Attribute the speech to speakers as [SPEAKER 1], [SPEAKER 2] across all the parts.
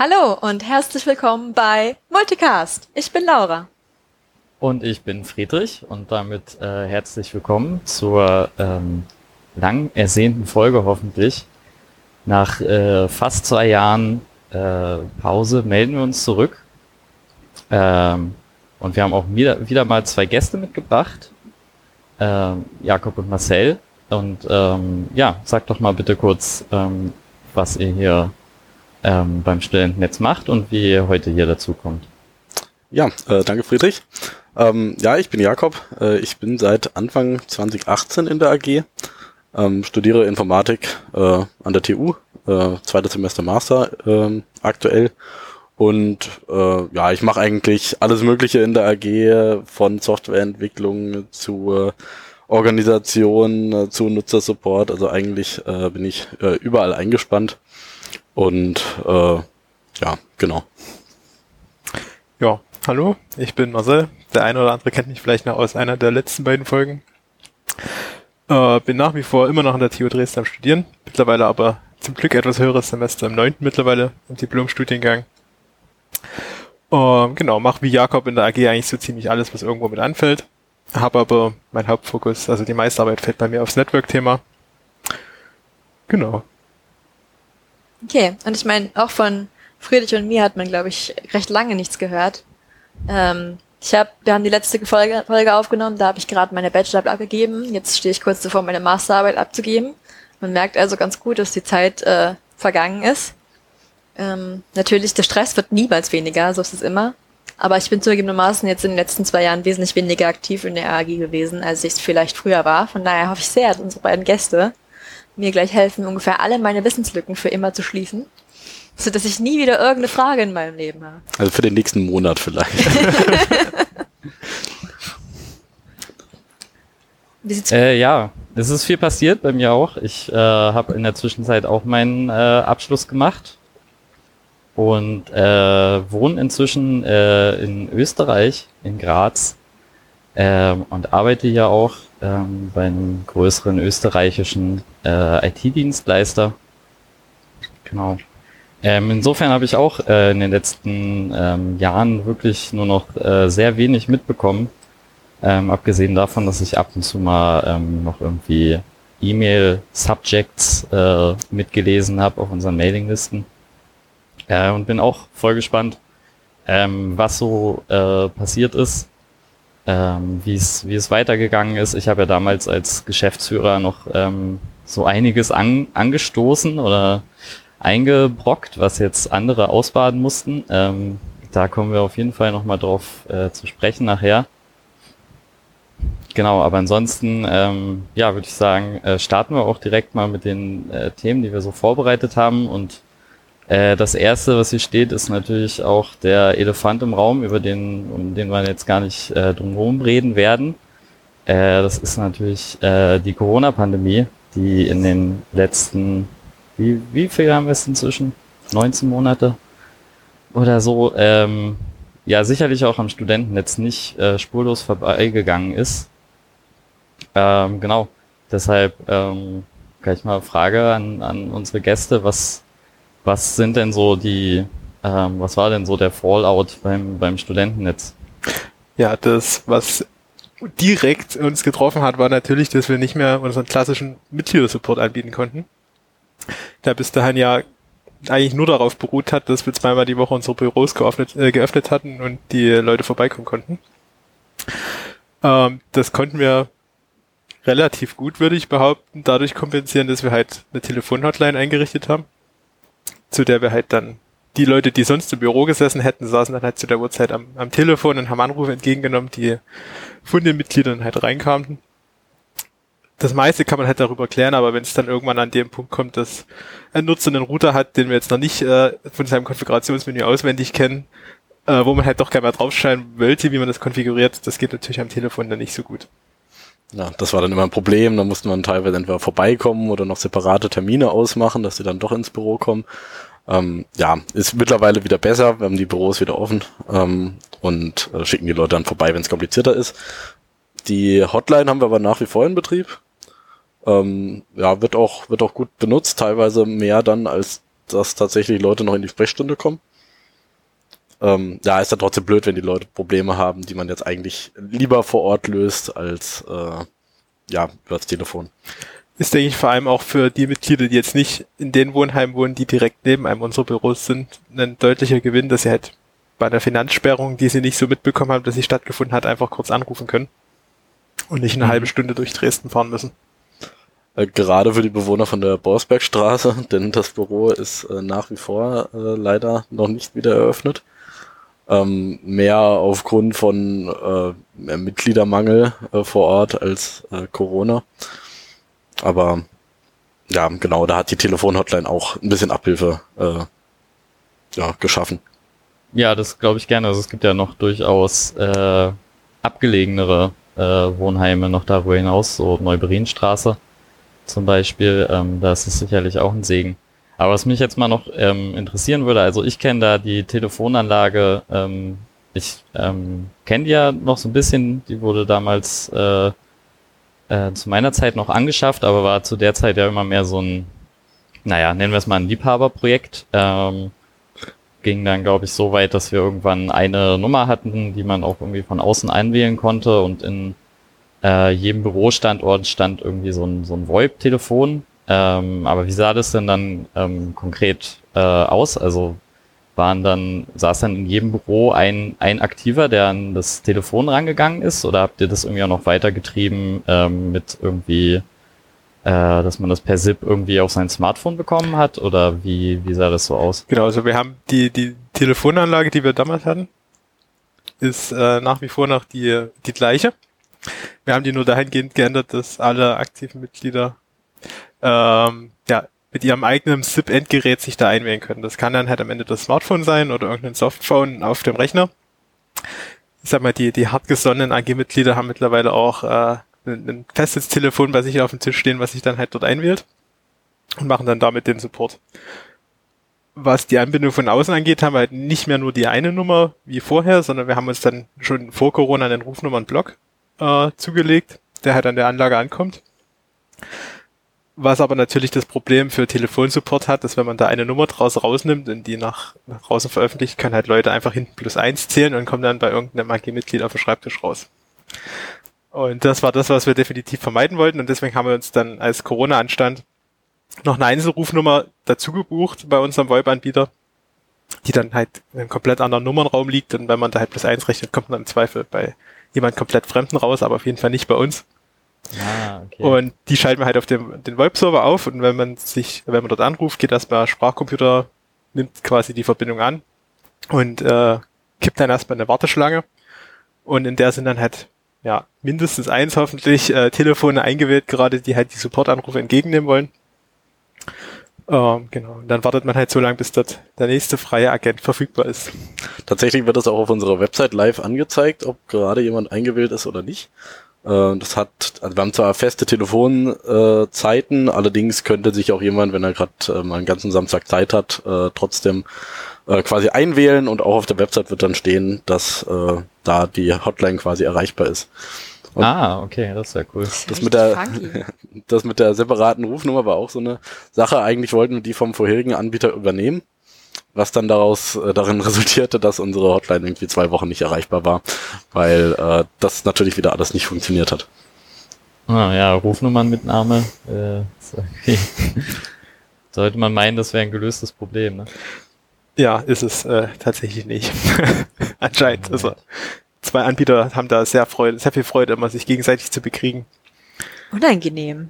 [SPEAKER 1] Hallo und herzlich willkommen bei Multicast. Ich bin Laura.
[SPEAKER 2] Und ich bin Friedrich und damit herzlich willkommen zur lang ersehnten Folge hoffentlich. Nach fast 2 Jahren Pause melden wir uns zurück. Und wir haben auch wieder mal 2 Gäste mitgebracht, Jakob und Marcel. Und sagt doch mal bitte kurz, was ihr hier beim Studentennetz macht und wie ihr heute hier dazu kommt.
[SPEAKER 3] Ja, danke Friedrich. Ich bin Jakob. Ich bin seit Anfang 2018 in der AG, studiere Informatik an der TU, zweites Semester Master aktuell. Und ich mache eigentlich alles Mögliche in der AG, von Softwareentwicklung zu Organisation, zu Nutzersupport. Also eigentlich bin ich überall eingespannt. Und genau.
[SPEAKER 4] Ja, hallo, ich bin Marcel. Der eine oder andere kennt mich vielleicht noch aus einer der letzten beiden Folgen. Bin nach wie vor immer noch an der TU Dresden am Studieren. Mittlerweile aber zum Glück etwas höheres Semester im 9. mittlerweile im Diplomstudiengang. Mache wie Jakob in der AG eigentlich so ziemlich alles, was irgendwo mit anfällt. Habe aber mein Hauptfokus, also die meiste Arbeit fällt bei mir aufs Network-Thema. Genau.
[SPEAKER 1] Okay, und ich meine, auch von Friedrich und mir hat man, glaube ich, recht lange nichts gehört. Wir haben die letzte Folge aufgenommen, da habe ich gerade meine Bachelorarbeit abgegeben. Jetzt stehe ich kurz davor, meine Masterarbeit abzugeben. Man merkt also ganz gut, dass die Zeit vergangen ist. Natürlich, der Stress wird niemals weniger, so ist es immer. Aber ich bin zugegebenermaßen jetzt in den letzten 2 Jahren wesentlich weniger aktiv in der AG gewesen, als ich es vielleicht früher war. Von daher hoffe ich sehr, dass unsere beiden Gäste mir gleich helfen, ungefähr alle meine Wissenslücken für immer zu schließen, sodass ich nie wieder irgendeine Frage in meinem Leben habe.
[SPEAKER 3] Also für den nächsten Monat vielleicht.
[SPEAKER 2] Es ist viel passiert bei mir auch. Ich habe in der Zwischenzeit auch meinen Abschluss gemacht und wohne inzwischen in Österreich, in Graz, und arbeite hier auch bei einem größeren österreichischen IT-Dienstleister. Genau. Insofern habe ich auch in den letzten Jahren wirklich nur noch sehr wenig mitbekommen. Abgesehen davon, dass ich ab und zu mal noch irgendwie E-Mail-Subjects mitgelesen habe auf unseren Mailinglisten. Und bin auch voll gespannt, was so passiert ist, wie es weitergegangen ist. Ich habe ja damals als Geschäftsführer noch so einiges angestoßen oder eingebrockt, was jetzt andere ausbaden mussten. Da kommen wir auf jeden Fall nochmal drauf zu sprechen nachher. Genau, aber ansonsten, würde ich sagen, starten wir auch direkt mal mit den Themen, die wir so vorbereitet haben. Und das erste, was hier steht, ist natürlich auch der Elefant im Raum, um den wir jetzt gar nicht drumherum reden werden. Das ist natürlich die Corona-Pandemie, die in den letzten, wie viel haben wir es inzwischen? 19 Monate oder so, sicherlich auch am Studentennetz nicht spurlos vorbeigegangen ist. Genau, deshalb gleich mal Frage an unsere Gäste, was sind denn so was war denn so der Fallout beim Studentennetz?
[SPEAKER 4] Ja, das, was direkt uns getroffen hat, war natürlich, dass wir nicht mehr unseren klassischen Mitgliedersupport anbieten konnten. Da bis dahin ja eigentlich nur darauf beruht hat, dass wir 2-mal die Woche unsere Büros geöffnet hatten und die Leute vorbeikommen konnten. Das konnten wir relativ gut, würde ich behaupten, dadurch kompensieren, dass wir halt eine Telefonhotline eingerichtet haben, zu der wir halt dann die Leute, die sonst im Büro gesessen hätten, saßen dann halt zu der Uhrzeit am Telefon und haben Anrufe entgegengenommen, die von den Mitgliedern halt reinkamen. Das meiste kann man halt darüber klären, aber wenn es dann irgendwann an dem Punkt kommt, dass ein Nutzer einen Router hat, den wir jetzt noch nicht von seinem Konfigurationsmenü auswendig kennen, wo man halt doch gerne mal draufschauen wollte, wie man das konfiguriert, das geht natürlich am Telefon dann nicht so gut.
[SPEAKER 3] Ja, das war dann immer ein Problem. Da musste man teilweise entweder vorbeikommen oder noch separate Termine ausmachen, dass sie dann doch ins Büro kommen. Ist mittlerweile wieder besser. Wir haben die Büros wieder offen und schicken die Leute dann vorbei, wenn es komplizierter ist. Die Hotline haben wir aber nach wie vor in Betrieb. Wird auch gut benutzt, teilweise mehr dann, als dass tatsächlich Leute noch in die Sprechstunde kommen. Ja, ist dann trotzdem blöd, wenn die Leute Probleme haben, die man jetzt eigentlich lieber vor Ort löst, als über das Telefon.
[SPEAKER 4] Ist, denke ich, vor allem auch für die Mitglieder, die jetzt nicht in den Wohnheimen wohnen, die direkt neben einem unserer Büros sind, ein deutlicher Gewinn, dass sie halt bei einer Finanzsperrung, die sie nicht so mitbekommen haben, dass sie stattgefunden hat, einfach kurz anrufen können und nicht eine halbe Stunde durch Dresden fahren müssen.
[SPEAKER 3] Gerade für die Bewohner von der Borsbergstraße, denn das Büro ist nach wie vor leider noch nicht wieder eröffnet. Mehr aufgrund von Mitgliedermangel vor Ort als Corona. Aber ja, genau, da hat die Telefonhotline auch ein bisschen Abhilfe geschaffen.
[SPEAKER 2] Ja, das glaube ich gerne. Also es gibt ja noch durchaus abgelegenere Wohnheime noch darüber hinaus, so Neuberienstraße zum Beispiel. Da ist es sicherlich auch ein Segen. Aber was mich jetzt mal noch interessieren würde, also ich kenne da die Telefonanlage, ich kenne die ja noch so ein bisschen, die wurde damals zu meiner Zeit noch angeschafft, aber war zu der Zeit ja immer mehr so ein, nennen wir es mal ein Liebhaberprojekt. Ging dann, glaube ich, so weit, dass wir irgendwann eine Nummer hatten, die man auch irgendwie von außen einwählen konnte und in jedem Bürostandort stand irgendwie so ein VoIP-Telefon. Aber wie sah das denn dann konkret aus? Also saß dann in jedem Büro ein Aktiver, der an das Telefon rangegangen ist, oder habt ihr das irgendwie auch noch weitergetrieben mit irgendwie, dass man das per SIP irgendwie auf sein Smartphone bekommen hat, oder wie sah das so aus?
[SPEAKER 4] Genau, also wir haben die Telefonanlage, die wir damals hatten, ist nach wie vor noch die gleiche. Wir haben die nur dahingehend geändert, dass alle aktiven Mitglieder mit ihrem eigenen SIP-Endgerät sich da einwählen können. Das kann dann halt am Ende das Smartphone sein oder irgendein Softphone auf dem Rechner. Ich sag mal, die hartgesonnenen AG-Mitglieder haben mittlerweile auch ein festes Telefon bei sich auf dem Tisch stehen, was sich dann halt dort einwählt und machen dann damit den Support. Was die Anbindung von außen angeht, haben wir halt nicht mehr nur die eine Nummer wie vorher, sondern wir haben uns dann schon vor Corona einen Rufnummernblock zugelegt, der halt an der Anlage ankommt. Was aber natürlich das Problem für Telefonsupport hat, dass wenn man da eine Nummer draus rausnimmt und die nach draußen veröffentlicht, können halt Leute einfach hinten +1 zählen und kommen dann bei irgendeinem AG-Mitglied auf dem Schreibtisch raus. Und das war das, was wir definitiv vermeiden wollten, und deswegen haben wir uns dann, als Corona anstand, noch eine Einzelrufnummer dazu gebucht bei unserem VoIP-Anbieter, die dann halt in einem komplett anderen Nummernraum liegt, und wenn man da halt +1 rechnet, kommt man im Zweifel bei jemand komplett Fremden raus, aber auf jeden Fall nicht bei uns. Okay. Und die schalten wir halt auf den VoIP-Server auf, und wenn man dort anruft, geht erstmal Sprachcomputer, nimmt quasi die Verbindung an und kippt dann erstmal eine Warteschlange, und in der sind dann halt mindestens 1 hoffentlich Telefone eingewählt, gerade die halt die Supportanrufe entgegennehmen wollen. Genau, und dann wartet man halt so lange, bis dort der nächste freie Agent verfügbar ist.
[SPEAKER 3] Tatsächlich wird das auch auf unserer Website live angezeigt, ob gerade jemand eingewählt ist oder nicht. Wir haben zwar feste Telefonzeiten, allerdings könnte sich auch jemand, wenn er gerade mal einen ganzen Samstag Zeit hat, trotzdem quasi einwählen, und auch auf der Website wird dann stehen, dass da die Hotline quasi erreichbar ist. Und
[SPEAKER 2] okay, das ist ja cool.
[SPEAKER 3] Das mit der separaten Rufnummer war auch so eine Sache. Eigentlich wollten wir die vom vorherigen Anbieter übernehmen, was dann darin resultierte, dass unsere Hotline irgendwie 2 Wochen nicht erreichbar war, weil das natürlich wieder alles nicht funktioniert hat.
[SPEAKER 2] Rufnummernmitnahme, okay. Sollte man meinen, das wäre ein gelöstes Problem, ne?
[SPEAKER 4] Ja, ist es tatsächlich nicht. Anscheinend. Also 2 Anbieter haben da sehr viel Freude, immer sich gegenseitig zu bekriegen.
[SPEAKER 1] Unangenehm.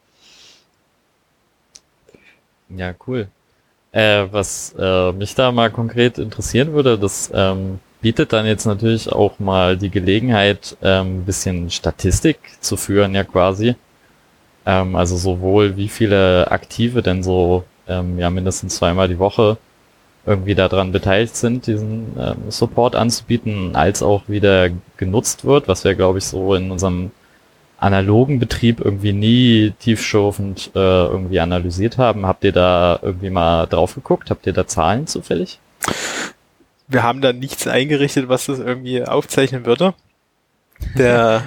[SPEAKER 2] Ja, cool. Was mich da mal konkret interessieren würde, das bietet dann jetzt natürlich auch mal die Gelegenheit, ein bisschen Statistik zu führen, ja quasi. Also sowohl wie viele Aktive denn so mindestens 2-mal die Woche irgendwie daran beteiligt sind, diesen Support anzubieten, als auch wie der genutzt wird, was wir, glaube ich, so in unserem analogen Betrieb irgendwie nie tiefschürfend irgendwie analysiert haben. Habt ihr da irgendwie mal drauf geguckt? Habt ihr da Zahlen zufällig?
[SPEAKER 4] Wir haben da nichts eingerichtet, was das irgendwie aufzeichnen würde. Der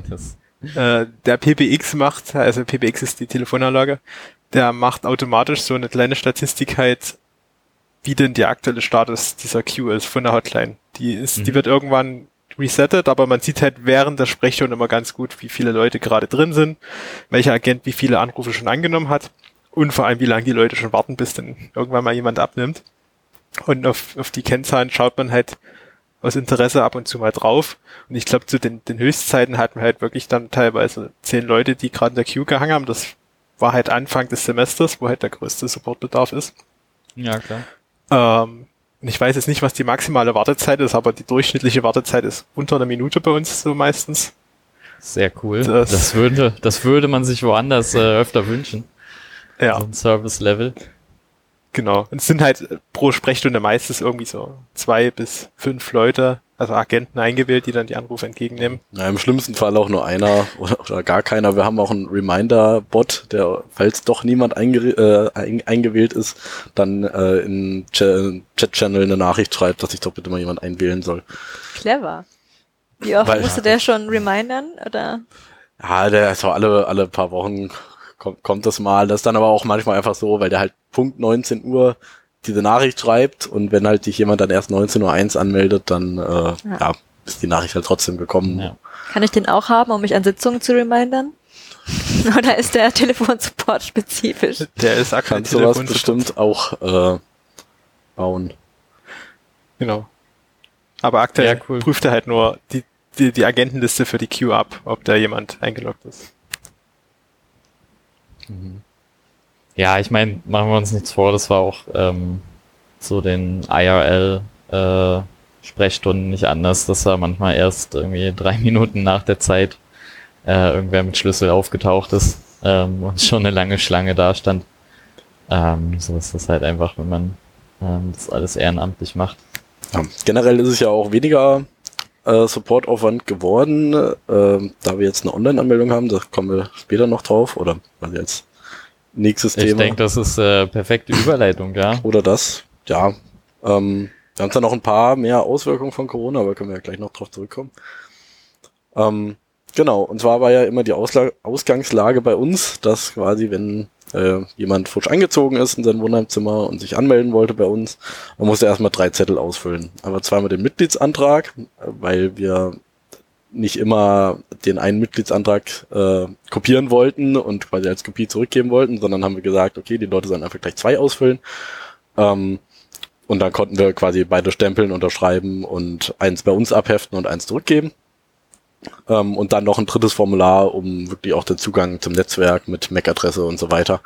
[SPEAKER 4] PBX also PBX ist die Telefonanlage, der macht automatisch so eine kleine Statistik halt wie denn der aktuelle Status dieser Queue ist von der Hotline. Die wird irgendwann resettet, aber man sieht halt während der Sprechstunde immer ganz gut, wie viele Leute gerade drin sind, welcher Agent wie viele Anrufe schon angenommen hat und vor allem, wie lange die Leute schon warten, bis dann irgendwann mal jemand abnimmt. Und auf die Kennzahlen schaut man halt aus Interesse ab und zu mal drauf. Und ich glaube, zu den Höchstzeiten hatten wir halt wirklich dann teilweise 10 Leute, die gerade in der Queue gehangen haben. Das war halt Anfang des Semesters, wo halt der größte Supportbedarf ist.
[SPEAKER 2] Ja, klar.
[SPEAKER 4] Und ich weiß jetzt nicht, was die maximale Wartezeit ist, aber die durchschnittliche Wartezeit ist unter einer Minute bei uns so meistens.
[SPEAKER 2] Sehr cool. Das würde man sich woanders öfter wünschen.
[SPEAKER 4] Ja.
[SPEAKER 2] So ein Service-Level.
[SPEAKER 4] Genau. Und es sind halt pro Sprechstunde meistens irgendwie so 2 bis 5 Leute, also Agenten eingewählt, die dann die Anrufe entgegennehmen.
[SPEAKER 3] Ja, im schlimmsten Fall auch nur einer oder gar keiner. Wir haben auch einen Reminder-Bot, der, falls doch niemand eingewählt ist, dann in Chat-Channel eine Nachricht schreibt, dass sich doch bitte mal jemand einwählen soll.
[SPEAKER 1] Clever. Wie oft musste der schon remindern, oder?
[SPEAKER 3] Ja, der ist so alle paar Wochen kommt das mal. Das ist dann aber auch manchmal einfach so, weil der halt Punkt 19 Uhr diese Nachricht schreibt und wenn halt dich jemand dann erst 19:01 Uhr anmeldet, dann ist die Nachricht halt trotzdem gekommen. Ja.
[SPEAKER 1] Kann ich den auch haben, um mich an Sitzungen zu remindern? Oder ist der Telefonsupport spezifisch?
[SPEAKER 4] Der ist aktuell
[SPEAKER 3] Kannst du sowas bestimmt auch bauen.
[SPEAKER 4] Genau. Aber aktuell prüft er halt nur die Agentenliste für die Queue ab, ob da jemand eingeloggt ist.
[SPEAKER 2] Ja, ich meine, machen wir uns nichts vor, das war auch so den IRL Sprechstunden nicht anders, dass da manchmal erst irgendwie 3 Minuten nach der Zeit irgendwer mit Schlüssel aufgetaucht ist und schon eine lange Schlange da stand. So ist das halt einfach, wenn man das alles ehrenamtlich macht.
[SPEAKER 3] Ja, generell ist es ja auch weniger Supportaufwand geworden, da wir jetzt eine Online-Anmeldung haben, da kommen wir später noch drauf, oder was jetzt nächstes Thema.
[SPEAKER 2] Ich denke, das ist perfekte Überleitung, ja.
[SPEAKER 3] Oder das, ja. Wir haben zwar noch ein paar mehr Auswirkungen von Corona, aber können wir ja gleich noch drauf zurückkommen. Genau, und zwar war ja immer die Ausgangslage bei uns, dass quasi, wenn jemand frisch eingezogen ist in sein Wohnheimzimmer und sich anmelden wollte bei uns, man musste erstmal 3 Zettel ausfüllen. Aber zweimal den Mitgliedsantrag, weil wir nicht immer den einen Mitgliedsantrag kopieren wollten und quasi als Kopie zurückgeben wollten, sondern haben wir gesagt, okay, die Leute sollen einfach gleich 2 ausfüllen. Und dann konnten wir quasi beide stempeln, unterschreiben und eins bei uns abheften und eins zurückgeben. Und dann noch ein 3. Formular, um wirklich auch den Zugang zum Netzwerk mit MAC-Adresse und so weiter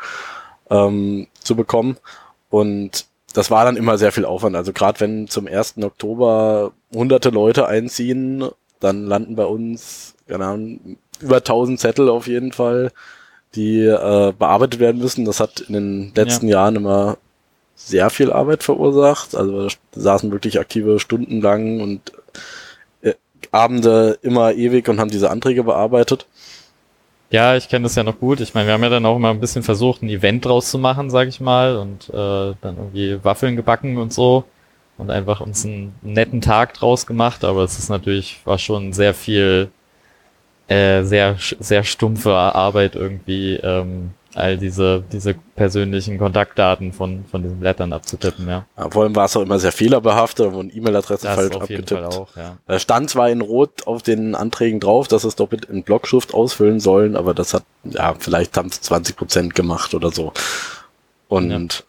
[SPEAKER 3] zu bekommen. Und das war dann immer sehr viel Aufwand. Also gerade wenn zum 1. Oktober hunderte Leute einziehen, dann landen bei uns über 1000 Zettel auf jeden Fall, die bearbeitet werden müssen. Das hat in den letzten Jahren immer sehr viel Arbeit verursacht. Also wir saßen wirklich aktive Stunden lang und Abende immer ewig und haben diese Anträge bearbeitet.
[SPEAKER 2] Ja, ich kenne das ja noch gut. Ich meine, wir haben ja dann auch immer ein bisschen versucht, ein Event draus zu machen, sag ich mal, und dann irgendwie Waffeln gebacken und so und einfach uns einen netten Tag draus gemacht, aber es ist natürlich, war schon sehr viel, sehr stumpfe Arbeit irgendwie, all diese persönlichen Kontaktdaten von diesen Blättern abzutippen, ja.
[SPEAKER 3] Vor allem war es auch immer sehr fehlerbehaftet, da wurden E-Mail-Adressen falsch
[SPEAKER 2] auf jeden
[SPEAKER 3] abgetippt.
[SPEAKER 2] Fall auch, ja.
[SPEAKER 3] Da stand zwar in Rot auf den Anträgen drauf, dass es doppelt in Blockschrift ausfüllen sollen, aber das hat, vielleicht haben es 20% gemacht oder so. Und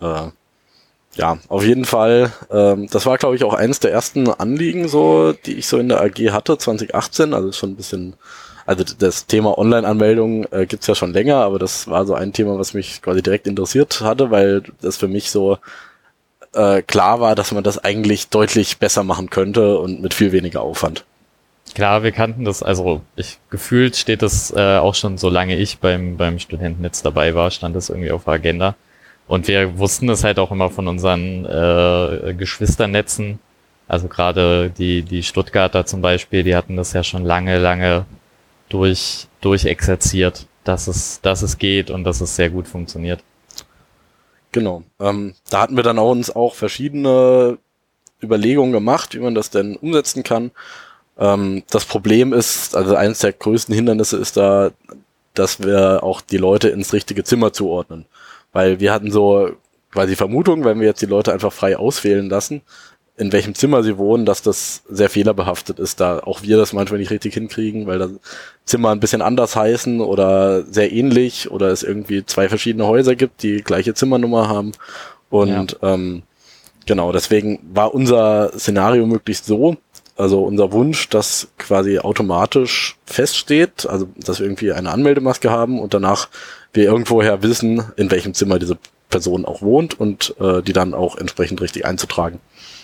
[SPEAKER 3] auf jeden Fall, das war, glaube ich, auch eines der ersten Anliegen, so, die ich so in der AG hatte, 2018, also schon ein bisschen. Also das Thema Online-Anmeldung gibt's ja schon länger, aber das war so ein Thema, was mich quasi direkt interessiert hatte, weil das für mich so klar war, dass man das eigentlich deutlich besser machen könnte und mit viel weniger Aufwand.
[SPEAKER 2] Klar, wir kannten das, also gefühlt steht das auch schon, solange ich beim Studentennetz dabei war, stand das irgendwie auf der Agenda. Und wir wussten das halt auch immer von unseren Geschwisternetzen, also gerade die Stuttgarter zum Beispiel, die hatten das ja schon lange durchexerziert, dass es geht und dass es sehr gut funktioniert.
[SPEAKER 3] Genau. Da hatten wir dann uns auch verschiedene Überlegungen gemacht, wie man das denn umsetzen kann. Das Problem ist, also eines der größten Hindernisse ist da, dass wir auch die Leute ins richtige Zimmer zuordnen. Weil wir hatten so quasi Vermutung, wenn wir jetzt die Leute einfach frei auswählen lassen, in welchem Zimmer sie wohnen, dass das sehr fehlerbehaftet ist, da auch wir das manchmal nicht richtig hinkriegen, weil da Zimmer ein bisschen anders heißen oder sehr ähnlich oder es irgendwie 2 verschiedene Häuser gibt, die gleiche Zimmernummer haben. Und genau, deswegen war unser Szenario möglichst so, also unser Wunsch, dass quasi automatisch feststeht, also dass wir irgendwie eine Anmeldemaske haben und danach wir irgendwoher wissen, in welchem Zimmer diese Person auch wohnt und die dann auch entsprechend richtig einzutragen.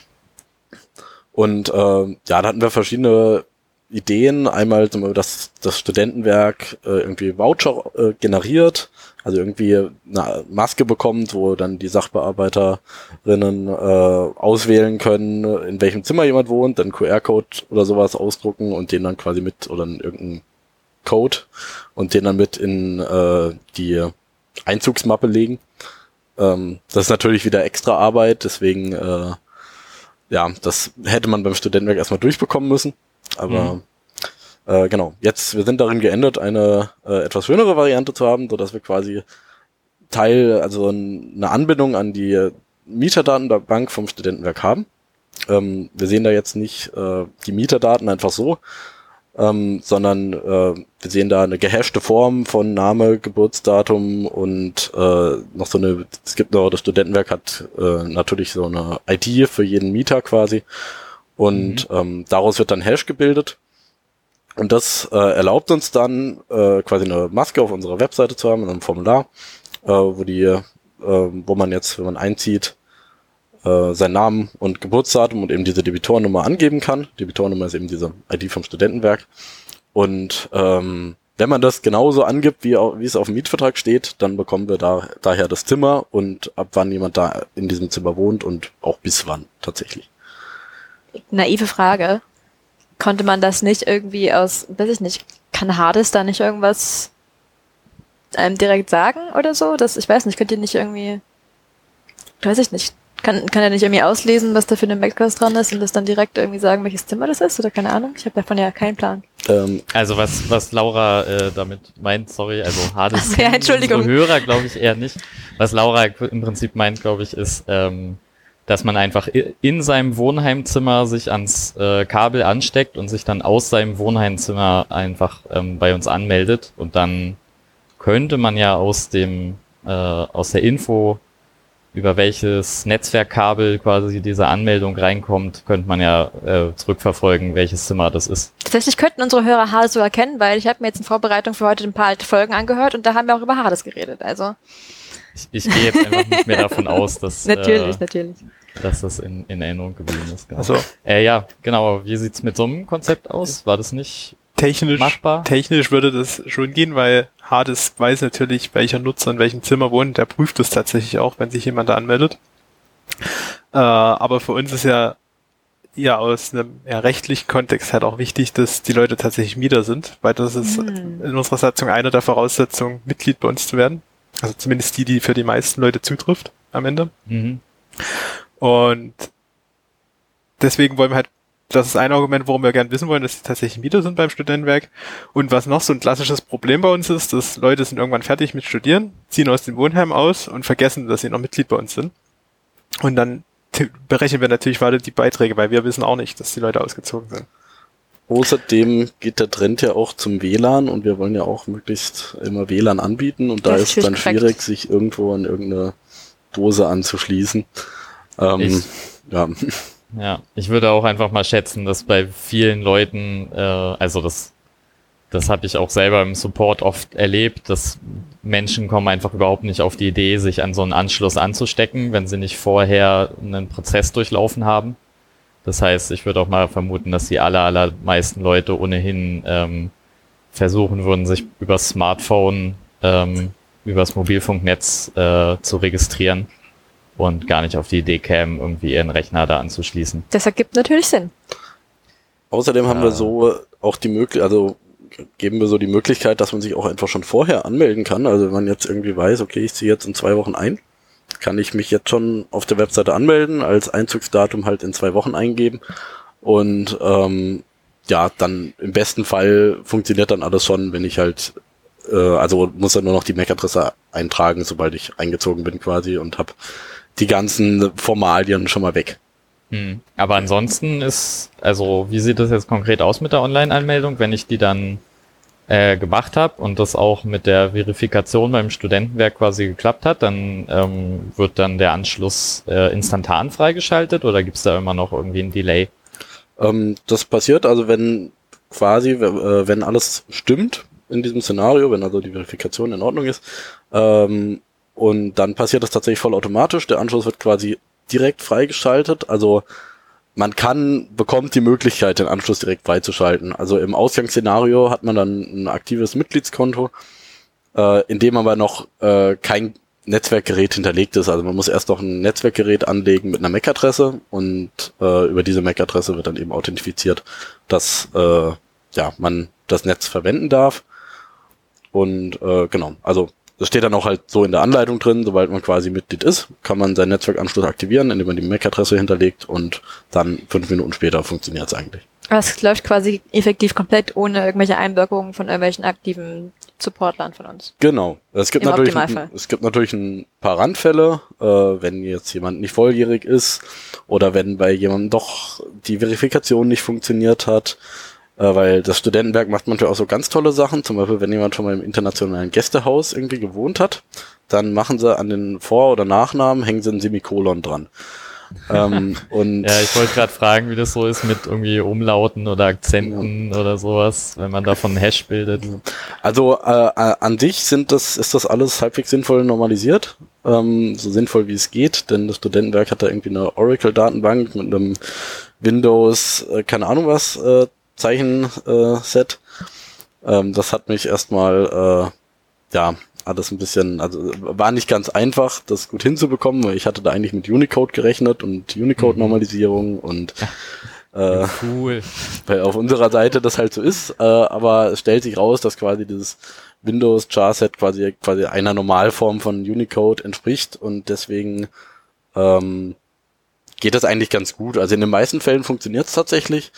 [SPEAKER 3] Und da hatten wir verschiedene Ideen. Einmal zum Beispiel, dass das Studentenwerk irgendwie Voucher generiert, also irgendwie eine Maske bekommt, wo dann die Sachbearbeiterinnen auswählen können, in welchem Zimmer jemand wohnt, dann QR-Code oder sowas ausdrucken und den dann quasi mit, oder irgendeinen Code und den dann mit in die Einzugsmappe legen. Das ist natürlich wieder extra Arbeit, deswegen das hätte man beim Studentenwerk erstmal durchbekommen müssen. Aber genau, wir sind darin geändert, eine etwas schönere Variante zu haben, sodass wir quasi also eine Anbindung an die Mieterdatenbank vom Studentenwerk haben. Wir sehen da jetzt nicht die Mieterdaten einfach so, sondern wir sehen da eine gehashte Form von Name, Geburtsdatum und es gibt noch, das Studentenwerk hat natürlich so eine ID für jeden Mieter quasi und daraus wird dann Hash gebildet und das erlaubt uns dann quasi eine Maske auf unserer Webseite zu haben, in einem Formular, wo man jetzt, wenn man einzieht, seinen Namen und Geburtsdatum und eben diese Debitornummer angeben kann. Debitornummer ist eben diese ID vom Studentenwerk. Und wenn man das genauso angibt, wie es auf dem Mietvertrag steht, dann bekommen wir daher das Zimmer und ab wann jemand da in diesem Zimmer wohnt und auch bis wann tatsächlich.
[SPEAKER 1] Naive Frage. Konnte man das nicht irgendwie weiß ich nicht, kann Hades da nicht irgendwas einem direkt sagen oder so? Ich weiß nicht, könnt ihr nicht irgendwie, weiß ich nicht, kann er nicht irgendwie auslesen, was da für eine MacOS dran ist und das dann direkt irgendwie sagen, welches Zimmer das ist oder keine Ahnung? Ich habe davon ja keinen Plan.
[SPEAKER 2] Also was Laura damit meint, sorry, also Hades
[SPEAKER 1] ja, Entschuldigung.
[SPEAKER 2] Unsere Hörer glaube ich eher nicht. Was Laura im Prinzip meint, glaube ich, ist, dass man einfach in seinem Wohnheimzimmer sich ans Kabel ansteckt und sich dann aus seinem Wohnheimzimmer einfach bei uns anmeldet und dann könnte man ja aus der Info, über welches Netzwerkkabel quasi diese Anmeldung reinkommt, könnte man ja zurückverfolgen, welches Zimmer das ist.
[SPEAKER 1] Tatsächlich könnten unsere Hörer Hades so erkennen, weil ich habe mir jetzt in Vorbereitung für heute ein paar alte Folgen angehört und da haben wir auch über Hades geredet. Also
[SPEAKER 2] ich gehe jetzt einfach nicht mehr davon aus, dass
[SPEAKER 1] natürlich.
[SPEAKER 2] dass das in Erinnerung geblieben ist. Genau.
[SPEAKER 4] Also
[SPEAKER 2] ja, genau. Wie sieht's mit so einem Konzept aus? War das nicht machbar?
[SPEAKER 4] Technisch würde das schon gehen, weil Hades weiß natürlich, welcher Nutzer in welchem Zimmer wohnt. Der prüft das tatsächlich auch, wenn sich jemand da anmeldet. Aber für uns ist ja aus einem rechtlichen Kontext halt auch wichtig, dass die Leute tatsächlich Mieter sind, weil das ist in unserer Satzung eine der Voraussetzungen, Mitglied bei uns zu werden. Also zumindest die für die meisten Leute zutrifft am Ende.
[SPEAKER 2] Mhm.
[SPEAKER 4] Und deswegen wollen wir halt, das ist ein Argument, warum wir gerne wissen wollen, dass sie tatsächlich Mieter sind beim Studentenwerk. Und was noch so ein klassisches Problem bei uns ist, dass Leute sind irgendwann fertig mit Studieren, ziehen aus dem Wohnheim aus und vergessen, dass sie noch Mitglied bei uns sind. Und dann berechnen wir natürlich weiter die Beiträge, weil wir wissen auch nicht, dass die Leute ausgezogen sind.
[SPEAKER 3] Außerdem geht der Trend ja auch zum WLAN und wir wollen ja auch möglichst immer WLAN anbieten und da ist es dann schwierig, sich irgendwo an irgendeine Dose anzuschließen.
[SPEAKER 2] Ja, ich würde auch einfach mal schätzen, dass bei vielen Leuten, also das habe ich auch selber im Support oft erlebt, dass Menschen kommen einfach überhaupt nicht auf die Idee, sich an so einen Anschluss anzustecken, wenn sie nicht vorher einen Prozess durchlaufen haben. Das heißt, ich würde auch mal vermuten, dass die allermeisten Leute ohnehin versuchen würden, sich übers Smartphone, übers Mobilfunknetz zu registrieren und gar nicht auf die Idee kämen, irgendwie ihren Rechner da anzuschließen.
[SPEAKER 1] Das ergibt natürlich Sinn.
[SPEAKER 3] Außerdem haben wir so auch geben wir so die Möglichkeit, dass man sich auch einfach schon vorher anmelden kann. Also wenn man jetzt irgendwie weiß, okay, ich ziehe jetzt in 2 Wochen ein, kann ich mich jetzt schon auf der Webseite anmelden, als Einzugsdatum halt in 2 Wochen eingeben und dann im besten Fall funktioniert dann alles schon, wenn ich halt muss dann nur noch die MAC-Adresse eintragen, sobald ich eingezogen bin quasi und habe die ganzen Formalien schon mal weg.
[SPEAKER 2] Aber ansonsten wie sieht das jetzt konkret aus mit der Online-Anmeldung, wenn ich die dann gemacht habe und das auch mit der Verifikation beim Studentenwerk quasi geklappt hat, dann wird dann der Anschluss instantan freigeschaltet oder gibt's da immer noch irgendwie ein Delay?
[SPEAKER 3] Das passiert also, wenn alles stimmt in diesem Szenario, wenn also die Verifikation in Ordnung ist, und dann passiert das tatsächlich vollautomatisch. Der Anschluss wird quasi direkt freigeschaltet. Also man bekommt die Möglichkeit, den Anschluss direkt freizuschalten. Also im Ausgangsszenario hat man dann ein aktives Mitgliedskonto, in dem aber noch kein Netzwerkgerät hinterlegt ist. Also man muss erst noch ein Netzwerkgerät anlegen mit einer MAC-Adresse und über diese MAC-Adresse wird dann eben authentifiziert, dass man das Netz verwenden darf. Und genau, also das steht dann auch halt so in der Anleitung drin, sobald man quasi Mitglied ist, kann man seinen Netzwerkanschluss aktivieren, indem man die MAC-Adresse hinterlegt und dann 5 Minuten später funktioniert es eigentlich.
[SPEAKER 1] Aber es läuft quasi effektiv komplett ohne irgendwelche Einwirkungen von irgendwelchen aktiven Supportlern von uns.
[SPEAKER 3] Genau. Es gibt natürlich ein paar Randfälle, wenn jetzt jemand nicht volljährig ist oder wenn bei jemandem doch die Verifikation nicht funktioniert hat. Weil das Studentenwerk macht manchmal auch so ganz tolle Sachen. Zum Beispiel, wenn jemand schon mal im internationalen Gästehaus irgendwie gewohnt hat, dann machen sie an den Vor- oder Nachnamen, hängen sie ein Semikolon dran. Und
[SPEAKER 2] ja, ich wollte gerade fragen, wie das so ist mit irgendwie Umlauten oder Akzenten oder sowas, wenn man davon einen Hash bildet.
[SPEAKER 3] Also an sich ist das alles halbwegs sinnvoll normalisiert, so sinnvoll wie es geht, denn das Studentenwerk hat da irgendwie eine Oracle-Datenbank mit einem Windows, keine Ahnung was, Zeichenset. Das hat mich erstmal alles ein bisschen, also war nicht ganz einfach, das gut hinzubekommen, weil ich hatte da eigentlich mit Unicode gerechnet und Unicode-Normalisierung und
[SPEAKER 2] cool.
[SPEAKER 3] Weil auf unserer Seite das halt so ist, aber es stellt sich raus, dass quasi dieses Windows-Charset quasi einer Normalform von Unicode entspricht und deswegen geht das eigentlich ganz gut. Also in den meisten Fällen funktioniert es tatsächlich.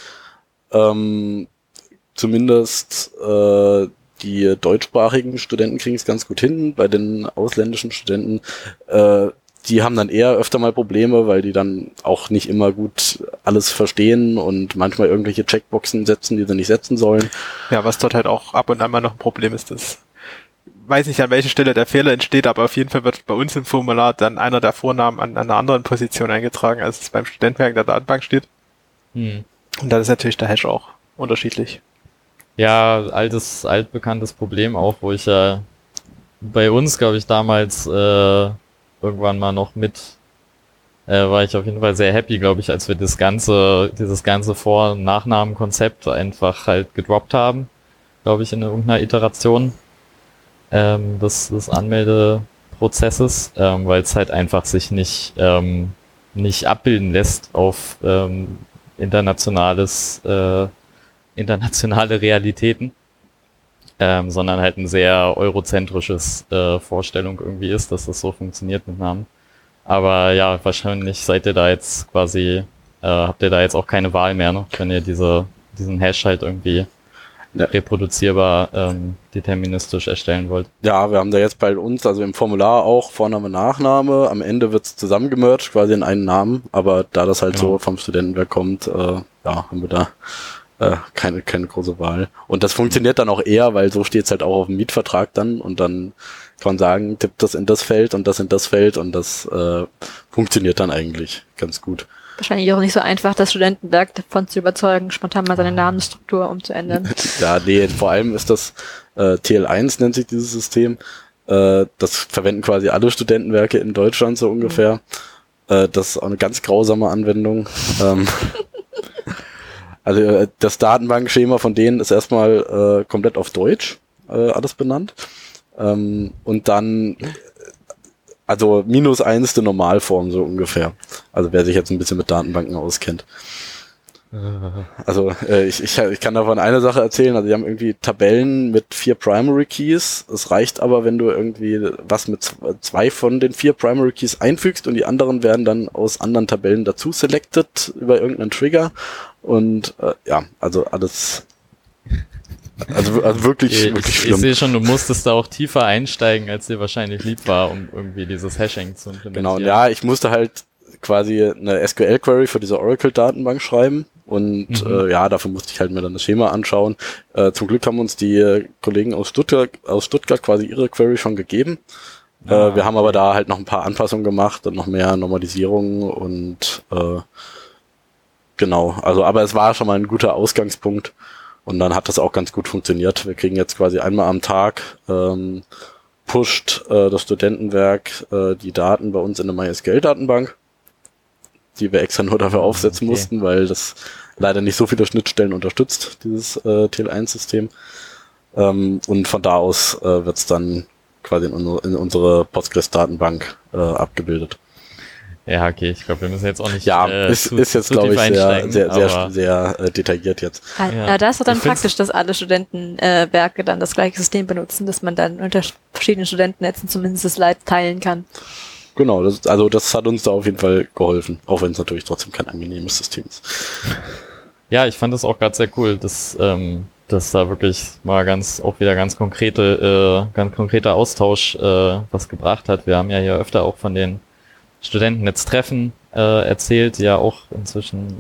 [SPEAKER 3] Zumindest die deutschsprachigen Studenten kriegen es ganz gut hin. Bei den ausländischen Studenten, die haben dann eher öfter mal Probleme, weil die dann auch nicht immer gut alles verstehen und manchmal irgendwelche Checkboxen setzen, die sie nicht setzen sollen.
[SPEAKER 4] Ja, was dort halt auch ab und an mal noch ein Problem ist, das weiß nicht, an welcher Stelle der Fehler entsteht, aber auf jeden Fall wird bei uns im Formular dann einer der Vornamen an einer anderen Position eingetragen, als es beim Studentenwerk in der Datenbank steht. Und dann ist natürlich der Hash auch unterschiedlich.
[SPEAKER 2] Ja, altbekanntes Problem auch, wo ich ja bei uns, glaube ich, damals irgendwann mal noch war ich auf jeden Fall sehr happy, glaube ich, als wir dieses ganze Vor- und Nachnamen-Konzept einfach halt gedroppt haben, glaube ich, in irgendeiner Iteration des Anmeldeprozesses, weil es halt einfach sich nicht abbilden lässt auf internationale Realitäten, sondern halt ein sehr eurozentrisches Vorstellung irgendwie ist, dass das so funktioniert mit Namen. Aber ja, wahrscheinlich habt ihr da jetzt auch keine Wahl mehr, ne? Wenn ihr diesen Hash halt irgendwie reproduzierbar deterministisch erstellen wollt.
[SPEAKER 3] Ja, wir haben da jetzt bei uns, also im Formular auch Vorname, Nachname, am Ende wird's zusammengemerged, quasi in einen Namen, aber da das halt so vom Studentenwerk kommt, haben wir da keine große Wahl. Und das funktioniert dann auch eher, weil so steht's halt auch auf dem Mietvertrag dann und dann kann man sagen, tippt das in das Feld und das in das Feld und das funktioniert dann eigentlich ganz gut.
[SPEAKER 1] Wahrscheinlich auch nicht so einfach, das Studentenwerk davon zu überzeugen, spontan mal seine Namensstruktur umzuändern.
[SPEAKER 3] Ja, nee, vor allem ist das TL1 nennt sich dieses System. Das verwenden quasi alle Studentenwerke in Deutschland so ungefähr. Das ist auch eine ganz grausame Anwendung. Also das Datenbankschema von denen ist erstmal komplett auf Deutsch alles benannt. Und dann also -1 die Normalform so ungefähr. Also wer sich jetzt ein bisschen mit Datenbanken auskennt. Also ich kann davon eine Sache erzählen. Also die haben irgendwie Tabellen mit 4 Primary Keys. Es reicht aber, wenn du irgendwie was mit 2 von den 4 Primary Keys einfügst und die anderen werden dann aus anderen Tabellen dazu selected über irgendeinen Trigger. Und also alles Also wirklich
[SPEAKER 2] Ich
[SPEAKER 3] schlimm.
[SPEAKER 2] sehe schon, du musstest da auch tiefer einsteigen, als dir wahrscheinlich lieb war, um irgendwie dieses Hashing zu implementieren.
[SPEAKER 3] Genau, ja, ich musste halt quasi eine SQL-Query für diese Oracle-Datenbank schreiben und dafür musste ich halt mir dann das Schema anschauen. Zum Glück haben uns die Kollegen aus Stuttgart quasi ihre Query schon gegeben. Wir haben aber da halt noch ein paar Anpassungen gemacht und noch mehr Normalisierungen und genau, also aber es war schon mal ein guter Ausgangspunkt und dann hat das auch ganz gut funktioniert. Wir kriegen jetzt quasi einmal am Tag pusht das Studentenwerk die Daten bei uns in eine MySQL-Datenbank, die wir extra nur dafür aufsetzen mussten, weil das leider nicht so viele Schnittstellen unterstützt, dieses TL1-System. Und von da aus wird's dann quasi in unsere Postgres-Datenbank abgebildet.
[SPEAKER 2] Ja, okay, ich glaube, wir müssen jetzt auch nicht
[SPEAKER 3] ist jetzt, glaube ich, sehr detailliert jetzt.
[SPEAKER 1] Ja, da ist doch dann praktisch, dass alle Studentenwerke dann das gleiche System benutzen, dass man dann unter verschiedenen Studentennetzen zumindest das Leid teilen kann.
[SPEAKER 3] Genau, das hat uns da auf jeden Fall geholfen, auch wenn es natürlich trotzdem kein angenehmes System ist.
[SPEAKER 2] Ja, ich fand das auch gerade sehr cool, dass da wirklich mal ganz konkreter Austausch was gebracht hat. Wir haben ja hier öfter auch von den Studentennetztreffen erzählt, die ja auch inzwischen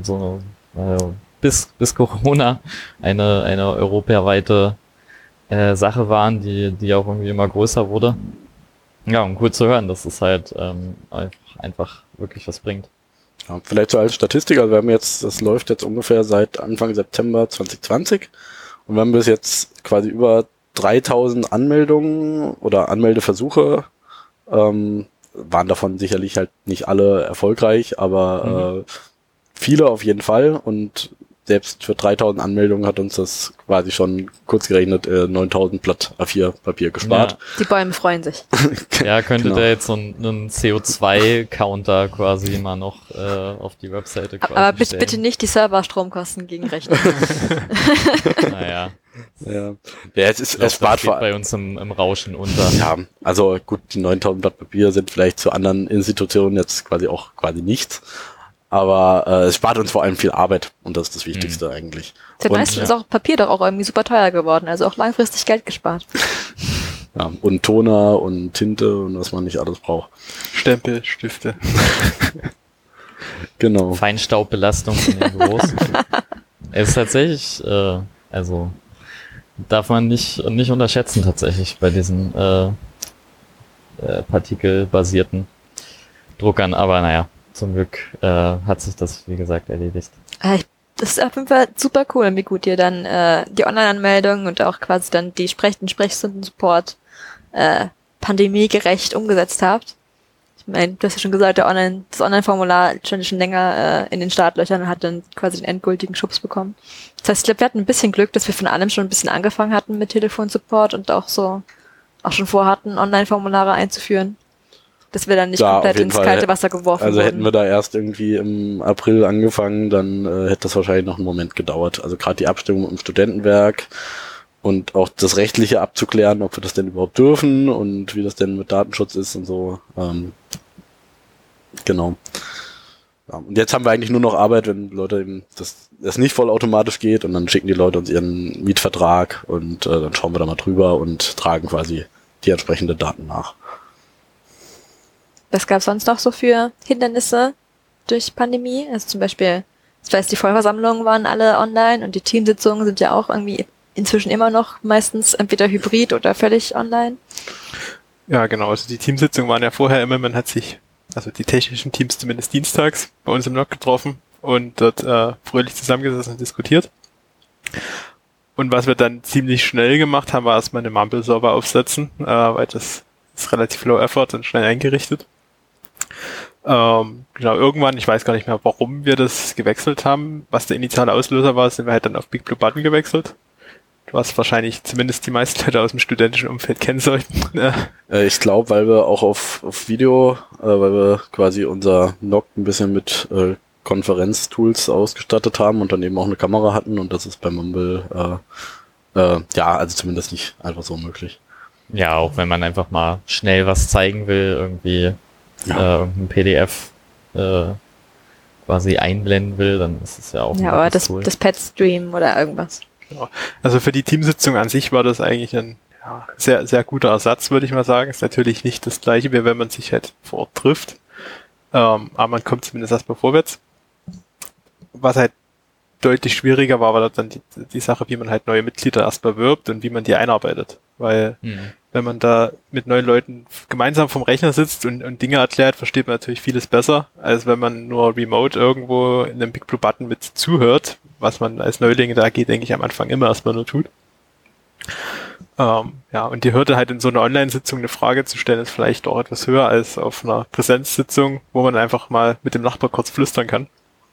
[SPEAKER 2] bis Corona eine europaweite Sache waren, die auch irgendwie immer größer wurde. Ja, und cool zu hören, dass es halt einfach wirklich was bringt.
[SPEAKER 3] Ja, vielleicht so als Statistik, also das läuft jetzt ungefähr seit Anfang September 2020 und wir haben bis jetzt quasi über 3000 Anmeldungen oder Anmeldeversuche, waren davon sicherlich halt nicht alle erfolgreich, aber viele auf jeden Fall und selbst für 3000 Anmeldungen hat uns das quasi schon kurz gerechnet 9000 Blatt A4 Papier gespart.
[SPEAKER 2] Ja.
[SPEAKER 1] Die Bäume freuen sich.
[SPEAKER 2] Ja, könnte
[SPEAKER 3] Genau.
[SPEAKER 2] da jetzt so einen CO2-Counter quasi mal noch auf die Webseite quasi
[SPEAKER 1] Aber
[SPEAKER 2] stellen.
[SPEAKER 1] bitte nicht die Serverstromkosten gegenrechnen.
[SPEAKER 2] Naja,
[SPEAKER 3] Ja, es
[SPEAKER 2] das
[SPEAKER 3] spart
[SPEAKER 2] geht bei uns im Rauschen unter.
[SPEAKER 3] Ja, also gut, die 9000 Blatt Papier sind vielleicht zu anderen Institutionen jetzt quasi nichts. Aber es spart uns vor allem viel Arbeit und das ist das Wichtigste eigentlich.
[SPEAKER 1] Seit meistens ist auch Papier doch auch irgendwie super teuer geworden, also auch langfristig Geld gespart.
[SPEAKER 3] Ja, und Toner und Tinte und was man nicht alles braucht.
[SPEAKER 4] Stempel, Stifte.
[SPEAKER 3] Genau.
[SPEAKER 2] Feinstaubbelastung in den Büros. Es ist tatsächlich, also darf man nicht unterschätzen tatsächlich bei diesen partikelbasierten Druckern, aber naja. Zum Glück hat sich das, wie gesagt, erledigt.
[SPEAKER 1] Das ist auf jeden Fall super cool, wie gut ihr dann die Online-Anmeldung und auch quasi dann den Sprechstunden-Support pandemiegerecht umgesetzt habt. Ich meine, du hast ja schon gesagt, das Online-Formular schon länger in den Startlöchern und hat dann quasi den endgültigen Schubs bekommen. Das heißt, ich glaube, wir hatten ein bisschen Glück, dass wir von allem schon ein bisschen angefangen hatten mit Telefonsupport und auch schon vorhatten, Online-Formulare einzuführen. Dass wir dann nicht komplett ins kalte Wasser geworfen wurden.
[SPEAKER 3] Also hätten wir da erst irgendwie im April angefangen, dann hätte das wahrscheinlich noch einen Moment gedauert. Also gerade die Abstimmung im Studentenwerk und auch das Rechtliche abzuklären, ob wir das denn überhaupt dürfen und wie das denn mit Datenschutz ist und so. Genau. Ja, und jetzt haben wir eigentlich nur noch Arbeit, wenn Leute eben das nicht vollautomatisch geht und dann schicken die Leute uns ihren Mietvertrag und dann schauen wir da mal drüber und tragen quasi die entsprechenden Daten nach.
[SPEAKER 1] Was gab es sonst noch so für Hindernisse durch Pandemie? Also zum Beispiel, das heißt, die Vollversammlungen waren alle online und die Teamsitzungen sind ja auch irgendwie inzwischen immer noch meistens entweder hybrid oder völlig online.
[SPEAKER 4] Ja, genau. Also die Teamsitzungen waren ja vorher immer, man hat sich, also die technischen Teams zumindest dienstags bei uns im NOC getroffen und dort fröhlich zusammengesessen und diskutiert. Und was wir dann ziemlich schnell gemacht haben, war erstmal eine Mumble-Server aufsetzen, weil das ist relativ low effort und schnell eingerichtet. Genau, irgendwann, ich weiß gar nicht mehr, warum wir das gewechselt haben, was der initiale Auslöser war, sind wir halt dann auf Big Blue Button gewechselt. Was wahrscheinlich zumindest die meisten Leute aus dem studentischen Umfeld kennen sollten.
[SPEAKER 3] Ich glaube, weil wir auch auf Video, weil wir quasi unser NOC ein bisschen mit Konferenztools ausgestattet haben und dann eben auch eine Kamera hatten und das ist bei Mumble also zumindest nicht einfach so möglich.
[SPEAKER 2] Ja, auch wenn man einfach mal schnell was zeigen will, irgendwie irgendein PDF quasi einblenden will, dann ist es ja auch
[SPEAKER 1] Ja, aber
[SPEAKER 2] cool.
[SPEAKER 1] das Pet-Stream oder irgendwas.
[SPEAKER 4] Genau. Also für die Teamsitzung an sich war das eigentlich ein sehr, sehr guter Ersatz, würde ich mal sagen. Ist natürlich nicht das Gleiche, wie wenn man sich halt vor Ort trifft. Aber man kommt zumindest erstmal vorwärts. Was halt deutlich schwieriger war dann die Sache, wie man halt neue Mitglieder erstmal wirbt und wie man die einarbeitet. Weil wenn man da mit neuen Leuten gemeinsam vom Rechner sitzt und Dinge erklärt, versteht man natürlich vieles besser, als wenn man nur remote irgendwo in einem Big Blue Button mit zuhört, was man als Neuling da geht, denke ich, am Anfang immer erstmal nur tut. Und die Hürde halt in so einer Online-Sitzung eine Frage zu stellen, ist vielleicht auch etwas höher als auf einer Präsenzsitzung, wo man einfach mal mit dem Nachbar kurz flüstern kann.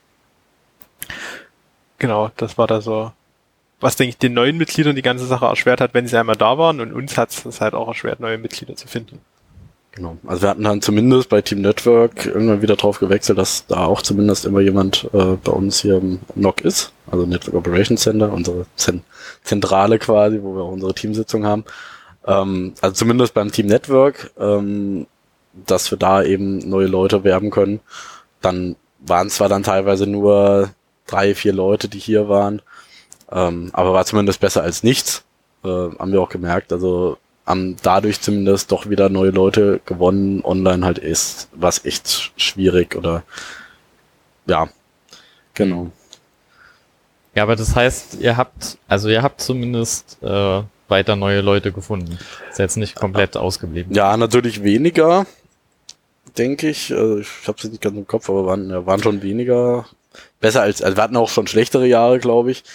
[SPEAKER 4] Genau, das war da so, was, denke ich, den neuen Mitgliedern die ganze Sache erschwert hat, wenn sie einmal da waren, und uns hat es halt auch erschwert, neue Mitglieder zu finden.
[SPEAKER 3] Genau. Also wir hatten dann zumindest bei Team Network irgendwann wieder drauf gewechselt, dass da auch zumindest immer jemand bei uns hier im NOC ist, also Network Operations Center, unsere Zentrale quasi, wo wir auch unsere Teamsitzung haben. Also zumindest beim Team Network, dass wir da eben neue Leute werben können. Dann waren zwar dann teilweise nur 3-4 Leute, die hier waren, aber war zumindest besser als nichts, haben wir auch gemerkt. Also haben dadurch zumindest doch wieder neue Leute gewonnen. Online halt ist was echt schwierig oder ja, genau.
[SPEAKER 2] Ja, aber das heißt, ihr habt zumindest weiter neue Leute gefunden. Ist jetzt nicht komplett ausgeblieben.
[SPEAKER 3] Ja, natürlich weniger, denke ich. Ich habe es nicht ganz im Kopf, aber waren schon weniger. Besser also wir hatten auch schon schlechtere Jahre, glaube ich.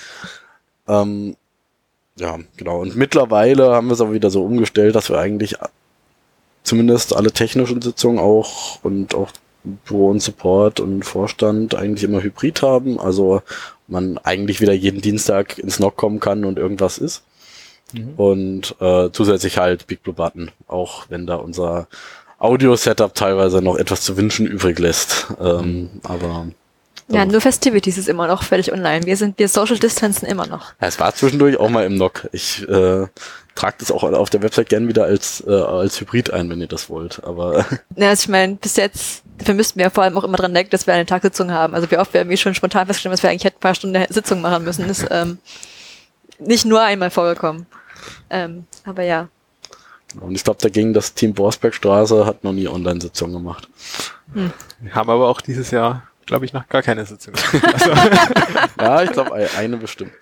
[SPEAKER 3] Ja, genau. Und mittlerweile haben wir es aber wieder so umgestellt, dass wir eigentlich zumindest alle technischen Sitzungen auch und auch Büro und Support und Vorstand eigentlich immer hybrid haben. Also man eigentlich wieder jeden Dienstag ins NOC kommen kann und irgendwas ist. Und zusätzlich halt Big Blue Button, auch wenn da unser Audio-Setup teilweise noch etwas zu wünschen übrig lässt. Aber
[SPEAKER 1] ja, nur Festivities ist immer noch völlig online. Wir Social Distancen immer noch.
[SPEAKER 3] ja, es war zwischendurch auch mal im NOC. Ich trage das auch auf der Website gern wieder als Hybrid ein, wenn ihr das wollt. Aber
[SPEAKER 1] Ja, also ich meine, bis jetzt, dafür müssten wir ja vor allem auch immer dran denken, dass wir eine Tagsitzung haben. Also wie oft wir irgendwie schon spontan festgestellt, dass wir eigentlich hätten ein paar Stunden Sitzung machen müssen, ist nicht nur einmal vorgekommen. Aber ja.
[SPEAKER 3] und ich glaube, dagegen das Team Borsbergstraße hat noch nie Online-Sitzungen gemacht.
[SPEAKER 4] Wir haben aber auch dieses Jahr, glaube ich, noch gar keine Sitzung. Also,
[SPEAKER 3] Ja, ich glaube, eine bestimmt.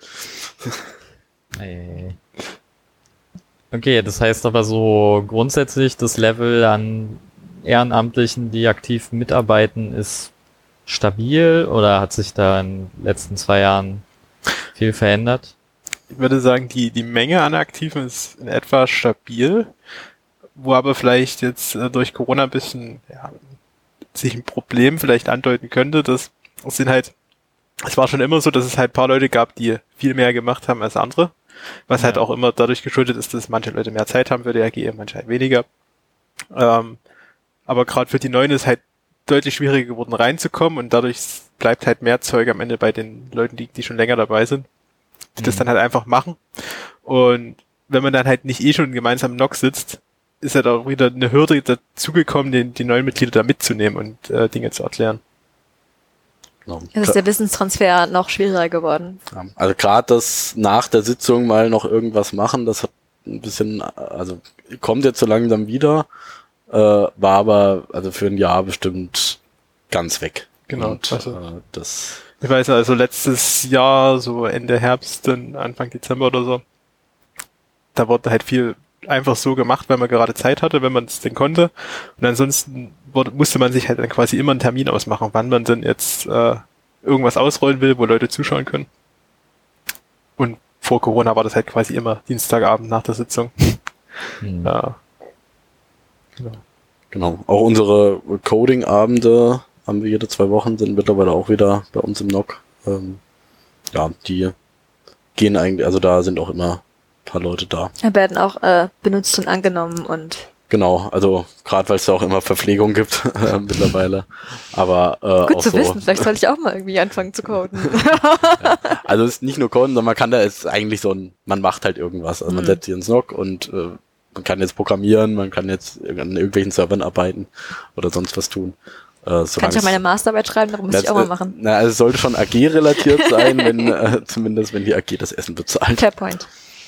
[SPEAKER 2] Okay, das heißt aber so grundsätzlich, das Level an Ehrenamtlichen, die aktiv mitarbeiten, ist stabil, oder hat sich da in den letzten 2 Jahren viel verändert?
[SPEAKER 4] ich würde sagen, die Menge an Aktiven ist in etwa stabil, wo aber vielleicht jetzt durch Corona ein bisschen sich ein Problem vielleicht andeuten könnte. Es war schon immer so, dass es halt ein paar Leute gab, die viel mehr gemacht haben als andere, was halt auch immer dadurch geschuldet ist, dass manche Leute mehr Zeit haben für die AG, manche halt weniger. Aber gerade für die Neuen ist halt deutlich schwieriger geworden reinzukommen, und dadurch bleibt halt mehr Zeug am Ende bei den Leuten, die schon länger dabei sind, die das dann halt einfach machen. Und wenn man dann halt nicht schon gemeinsam im NOC sitzt, ist halt auch wieder eine Hürde dazugekommen, die neuen Mitglieder da mitzunehmen und Dinge zu erklären.
[SPEAKER 3] Genau.
[SPEAKER 1] Es ist der Wissenstransfer noch schwieriger geworden.
[SPEAKER 3] Ja, also gerade das nach der Sitzung mal noch irgendwas machen, das hat ein bisschen, also kommt jetzt so langsam wieder, war aber also für ein Jahr bestimmt ganz weg.
[SPEAKER 4] Genau.
[SPEAKER 3] Und,
[SPEAKER 4] Also,
[SPEAKER 3] das
[SPEAKER 4] ich weiß also letztes Jahr, so Ende Herbst, dann Anfang Dezember oder so, da wurde halt viel einfach so gemacht, weil man gerade Zeit hatte, wenn man es denn konnte. Und ansonsten musste man sich halt dann quasi immer einen Termin ausmachen, wann man denn jetzt irgendwas ausrollen will, wo Leute zuschauen können. Und vor Corona war das halt quasi immer Dienstagabend nach der Sitzung. Ja.
[SPEAKER 3] Genau. Auch unsere Coding-Abende haben wir jede 2 Wochen, sind mittlerweile auch wieder bei uns im NOC. Ja, die gehen eigentlich, also da sind auch immer ein paar Leute da.
[SPEAKER 1] Wir werden auch benutzt und angenommen und
[SPEAKER 3] Genau, also gerade weil es da auch immer Verpflegung gibt mittlerweile. Aber
[SPEAKER 1] gut
[SPEAKER 3] auch
[SPEAKER 1] zu
[SPEAKER 3] so,
[SPEAKER 1] wissen, vielleicht sollte ich auch mal irgendwie anfangen zu coden.
[SPEAKER 3] also es ist nicht nur Coden, sondern man kann da ist eigentlich so man macht halt irgendwas. Also man setzt sich ins NOC und man kann jetzt programmieren, man kann jetzt an irgendwelchen Servern arbeiten oder sonst was tun.
[SPEAKER 1] Kann ich auch meine Masterarbeit schreiben, darum muss ich auch mal machen.
[SPEAKER 3] Na, also es sollte schon AG-relatiert sein, wenn zumindest wenn die AG das Essen bezahlt.
[SPEAKER 1] Fair point.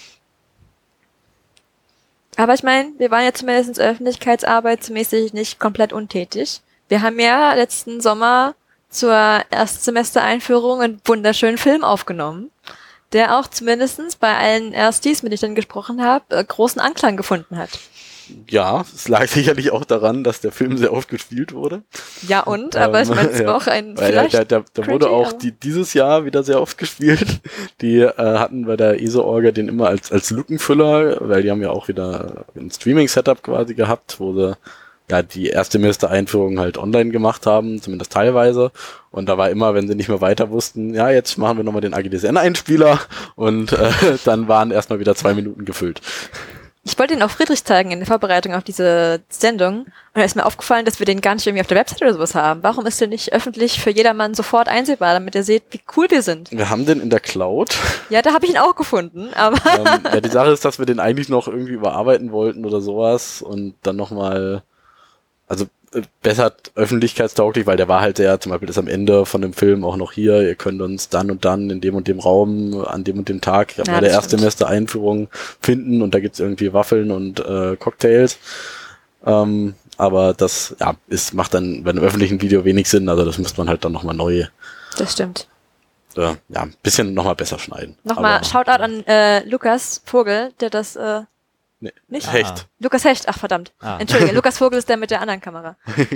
[SPEAKER 1] Aber ich meine, wir waren ja zumindest öffentlichkeitsarbeitsmäßig nicht komplett untätig. Wir haben ja letzten Sommer zur Erstsemestereinführung einen wunderschönen Film aufgenommen, der auch zumindest bei allen Erstis, mit denen ich dann gesprochen habe, großen Anklang gefunden hat.
[SPEAKER 3] Ja, es lag sicherlich auch daran, dass der Film sehr oft gespielt wurde.
[SPEAKER 1] Ja und? Aber ich meine, es war auch ein vielleicht...
[SPEAKER 3] Der wurde auch dieses Jahr wieder sehr oft gespielt. Die hatten bei der ESO-Orga den immer als Lückenfüller, weil die haben ja auch wieder ein Streaming-Setup quasi gehabt, wo sie ja die Erstsemester-Einführung halt online gemacht haben, zumindest teilweise. Und da war immer, wenn sie nicht mehr weiter wussten, ja, jetzt machen wir nochmal den AGDSN-Einspieler und dann waren erstmal wieder 2 Minuten gefüllt.
[SPEAKER 1] Ich wollte ihn auch Friedrich zeigen in der Vorbereitung auf diese Sendung und da ist mir aufgefallen, dass wir den gar nicht irgendwie auf der Website oder sowas haben. Warum ist der nicht öffentlich für jedermann sofort einsehbar, damit ihr seht, wie cool wir sind?
[SPEAKER 3] Wir haben den in der Cloud.
[SPEAKER 1] Ja, da habe ich ihn auch gefunden, aber...
[SPEAKER 3] ja, die Sache ist, dass wir den eigentlich noch irgendwie überarbeiten wollten oder sowas und dann nochmal, also besser öffentlichkeitstauglich, weil der war halt sehr, zum Beispiel ist am Ende von dem Film auch noch hier, ihr könnt uns dann und dann in dem und dem Raum an dem und dem Tag bei der Erstsemester-Einführung finden und da gibt's irgendwie Waffeln und Cocktails. Aber das macht dann bei einem öffentlichen Video wenig Sinn, also das müsste man halt dann nochmal neu.
[SPEAKER 1] Das stimmt.
[SPEAKER 3] Ein bisschen nochmal besser schneiden.
[SPEAKER 1] Nochmal Shoutout an Lukas Vogel, der das
[SPEAKER 3] Nee,
[SPEAKER 1] nicht?
[SPEAKER 3] Hecht.
[SPEAKER 1] Lukas Hecht, ach verdammt. Entschuldige, Lukas Vogel ist der mit der anderen Kamera.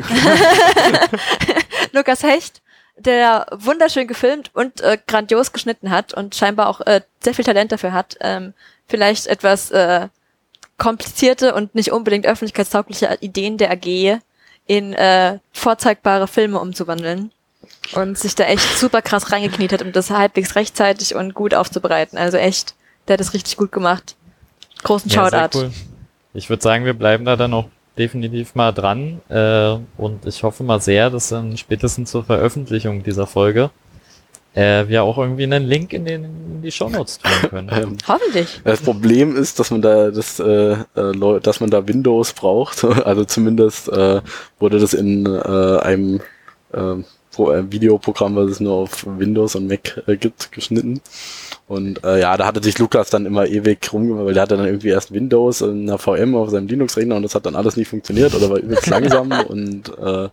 [SPEAKER 1] Lukas Hecht, der wunderschön gefilmt und grandios geschnitten hat und scheinbar auch sehr viel Talent dafür hat, vielleicht etwas komplizierte und nicht unbedingt öffentlichkeitstaugliche Ideen der AG in vorzeigbare Filme umzuwandeln und sich da echt super krass reingekniet hat, um das halbwegs rechtzeitig und gut aufzubereiten. Also echt, der hat das richtig gut gemacht. Großen Shoutout.
[SPEAKER 2] Cool. Ich würde sagen, wir bleiben da dann auch definitiv mal dran und ich hoffe mal sehr, dass dann spätestens zur Veröffentlichung dieser Folge wir auch irgendwie einen Link in die Shownotes tun können.
[SPEAKER 1] Hoffentlich.
[SPEAKER 3] Das Problem ist, dass man da dass man da Windows braucht. Also zumindest wurde das in einem Videoprogramm, was es nur auf Windows und Mac gibt, geschnitten. Und da hatte sich Lukas dann immer ewig rumgemacht, weil der hatte dann irgendwie erst Windows in einer VM auf seinem Linux-Rechner und das hat dann alles nicht funktioniert oder war übelst langsam und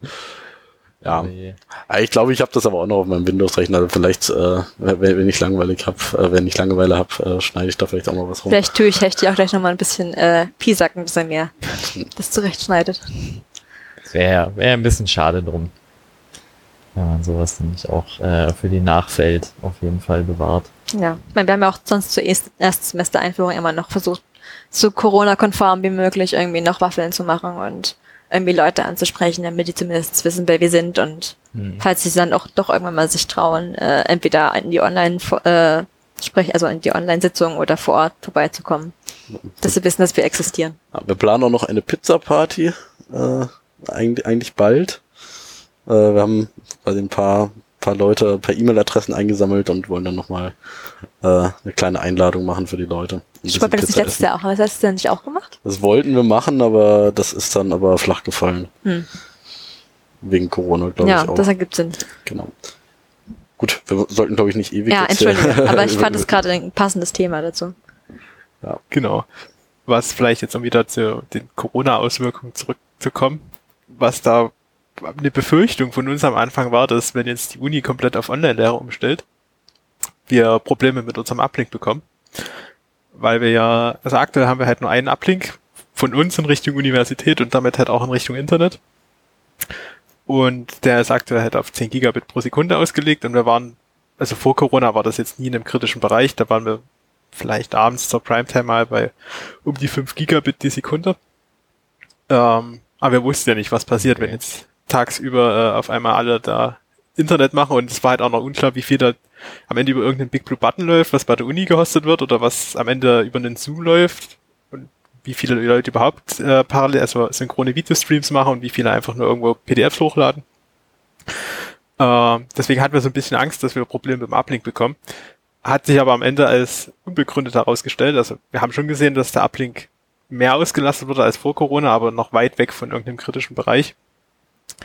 [SPEAKER 3] ich glaube, ich habe das aber auch noch auf meinem Windows-Rechner. Also vielleicht, wenn ich Langeweile habe, schneide ich da vielleicht auch mal was rum.
[SPEAKER 1] Vielleicht tue ich Hechti auch gleich nochmal ein bisschen piesacken, bis er mir das zurechtschneidet.
[SPEAKER 2] Das wäre ein bisschen schade drum, wenn man sowas nämlich auch für die Nachwelt auf jeden Fall bewahrt.
[SPEAKER 1] Ja, ich meine, wir haben ja auch sonst zur Erstsemester-Einführung immer noch versucht, so Corona-konform wie möglich irgendwie noch Waffeln zu machen und irgendwie Leute anzusprechen, damit die zumindest wissen, wer wir sind und falls sie dann auch doch irgendwann mal sich trauen, entweder in die in die Online-Sitzung oder vor Ort vorbeizukommen, dass sie wissen, dass wir existieren.
[SPEAKER 3] Ja, wir planen auch noch eine Pizza-Party, eigentlich bald. Wir haben quasi ein paar Leute per E-Mail-Adressen eingesammelt und wollen dann nochmal eine kleine Einladung machen für die Leute.
[SPEAKER 1] Ich wollte das nicht letztes Jahr auch. Haben wir das letztes Jahr nicht auch gemacht?
[SPEAKER 3] Das wollten wir machen, aber das ist dann aber flach gefallen. Wegen Corona, glaube ich auch.
[SPEAKER 1] Ja, das ergibt Sinn.
[SPEAKER 3] Genau. Gut, wir sollten, glaube ich, nicht ewig
[SPEAKER 1] Entschuldige, aber ich fand es gerade ein passendes Thema dazu.
[SPEAKER 4] Ja, genau. Was vielleicht jetzt, um wieder zu den Corona-Auswirkungen zurückzukommen, was da eine Befürchtung von uns am Anfang war, dass wenn jetzt die Uni komplett auf Online-Lehre umstellt, wir Probleme mit unserem Uplink bekommen. Weil wir also aktuell haben wir halt nur einen Uplink von uns in Richtung Universität und damit halt auch in Richtung Internet. Und der ist aktuell halt auf 10 Gigabit pro Sekunde ausgelegt und wir waren, also vor Corona war das jetzt nie in einem kritischen Bereich, da waren wir vielleicht abends zur Primetime mal bei um die 5 Gigabit die Sekunde. Aber wir wussten ja nicht, was passiert, wenn jetzt tagsüber auf einmal alle da Internet machen und es war halt auch noch unklar, wie viel da am Ende über irgendeinen Big Blue Button läuft, was bei der Uni gehostet wird oder was am Ende über einen Zoom läuft und wie viele Leute überhaupt parallel, also synchrone Videostreams machen und wie viele einfach nur irgendwo PDFs hochladen. Deswegen hatten wir so ein bisschen Angst, dass wir Probleme mit dem Uplink bekommen. Hat sich aber am Ende als unbegründet herausgestellt. Also wir haben schon gesehen, dass der Uplink mehr ausgelastet wurde als vor Corona, aber noch weit weg von irgendeinem kritischen Bereich.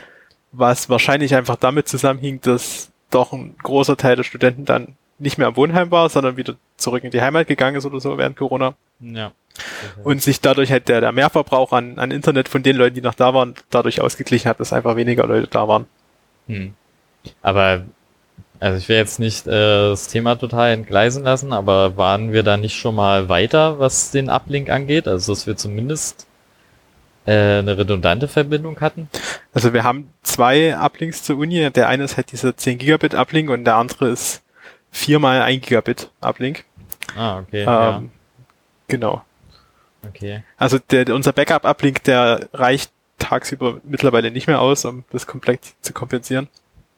[SPEAKER 4] was wahrscheinlich einfach damit zusammenhing, dass doch ein großer Teil der Studenten dann nicht mehr im Wohnheim war, sondern wieder zurück in die Heimat gegangen ist oder so während Corona.
[SPEAKER 2] Ja.
[SPEAKER 4] Und sich dadurch halt der Mehrverbrauch an Internet von den Leuten, die noch da waren, dadurch ausgeglichen hat, dass einfach weniger Leute da waren.
[SPEAKER 2] Aber, also ich will jetzt nicht das Thema total entgleisen lassen, aber waren wir da nicht schon mal weiter, was den Uplink angeht? Also, dass wir zumindest eine redundante Verbindung hatten?
[SPEAKER 4] Also wir haben 2 Uplinks zur Uni. Der eine ist halt dieser 10 Gigabit Uplink und der andere ist 4 mal 1 Gigabit Uplink.
[SPEAKER 2] Ah, okay. Ja.
[SPEAKER 4] Genau.
[SPEAKER 2] Okay.
[SPEAKER 4] Also unser Backup-Uplink, der reicht tagsüber mittlerweile nicht mehr aus, um das komplett zu kompensieren.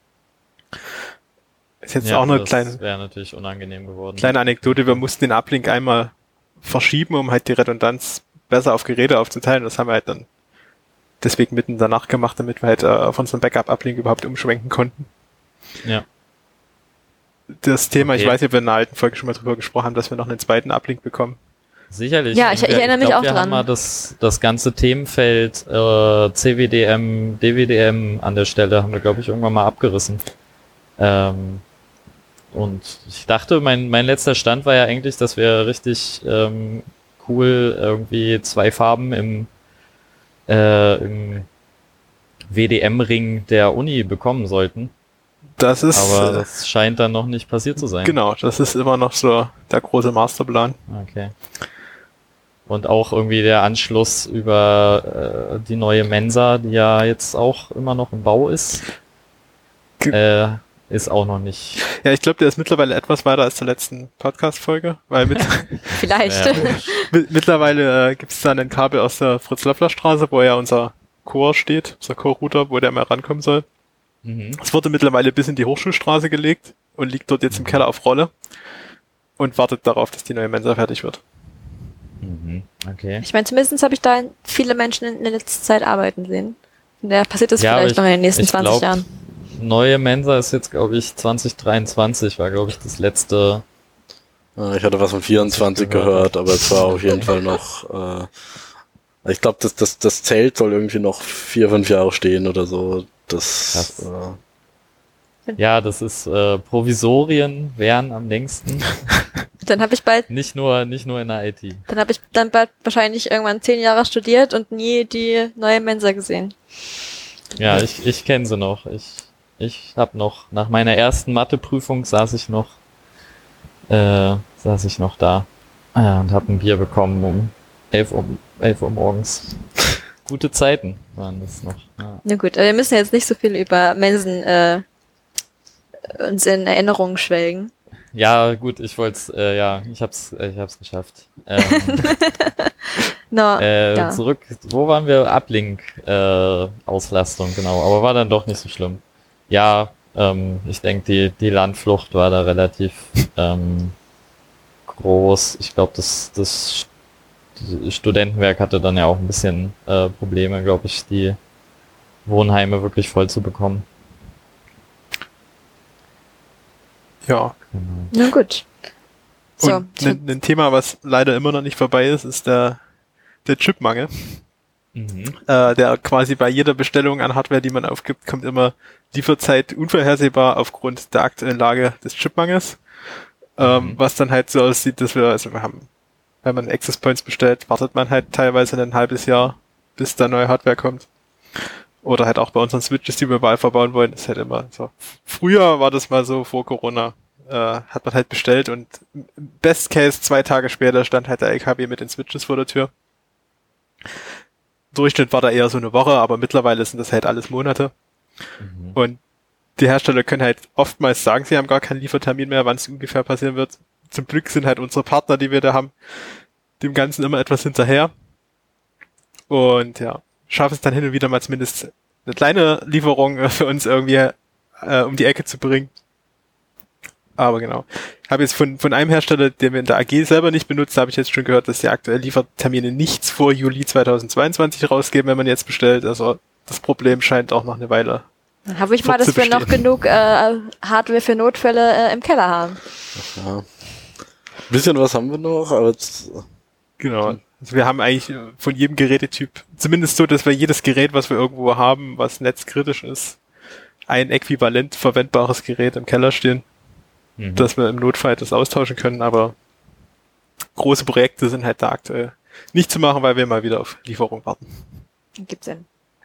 [SPEAKER 4] Ist jetzt auch eine
[SPEAKER 2] das wäre natürlich unangenehm geworden.
[SPEAKER 4] kleine Anekdote. Wir mussten den Uplink einmal verschieben, um halt die Redundanz besser auf Geräte aufzuteilen. Das haben wir halt dann deswegen mitten danach gemacht, damit wir halt auf unseren Backup-Uplink überhaupt umschwenken konnten.
[SPEAKER 2] Ja.
[SPEAKER 4] Das Thema,
[SPEAKER 2] Okay.
[SPEAKER 4] ich weiß nicht, ob wir in einer alten Folge schon mal drüber gesprochen haben, dass wir noch einen zweiten Uplink bekommen.
[SPEAKER 2] Sicherlich.
[SPEAKER 1] Ja, ich erinnere mich auch
[SPEAKER 2] wir
[SPEAKER 1] dran.
[SPEAKER 2] haben mal das ganze Themenfeld CWDM, DWDM an der Stelle haben wir, glaube ich, irgendwann mal abgerissen. Und ich dachte, mein letzter Stand war ja eigentlich, dass wir richtig cool irgendwie 2 Farben im WDM-Ring der Uni bekommen sollten.
[SPEAKER 4] Das ist,
[SPEAKER 2] Aber das scheint dann noch nicht passiert zu sein.
[SPEAKER 4] genau, das ist immer noch so der große Masterplan.
[SPEAKER 2] Okay. Und auch irgendwie der Anschluss über die neue Mensa, die ja jetzt auch immer noch im Bau ist, ist auch noch nicht.
[SPEAKER 4] Ja, ich glaube, der ist mittlerweile etwas weiter als zur letzten Podcast-Folge, weil
[SPEAKER 1] Vielleicht.
[SPEAKER 2] Ja,
[SPEAKER 4] mittlerweile gibt es da ein Kabel aus der Fritz-Löffler-Straße, wo ja unser Core steht, unser Core-Router, wo der mal rankommen soll.
[SPEAKER 2] Mhm.
[SPEAKER 4] Es wurde mittlerweile bis in die Hochschulstraße gelegt und liegt dort jetzt im Keller auf Rolle und wartet darauf, dass die neue Mensa fertig wird.
[SPEAKER 2] Mhm. Okay.
[SPEAKER 1] Ich meine, zumindest habe ich da viele Menschen in der letzten Zeit arbeiten sehen. Von daher passiert das
[SPEAKER 2] Ja,
[SPEAKER 1] vielleicht
[SPEAKER 2] aber
[SPEAKER 1] noch in den nächsten
[SPEAKER 2] ich
[SPEAKER 1] 20
[SPEAKER 2] glaub,
[SPEAKER 1] Jahren.
[SPEAKER 2] Neue Mensa ist jetzt, glaube ich, 2023 war, glaube ich, das letzte.
[SPEAKER 3] Ich hatte was von 24 gehört, aber es war auf jeden Fall noch, ich glaube, das Zelt soll irgendwie noch 4-5 Jahre stehen oder so. Das,
[SPEAKER 2] Ja, das ist Provisorien wären am längsten.
[SPEAKER 1] Dann habe ich bald,
[SPEAKER 2] Nicht nur in der IT.
[SPEAKER 1] dann habe ich dann bald wahrscheinlich irgendwann 10 Jahre studiert und nie die neue Mensa gesehen.
[SPEAKER 2] Ja, ich kenne sie noch. Ich habe noch, nach meiner ersten Matheprüfung saß ich noch da und habe ein Bier bekommen um 11 Uhr morgens. Gute Zeiten waren das noch. Ja.
[SPEAKER 1] Na gut, aber wir müssen jetzt nicht so viel über Mensen uns in Erinnerungen schwelgen.
[SPEAKER 2] Ja, gut, ich wollte ich hab's geschafft.
[SPEAKER 1] Ja.
[SPEAKER 2] Zurück, wo waren wir? Uplink Auslastung, genau, aber war dann doch nicht so schlimm. Ja, ich denke, die Landflucht war da relativ groß. Ich glaube, das Studentenwerk hatte dann ja auch ein bisschen Probleme, glaube ich, die Wohnheime wirklich voll zu bekommen.
[SPEAKER 4] Ja.
[SPEAKER 2] Genau.
[SPEAKER 1] Na gut. So,
[SPEAKER 4] Und ein Thema, was leider immer noch nicht vorbei ist der Chipmangel.
[SPEAKER 2] Mhm.
[SPEAKER 4] Der quasi bei jeder Bestellung an Hardware, die man aufgibt, kommt immer Lieferzeit unvorhersehbar aufgrund der aktuellen Lage des Chipmangels. Was dann halt so aussieht, dass wir haben, wenn man Access Points bestellt, wartet man halt teilweise ein halbes Jahr, bis da neue Hardware kommt. Oder halt auch bei unseren Switches, die wir überall verbauen wollen, ist halt immer so. Früher war das mal so, vor Corona, hat man halt bestellt und Best Case 2 Tage später stand halt der LKW mit den Switches vor der Tür. Durchschnitt war da eher so eine Woche, aber mittlerweile sind das halt alles Monate.
[SPEAKER 2] Mhm.
[SPEAKER 4] Und die Hersteller können halt oftmals sagen, sie haben gar keinen Liefertermin mehr, wann es ungefähr passieren wird. Zum Glück sind halt unsere Partner, die wir da haben, dem Ganzen immer etwas hinterher. Und ja, schaffen es dann hin und wieder mal zumindest eine kleine Lieferung für uns irgendwie um die Ecke zu bringen. Aber genau. Ich habe jetzt von einem Hersteller, den wir in der AG selber nicht benutzen, habe ich jetzt schon gehört, dass die aktuell Liefertermine nichts vor Juli 2022 rausgeben, wenn man jetzt bestellt. Also das Problem scheint auch noch eine Weile.
[SPEAKER 1] dann hoffe ich mal, dass wir noch genug Hardware für Notfälle im Keller haben.
[SPEAKER 3] ja. Ein bisschen was haben wir noch, aber jetzt,
[SPEAKER 4] Genau. Also wir haben eigentlich von jedem Gerätetyp, zumindest so, dass wir jedes Gerät, was wir irgendwo haben, was netzkritisch ist, ein äquivalent verwendbares Gerät im Keller stehen, dass wir im Notfall das austauschen können, aber große Projekte sind halt da aktuell nicht zu machen, weil wir mal wieder auf Lieferung warten.
[SPEAKER 1] Gibt's Sinn.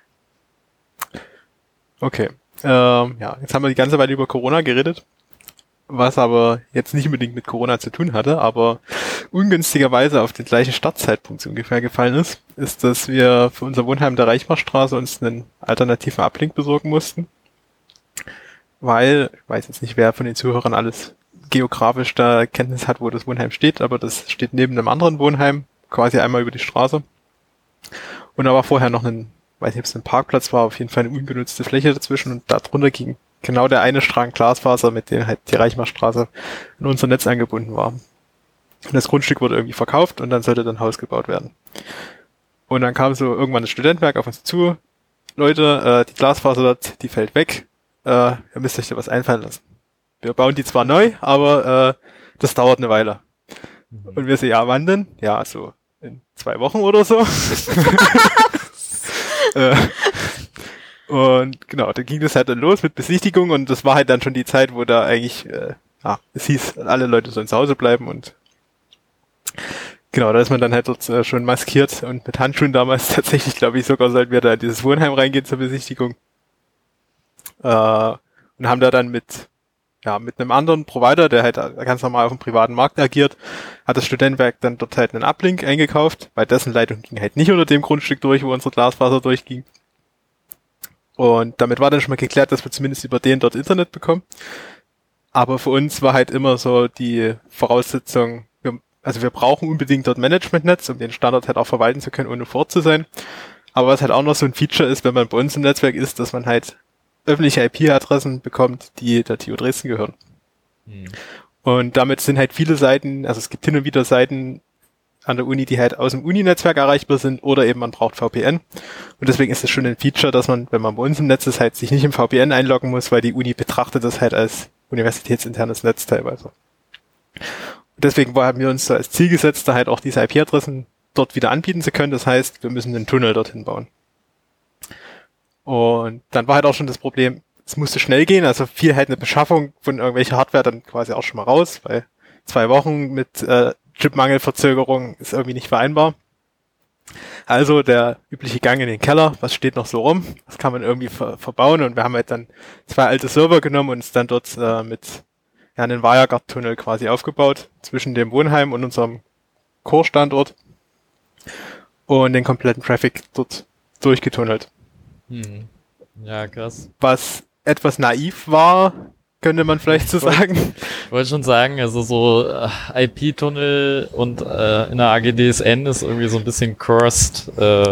[SPEAKER 4] Okay. Ja, jetzt haben wir die ganze Weile über Corona geredet, was aber jetzt nicht unbedingt mit Corona zu tun hatte, aber ungünstigerweise auf den gleichen Startzeitpunkt so ungefähr gefallen ist, dass wir für unser Wohnheim der Reichmarstraße uns einen alternativen Uplink besorgen mussten, weil, ich weiß jetzt nicht, wer von den Zuhörern alles geografisch da Kenntnis hat, wo das Wohnheim steht, aber das steht neben einem anderen Wohnheim, quasi einmal über die Straße. Und da war vorher noch weiß nicht, ob es ein Parkplatz war, auf jeden Fall eine ungenutzte Fläche dazwischen und da drunter ging genau der eine Strang Glasfaser, mit dem halt die Reichmarstraße in unser Netz angebunden war. Und das Grundstück wurde irgendwie verkauft und dann sollte dann ein Haus gebaut werden. Und dann kam so irgendwann das Studentenwerk auf uns zu, Leute, die Glasfaser dort, die fällt weg, ihr müsst euch da was einfallen lassen. Wir bauen die zwar neu, aber das dauert eine Weile. Und wir so, ja, wann denn? Ja, so in 2 Wochen oder so. Und genau, dann ging das halt dann los mit Besichtigung und das war halt dann schon die Zeit, wo da eigentlich, es hieß, alle Leute sollen zu Hause bleiben und genau, da ist man dann halt dort schon maskiert und mit Handschuhen damals tatsächlich, glaube ich, sogar sollten wir da in dieses Wohnheim reingehen zur Besichtigung. Und haben da dann mit einem anderen Provider, der halt ganz normal auf dem privaten Markt agiert, hat das Studentenwerk dann dort halt einen Uplink eingekauft, weil dessen Leitung ging halt nicht unter dem Grundstück durch, wo unsere Glasfaser durchging. Und damit war dann schon mal geklärt, dass wir zumindest über den dort Internet bekommen. Aber für uns war halt immer so die Voraussetzung, wir brauchen unbedingt dort Managementnetz, um den Standard halt auch verwalten zu können, ohne vor Ort zu sein. Aber was halt auch noch so ein Feature ist, wenn man bei uns im Netzwerk ist, dass man halt öffentliche IP-Adressen bekommt, die der TU Dresden gehören. Und damit sind halt viele Seiten, also es gibt hin und wieder Seiten an der Uni, die halt aus dem Uni-Netzwerk erreichbar sind oder eben man braucht VPN. Und deswegen ist es schon ein Feature, dass man, wenn man bei uns im Netz ist, halt sich nicht im VPN einloggen muss, weil die Uni betrachtet das halt als universitätsinternes Netz teilweise. Und deswegen haben wir uns so als Ziel gesetzt, da halt auch diese IP-Adressen dort wieder anbieten zu können. Das heißt, wir müssen einen Tunnel dorthin bauen. Und dann war halt auch schon das Problem, es musste schnell gehen, also fiel halt eine Beschaffung von irgendwelcher Hardware dann quasi auch schon mal raus, weil 2 Wochen mit Chipmangelverzögerung ist irgendwie nicht vereinbar. Also der übliche Gang in den Keller, was steht noch so rum, was kann man irgendwie verbauen und wir haben halt dann 2 alte Server genommen und uns dann dort mit einen WireGuard-Tunnel quasi aufgebaut zwischen dem Wohnheim und unserem Core-Standort und den kompletten Traffic dort durchgetunnelt.
[SPEAKER 2] Ja, krass.
[SPEAKER 4] Was etwas naiv war, könnte man vielleicht so sagen.
[SPEAKER 2] Ich wollte schon sagen, also so IP-Tunnel und in der AGDSN ist irgendwie so ein bisschen cursed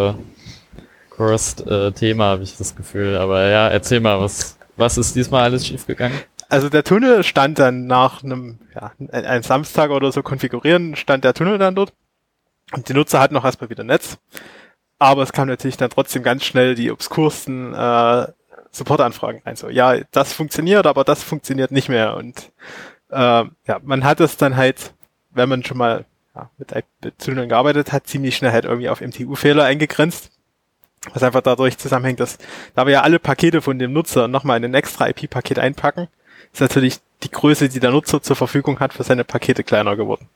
[SPEAKER 2] Thema, habe ich das Gefühl. Aber ja, erzähl mal, was ist diesmal alles schiefgegangen?
[SPEAKER 4] Also der Tunnel stand dann nach einem Samstag oder so konfigurieren, stand der Tunnel dann dort. Und die Nutzer hatten noch erstmal wieder Netz. Aber es kam natürlich dann trotzdem ganz schnell die obskursten Supportanfragen rein. So, ja, das funktioniert, aber das funktioniert nicht mehr. Und man hat es dann halt, wenn man schon mal mit Tunneln gearbeitet hat, ziemlich schnell halt irgendwie auf MTU-Fehler eingegrenzt. Was einfach dadurch zusammenhängt, dass da wir ja alle Pakete von dem Nutzer nochmal in ein extra IP-Paket einpacken, ist natürlich die Größe, die der Nutzer zur Verfügung hat, für seine Pakete kleiner geworden.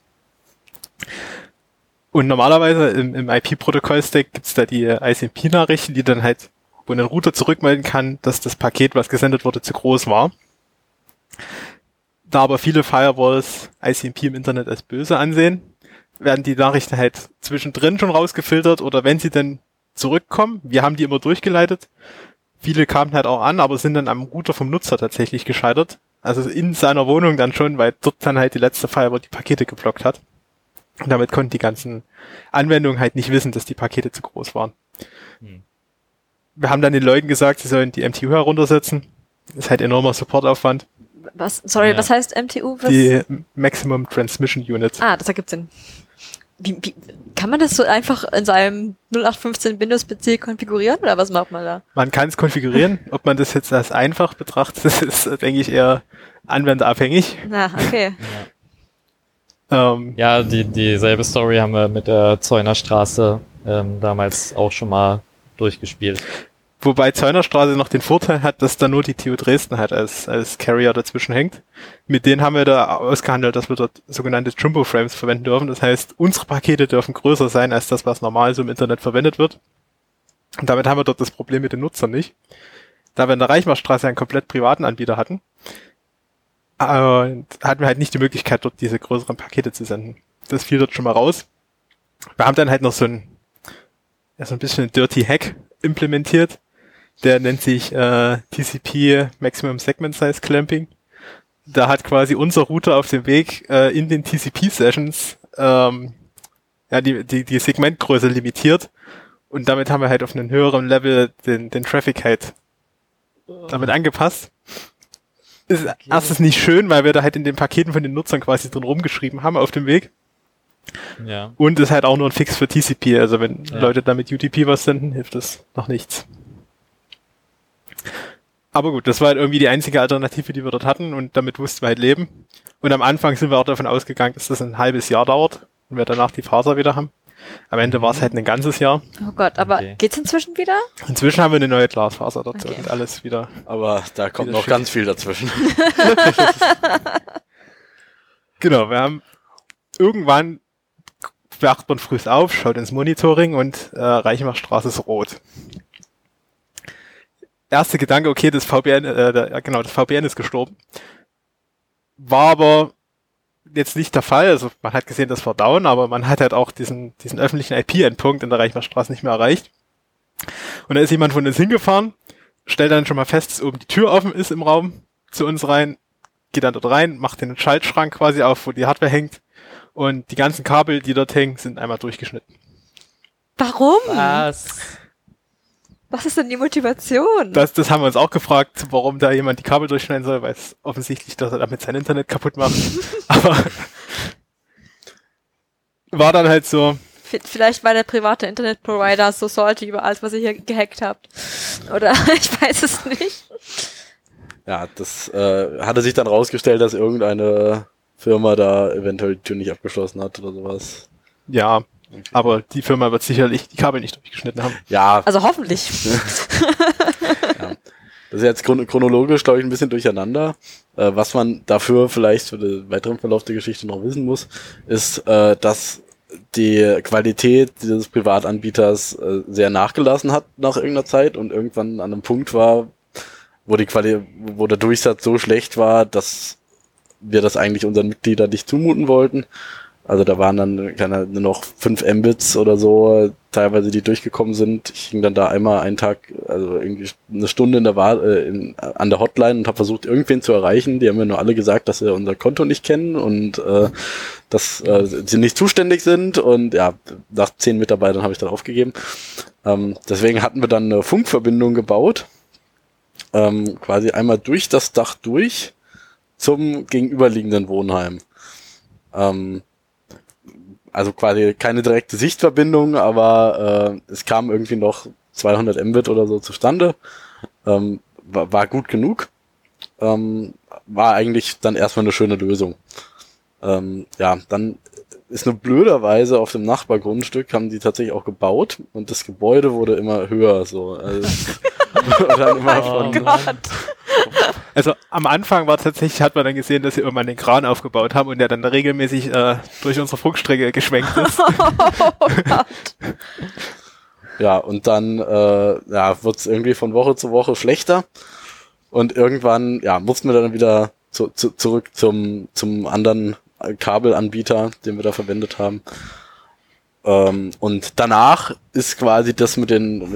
[SPEAKER 4] Und normalerweise im IP-Protokoll-Stack gibt's da die ICMP-Nachrichten, die dann halt, wo ein Router zurückmelden kann, dass das Paket, was gesendet wurde, zu groß war. Da aber viele Firewalls ICMP im Internet als böse ansehen, werden die Nachrichten halt zwischendrin schon rausgefiltert oder wenn sie dann zurückkommen, wir haben die immer durchgeleitet. Viele kamen halt auch an, aber sind dann am Router vom Nutzer tatsächlich gescheitert. Also in seiner Wohnung dann schon, weil dort dann halt die letzte Firewall die Pakete geblockt hat. Und damit konnten die ganzen Anwendungen halt nicht wissen, dass die Pakete zu groß waren. Wir haben dann den Leuten gesagt, sie sollen die MTU heruntersetzen. Das ist halt enormer Supportaufwand.
[SPEAKER 1] Was? Sorry, was heißt MTU? Was?
[SPEAKER 4] Die Maximum Transmission Unit.
[SPEAKER 1] Das ergibt Sinn. Wie kann man das so einfach in seinem 0815 Windows-PC konfigurieren oder was macht man da?
[SPEAKER 4] Man kann es konfigurieren. Ob man das jetzt als einfach betrachtet, ist, denke ich, eher anwenderabhängig.
[SPEAKER 1] Okay.
[SPEAKER 2] Ja, dieselbe Story haben wir mit der Zeunerstraße damals auch schon mal durchgespielt.
[SPEAKER 4] Wobei Zeunerstraße noch den Vorteil hat, dass da nur die TU Dresden halt als Carrier dazwischen hängt. Mit denen haben wir da ausgehandelt, dass wir dort sogenannte Jumbo-Frames verwenden dürfen. Das heißt, unsere Pakete dürfen größer sein als das, was normal so im Internet verwendet wird. Und damit haben wir dort das Problem mit den Nutzern nicht. Da wir in der Reichmarstraße einen komplett privaten Anbieter hatten, hatten wir halt nicht die Möglichkeit, dort diese größeren Pakete zu senden. Das fiel dort schon mal raus. Wir haben dann halt noch so ein bisschen Dirty Hack implementiert. Der nennt sich TCP Maximum Segment Size Clamping. Da hat quasi unser Router auf dem Weg in den TCP-Sessions die Segmentgröße limitiert. Und damit haben wir halt auf einem höheren Level den Traffic halt damit angepasst. Ist erstens nicht schön, weil wir da halt in den Paketen von den Nutzern quasi drin rumgeschrieben haben auf dem Weg.
[SPEAKER 2] Ja.
[SPEAKER 4] Und ist halt auch nur ein Fix für TCP. Also wenn Leute da mit UDP was senden, hilft das noch nichts. Aber gut, das war halt irgendwie die einzige Alternative, die wir dort hatten und damit mussten wir halt leben. Und am Anfang sind wir auch davon ausgegangen, dass das ein halbes Jahr dauert und wir danach die Faser wieder haben. Am Ende war es halt ein ganzes Jahr.
[SPEAKER 1] Oh Gott, aber geht's inzwischen wieder?
[SPEAKER 4] Inzwischen haben wir eine neue Glasfaser dort und alles wieder.
[SPEAKER 3] Aber da kommt noch ganz viel dazwischen.
[SPEAKER 4] Genau, wir haben irgendwann wacht man früh auf, schaut ins Monitoring und Reichenbachstraße ist rot. Erster Gedanke, okay, das VPN ist gestorben. War aber jetzt nicht der Fall. Also man hat gesehen, das war down, aber man hat halt auch diesen öffentlichen IP-Endpunkt in der Reichenbachstraße nicht mehr erreicht. Und da ist jemand von uns hingefahren, stellt dann schon mal fest, dass oben die Tür offen ist im Raum zu uns rein, geht dann dort rein, macht den Schaltschrank quasi auf, wo die Hardware hängt. Und die ganzen Kabel, die dort hängen, sind einmal durchgeschnitten.
[SPEAKER 1] Warum?
[SPEAKER 2] Was?
[SPEAKER 1] Was ist denn die Motivation?
[SPEAKER 4] Das haben wir uns auch gefragt, warum da jemand die Kabel durchschneiden soll, weil es offensichtlich, dass er damit sein Internet kaputt macht. Aber war dann halt so.
[SPEAKER 1] Vielleicht war der private Internetprovider so salty über alles, was ihr hier gehackt habt. Oder ich weiß es nicht.
[SPEAKER 3] Ja, das hatte sich dann rausgestellt, dass irgendeine Firma da eventuell die Tür nicht abgeschlossen hat oder sowas.
[SPEAKER 4] Ja, okay. Aber die Firma wird sicherlich die Kabel nicht durchgeschnitten haben.
[SPEAKER 3] Ja.
[SPEAKER 1] Also hoffentlich.
[SPEAKER 3] Ja. Das ist jetzt chronologisch, glaube ich, ein bisschen durcheinander. Was man dafür vielleicht für den weiteren Verlauf der Geschichte noch wissen muss, ist, dass die Qualität dieses Privatanbieters sehr nachgelassen hat nach irgendeiner Zeit und irgendwann an einem Punkt war, wo der Durchsatz so schlecht war, dass wir das eigentlich unseren Mitgliedern nicht zumuten wollten. Also da waren dann nur noch 5 Mbits oder so, teilweise die durchgekommen sind. Ich hing dann da einmal einen Tag, also irgendwie eine Stunde an der Hotline und habe versucht, irgendwen zu erreichen. Die haben mir nur alle gesagt, dass sie unser Konto nicht kennen und dass sie nicht zuständig sind. Und ja, nach 10 Mitarbeitern habe ich dann aufgegeben. Deswegen hatten wir dann eine Funkverbindung gebaut, quasi einmal durch das Dach durch zum gegenüberliegenden Wohnheim. Also quasi keine direkte Sichtverbindung, aber es kam irgendwie noch 200 Mbit oder so zustande. War gut genug. War eigentlich dann erstmal eine schöne Lösung. Ja, dann ist nur blöderweise auf dem Nachbargrundstück haben die tatsächlich auch gebaut und das Gebäude wurde immer höher. So. Also, dann immer
[SPEAKER 4] Also am Anfang hat man dann gesehen, dass sie irgendwann den Kran aufgebaut haben und der dann regelmäßig durch unsere Funkstrecke geschwenkt ist.
[SPEAKER 1] Oh Gott.
[SPEAKER 3] Ja, und dann wird es irgendwie von Woche zu Woche schlechter und irgendwann mussten wir dann wieder zurück zum anderen Kabelanbieter, den wir da verwendet haben. Und danach ist quasi das mit dem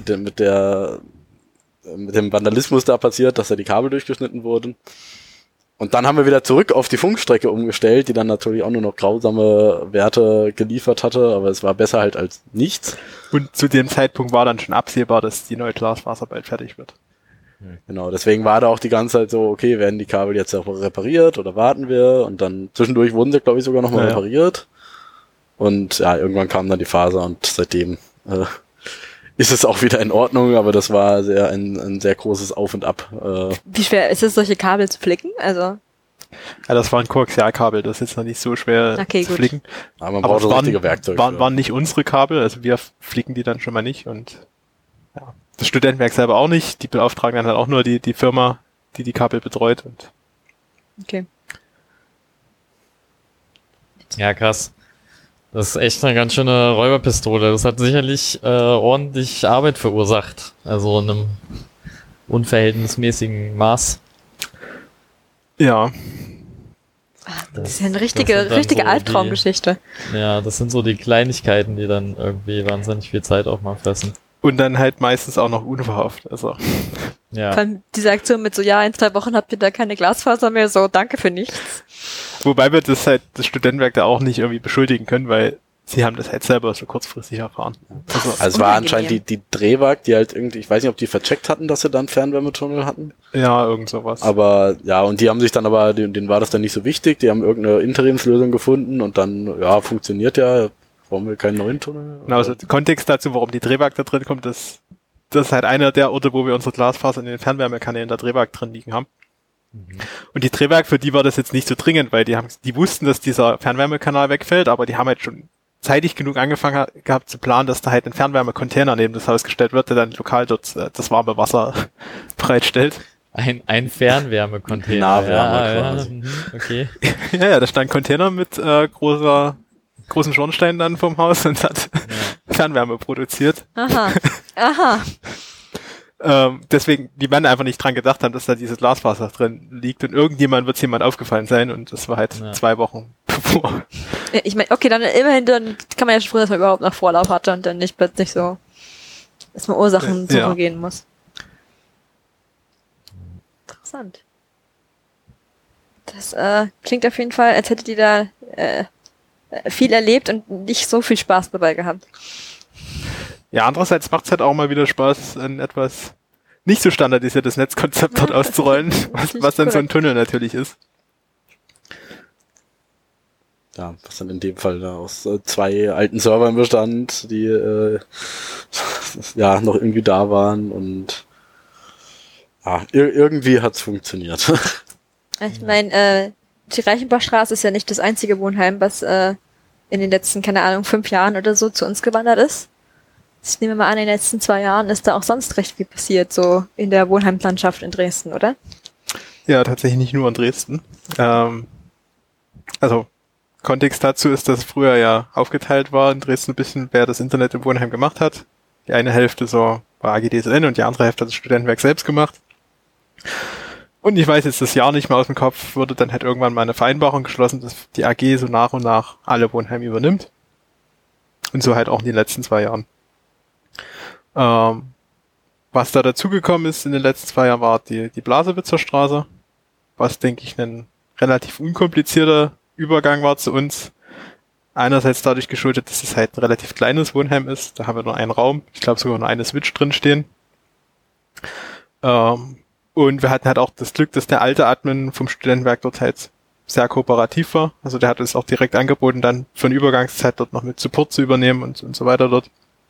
[SPEAKER 3] Vandalismus da passiert, dass da die Kabel durchgeschnitten wurden. Und dann haben wir wieder zurück auf die Funkstrecke umgestellt, die dann natürlich auch nur noch grausame Werte geliefert hatte, aber es war besser halt als nichts.
[SPEAKER 4] Und zu dem Zeitpunkt war dann schon absehbar, dass die neue Glasfaser bald fertig wird.
[SPEAKER 3] Genau, deswegen war da auch die ganze Zeit so, okay, werden die Kabel jetzt auch repariert oder warten wir? Und dann zwischendurch wurden sie, glaube ich, sogar nochmal repariert. Und ja, irgendwann kam dann die Faser und seitdem ist es auch wieder in Ordnung, aber das war ein sehr großes Auf und Ab.
[SPEAKER 1] Wie schwer ist es, solche Kabel zu flicken? Also
[SPEAKER 4] Ja, das war ein Koaxialkabel, das ist jetzt noch nicht so schwer zu flicken.
[SPEAKER 3] Aber man braucht das richtige Werkzeug.
[SPEAKER 4] Waren nicht unsere Kabel, also wir flicken die dann schon mal nicht und ja. das Studentenwerk selber auch nicht. Die beauftragen dann halt auch nur die Firma, die Kabel betreut. Und
[SPEAKER 1] Okay.
[SPEAKER 2] Ja, krass. Das ist echt eine ganz schöne Räuberpistole. Das hat sicherlich ordentlich Arbeit verursacht. Also in einem unverhältnismäßigen Maß.
[SPEAKER 4] ja,
[SPEAKER 1] Das ist ja eine
[SPEAKER 2] das
[SPEAKER 1] richtige
[SPEAKER 2] sind dann so
[SPEAKER 1] Albtraumgeschichte.
[SPEAKER 2] Ja, das sind so die Kleinigkeiten, die dann irgendwie wahnsinnig viel Zeit auch mal fressen.
[SPEAKER 4] und dann halt meistens auch noch unverhofft. Also
[SPEAKER 2] Ja.
[SPEAKER 1] Vor allem diese Aktion mit so, ja, in 2 Wochen habt ihr da keine Glasfaser mehr, so, danke für nichts.
[SPEAKER 4] wobei wir das Studentenwerk da auch nicht irgendwie beschuldigen können, weil sie haben das halt selber so kurzfristig erfahren.
[SPEAKER 3] Also es war
[SPEAKER 1] unangenehm.
[SPEAKER 3] anscheinend die Drehwag, die halt irgendwie, ich weiß nicht, ob die vercheckt hatten, dass sie dann Fernwärmetunnel hatten.
[SPEAKER 4] Ja, irgend sowas.
[SPEAKER 3] Aber ja, und die haben sich dann aber, denen war das dann nicht so wichtig, die haben irgendeine Interimslösung gefunden und dann, ja, funktioniert ja, brauchen wir keinen neuen Tunnel.
[SPEAKER 4] Genau, also Kontext dazu, warum die Drehwag da drin kommt, das ist halt einer der Orte, wo wir unsere Glasfaser in den Fernwärmekanälen der Drehwag drin liegen haben. Und die Drehwag, für die war das jetzt nicht so dringend, weil die wussten, dass dieser Fernwärmekanal wegfällt, aber die haben halt schon zeitig genug angefangen gehabt zu planen, dass da halt ein Fernwärmecontainer neben das Haus gestellt wird, der dann lokal dort das warme Wasser bereitstellt.
[SPEAKER 2] Ein Fernwärmecontainer.
[SPEAKER 3] Nahwärme
[SPEAKER 2] ja,
[SPEAKER 3] quasi.
[SPEAKER 2] Okay.
[SPEAKER 4] Ja, da stand ein Container mit großen Schornsteinen dann vom Haus und hat Fernwärme produziert.
[SPEAKER 1] Aha. Aha.
[SPEAKER 4] Deswegen, die Männer einfach nicht dran gedacht haben, dass da dieses Glasfaser drin liegt und irgendjemand wird es jemand aufgefallen sein und das war halt 2 Wochen bevor.
[SPEAKER 1] Ja, ich meine, okay, dann immerhin, dann kann man ja schon froh, dass man überhaupt noch Vorlauf hatte und dann nicht plötzlich so, dass man Ursachen suchen
[SPEAKER 4] Ja.
[SPEAKER 1] gehen muss. Interessant. Das klingt auf jeden Fall, als hättet ihr da viel erlebt und nicht so viel Spaß dabei gehabt.
[SPEAKER 4] Ja, andererseits macht es halt auch mal wieder Spaß, ein etwas nicht so standardisiertes Netzkonzept dort auszurollen, was dann so ein Tunnel natürlich ist.
[SPEAKER 3] Ja, was dann in dem Fall da aus 2 alten Servern bestand, die ja noch irgendwie da waren und ja, irgendwie hat's funktioniert.
[SPEAKER 1] Ich meine, die Reichenbachstraße ist ja nicht das einzige Wohnheim, was in den letzten, keine Ahnung, 5 Jahren oder so zu uns gewandert ist. Ich nehme mal an, in den letzten 2 Jahren ist da auch sonst recht viel passiert, so in der Wohnheimlandschaft in Dresden, oder?
[SPEAKER 4] Ja, tatsächlich nicht nur in Dresden. Also Kontext dazu ist, dass früher ja aufgeteilt war in Dresden ein bisschen, wer das Internet im Wohnheim gemacht hat. Die eine Hälfte so war AGDSN und die andere Hälfte hat das Studentenwerk selbst gemacht. Und ich weiß jetzt das Jahr nicht mehr aus dem Kopf, wurde dann halt irgendwann mal eine Vereinbarung geschlossen, dass die AG so nach und nach alle Wohnheime übernimmt. Und so halt auch in den letzten 2 Jahren. Was da dazugekommen ist in den letzten 2 Jahren war die Blasewitzer Straße, was, denke ich, ein relativ unkomplizierter Übergang war zu uns. Einerseits dadurch geschuldet, dass es halt ein relativ kleines Wohnheim ist. Da haben wir nur einen Raum, ich glaube sogar nur eine Switch drin stehen. Und wir hatten halt auch das Glück, dass der alte Admin vom Studentenwerk dort halt sehr kooperativ war. Also der hat es auch direkt angeboten, dann für eine Übergangszeit dort noch mit Support zu übernehmen und so weiter dort.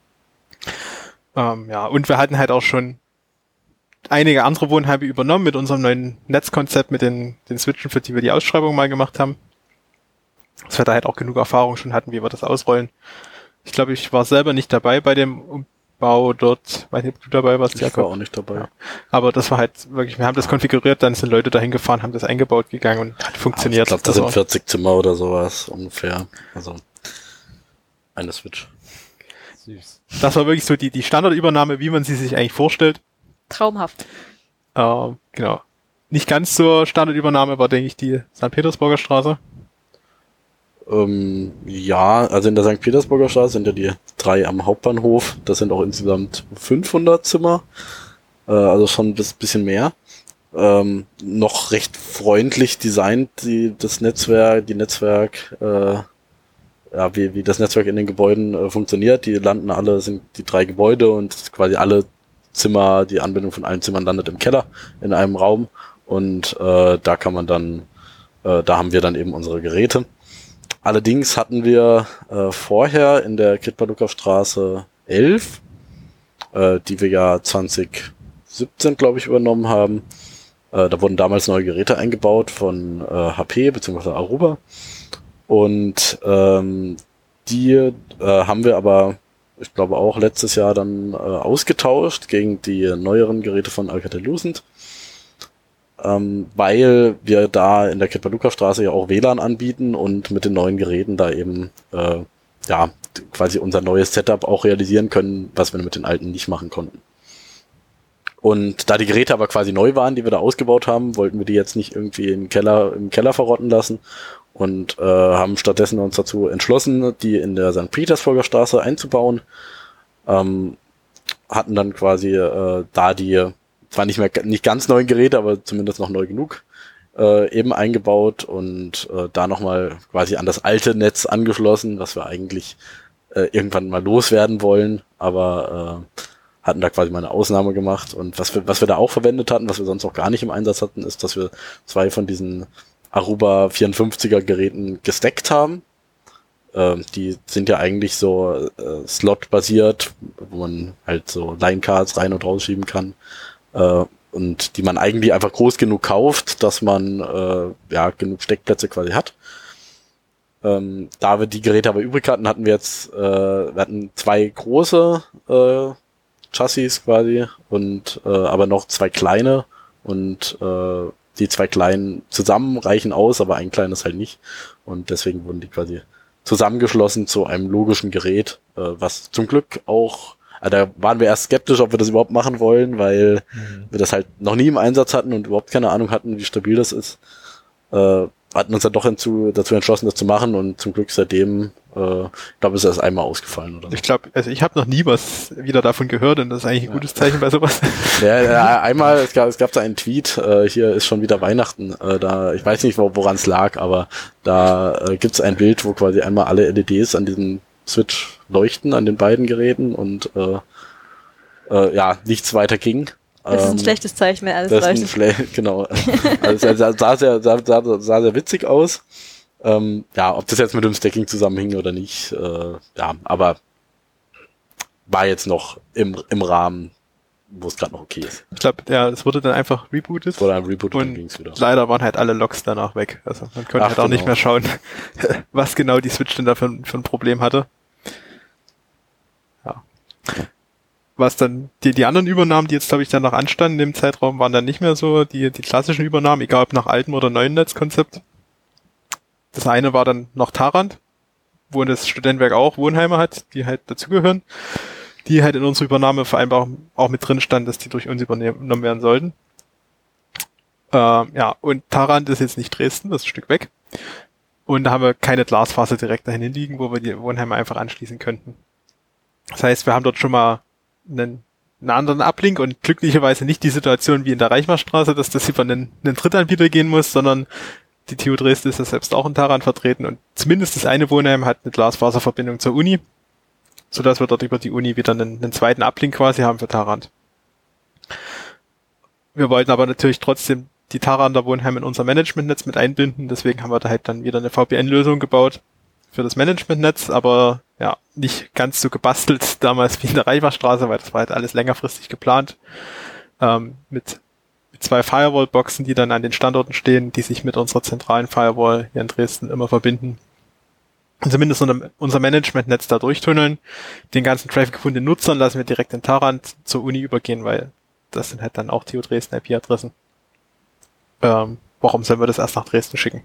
[SPEAKER 4] Ja, und wir hatten halt auch schon einige andere Wohnheime übernommen mit unserem neuen Netzkonzept, mit den Switchen, für die wir die Ausschreibung mal gemacht haben. Dass wir da halt auch genug Erfahrung schon hatten, wie wir das ausrollen. Ich glaube, ich war selber nicht dabei bei dem Umbau dort. Weiß nicht, ob du dabei warst,
[SPEAKER 3] Ich
[SPEAKER 4] Jakob.
[SPEAKER 3] war auch nicht dabei.
[SPEAKER 4] Ja. Aber das war halt wirklich, wir haben das konfiguriert, dann sind Leute dahin gefahren, haben das eingebaut gegangen und hat funktioniert.
[SPEAKER 3] Ich glaube, das sind 40 Zimmer oder sowas ungefähr. Also eine Switch.
[SPEAKER 2] Süß.
[SPEAKER 4] Das war wirklich so die Standardübernahme, wie man sie sich eigentlich vorstellt.
[SPEAKER 1] Traumhaft.
[SPEAKER 4] Genau. Nicht ganz zur Standardübernahme war, denke ich, die St. Petersburger Straße.
[SPEAKER 3] Ja, also in der St. Petersburger Straße sind ja die 3 am Hauptbahnhof. Das sind auch insgesamt 500 Zimmer. Also schon ein bisschen mehr. Noch recht freundlich designt, wie das Netzwerk in den Gebäuden funktioniert. Die landen alle, sind die 3 Gebäude und quasi alle Zimmer, die Anbindung von allen Zimmern landet im Keller in einem Raum und da kann man dann, da haben wir dann eben unsere Geräte. Allerdings hatten wir vorher in der Kitpaduka-Straße 11, die wir ja 2017, glaube ich, übernommen haben. Da wurden damals neue Geräte eingebaut von HP bzw. Aruba. Und die haben wir aber ich glaube auch letztes Jahr dann ausgetauscht gegen die neueren Geräte von Alcatel-Lucent, weil wir da in der Ketpaluka-Straße ja auch WLAN anbieten und mit den neuen Geräten da eben quasi unser neues Setup auch realisieren können, was wir mit den alten nicht machen konnten. Und da die Geräte aber quasi neu waren, die wir da ausgebaut haben, wollten wir die jetzt nicht irgendwie im Keller verrotten lassen und haben stattdessen uns dazu entschlossen, die in der St. Petersburger Straße einzubauen. Hatten dann quasi da die zwar nicht ganz neuen Geräte, aber zumindest noch neu genug eben eingebaut und da nochmal quasi an das alte Netz angeschlossen, was wir eigentlich irgendwann mal loswerden wollen, aber hatten da quasi mal eine Ausnahme gemacht. Und was wir da auch verwendet hatten, was wir sonst auch gar nicht im Einsatz hatten, ist, dass wir 2 von diesen Aruba 54er Geräten gestackt haben. Die sind ja eigentlich so Slot-basiert, wo man halt so Line-Cards rein und rausschieben kann. Und die man eigentlich einfach groß genug kauft, dass man genug Steckplätze quasi hat. Da wir die Geräte aber übrig hatten, hatten wir hatten 2 große Chassis quasi und aber noch 2 kleine und die 2 kleinen zusammen reichen aus, aber ein kleines halt nicht und deswegen wurden die quasi zusammengeschlossen zu einem logischen Gerät, was zum Glück auch, da waren wir erst skeptisch, ob wir das überhaupt machen wollen, weil wir das halt noch nie im Einsatz hatten und überhaupt keine Ahnung hatten, wie stabil das ist. Hatten uns dann doch dazu entschlossen, das zu machen und zum Glück seitdem, ich glaube, es ist erst einmal ausgefallen oder so.
[SPEAKER 4] Ich glaube, also ich habe noch nie was wieder davon gehört und das ist eigentlich ein gutes Zeichen bei sowas.
[SPEAKER 3] Ja, einmal, es gab da einen Tweet, hier ist schon wieder Weihnachten, ich weiß nicht, woran es lag, aber da gibt's ein Bild, wo quasi einmal alle LEDs an diesem Switch leuchten, an den beiden Geräten und nichts weiter ging.
[SPEAKER 1] Das ist ein schlechtes Zeichen, wenn alles leuchtet.
[SPEAKER 3] Genau. Also es sah sehr witzig aus. Ob das jetzt mit dem Stacking zusammenhing oder nicht, aber war jetzt noch im Rahmen, wo es gerade noch okay ist.
[SPEAKER 4] Ich glaube, es wurde dann einfach rebootet. Und ging's wieder. Leider waren halt alle Logs danach weg. Also man konnte auch nicht mehr schauen, was genau die Switch denn da für ein Problem hatte. Ja. Was dann, die anderen Übernahmen, die jetzt, glaube ich, dann noch anstanden in dem Zeitraum, waren dann nicht mehr so die klassischen Übernahmen, egal ob nach altem oder neuen Netzkonzept. Das eine war dann noch Tarant, wo das Studentenwerk auch Wohnheime hat, die halt dazugehören, die halt in unserer Übernahmevereinbarung auch mit drin stand, dass die durch uns übernommen werden sollten. Und Tarant ist jetzt nicht Dresden, das ist ein Stück weg. Und da haben wir keine Glasfaser direkt dahin liegen, wo wir die Wohnheime einfach anschließen könnten. Das heißt, wir haben dort schon mal einen anderen Uplink und glücklicherweise nicht die Situation wie in der Reichmarstraße, dass das über einen Drittanbieter gehen muss, sondern die TU Dresden ist ja selbst auch in Tarant vertreten und zumindest das eine Wohnheim hat eine Glasfaserverbindung zur Uni, sodass wir dort über die Uni wieder einen zweiten Uplink quasi haben für Tarant. Wir wollten aber natürlich trotzdem die Taranter Wohnheime in unser Managementnetz mit einbinden, deswegen haben wir da halt dann wieder eine VPN-Lösung gebaut für das Managementnetz, aber nicht ganz so gebastelt damals wie in der Reichmarstraße, weil das war halt alles längerfristig geplant, mit 2 Firewall-Boxen, die dann an den Standorten stehen, die sich mit unserer zentralen Firewall hier in Dresden immer verbinden. Und zumindest unser Managementnetz da durchtunneln. Den ganzen Traffic von den Nutzern lassen wir direkt in Tarant zur Uni übergehen, weil das sind halt dann auch TU Dresden IP-Adressen. Warum sollen wir das erst nach Dresden schicken?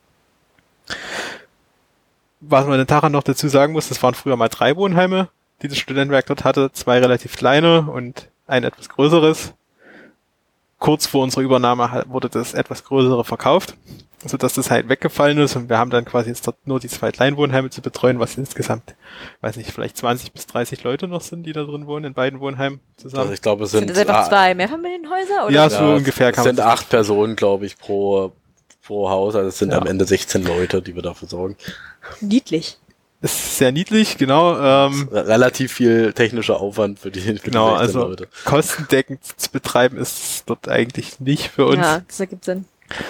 [SPEAKER 4] Was man in Tarant noch dazu sagen muss, das waren früher mal 3 Wohnheime, die das Studentenwerk dort hatte, 2 relativ kleine und ein etwas größeres. Kurz vor unserer Übernahme wurde das etwas größere verkauft, sodass das halt weggefallen ist und wir haben dann quasi jetzt dort nur die 2 kleinen Wohnheime zu betreuen, was insgesamt, weiß nicht, vielleicht 20 bis 30 Leute noch sind, die da drin wohnen, in beiden Wohnheimen zusammen.
[SPEAKER 3] Also ich glaube, es
[SPEAKER 1] sind das einfach 2 Mehrfamilienhäuser? Oder?
[SPEAKER 4] Ja, so ungefähr kann man.
[SPEAKER 3] Es sind 8 Personen, glaube ich, pro Haus, also es sind am Ende 16 Leute, die wir dafür sorgen.
[SPEAKER 1] Niedlich.
[SPEAKER 4] Ist sehr niedlich, genau.
[SPEAKER 3] Relativ viel technischer Aufwand für die 16
[SPEAKER 4] also
[SPEAKER 3] Leute.
[SPEAKER 4] Kostendeckend zu betreiben ist dort eigentlich nicht für uns.
[SPEAKER 1] Ja, das ergibt Sinn.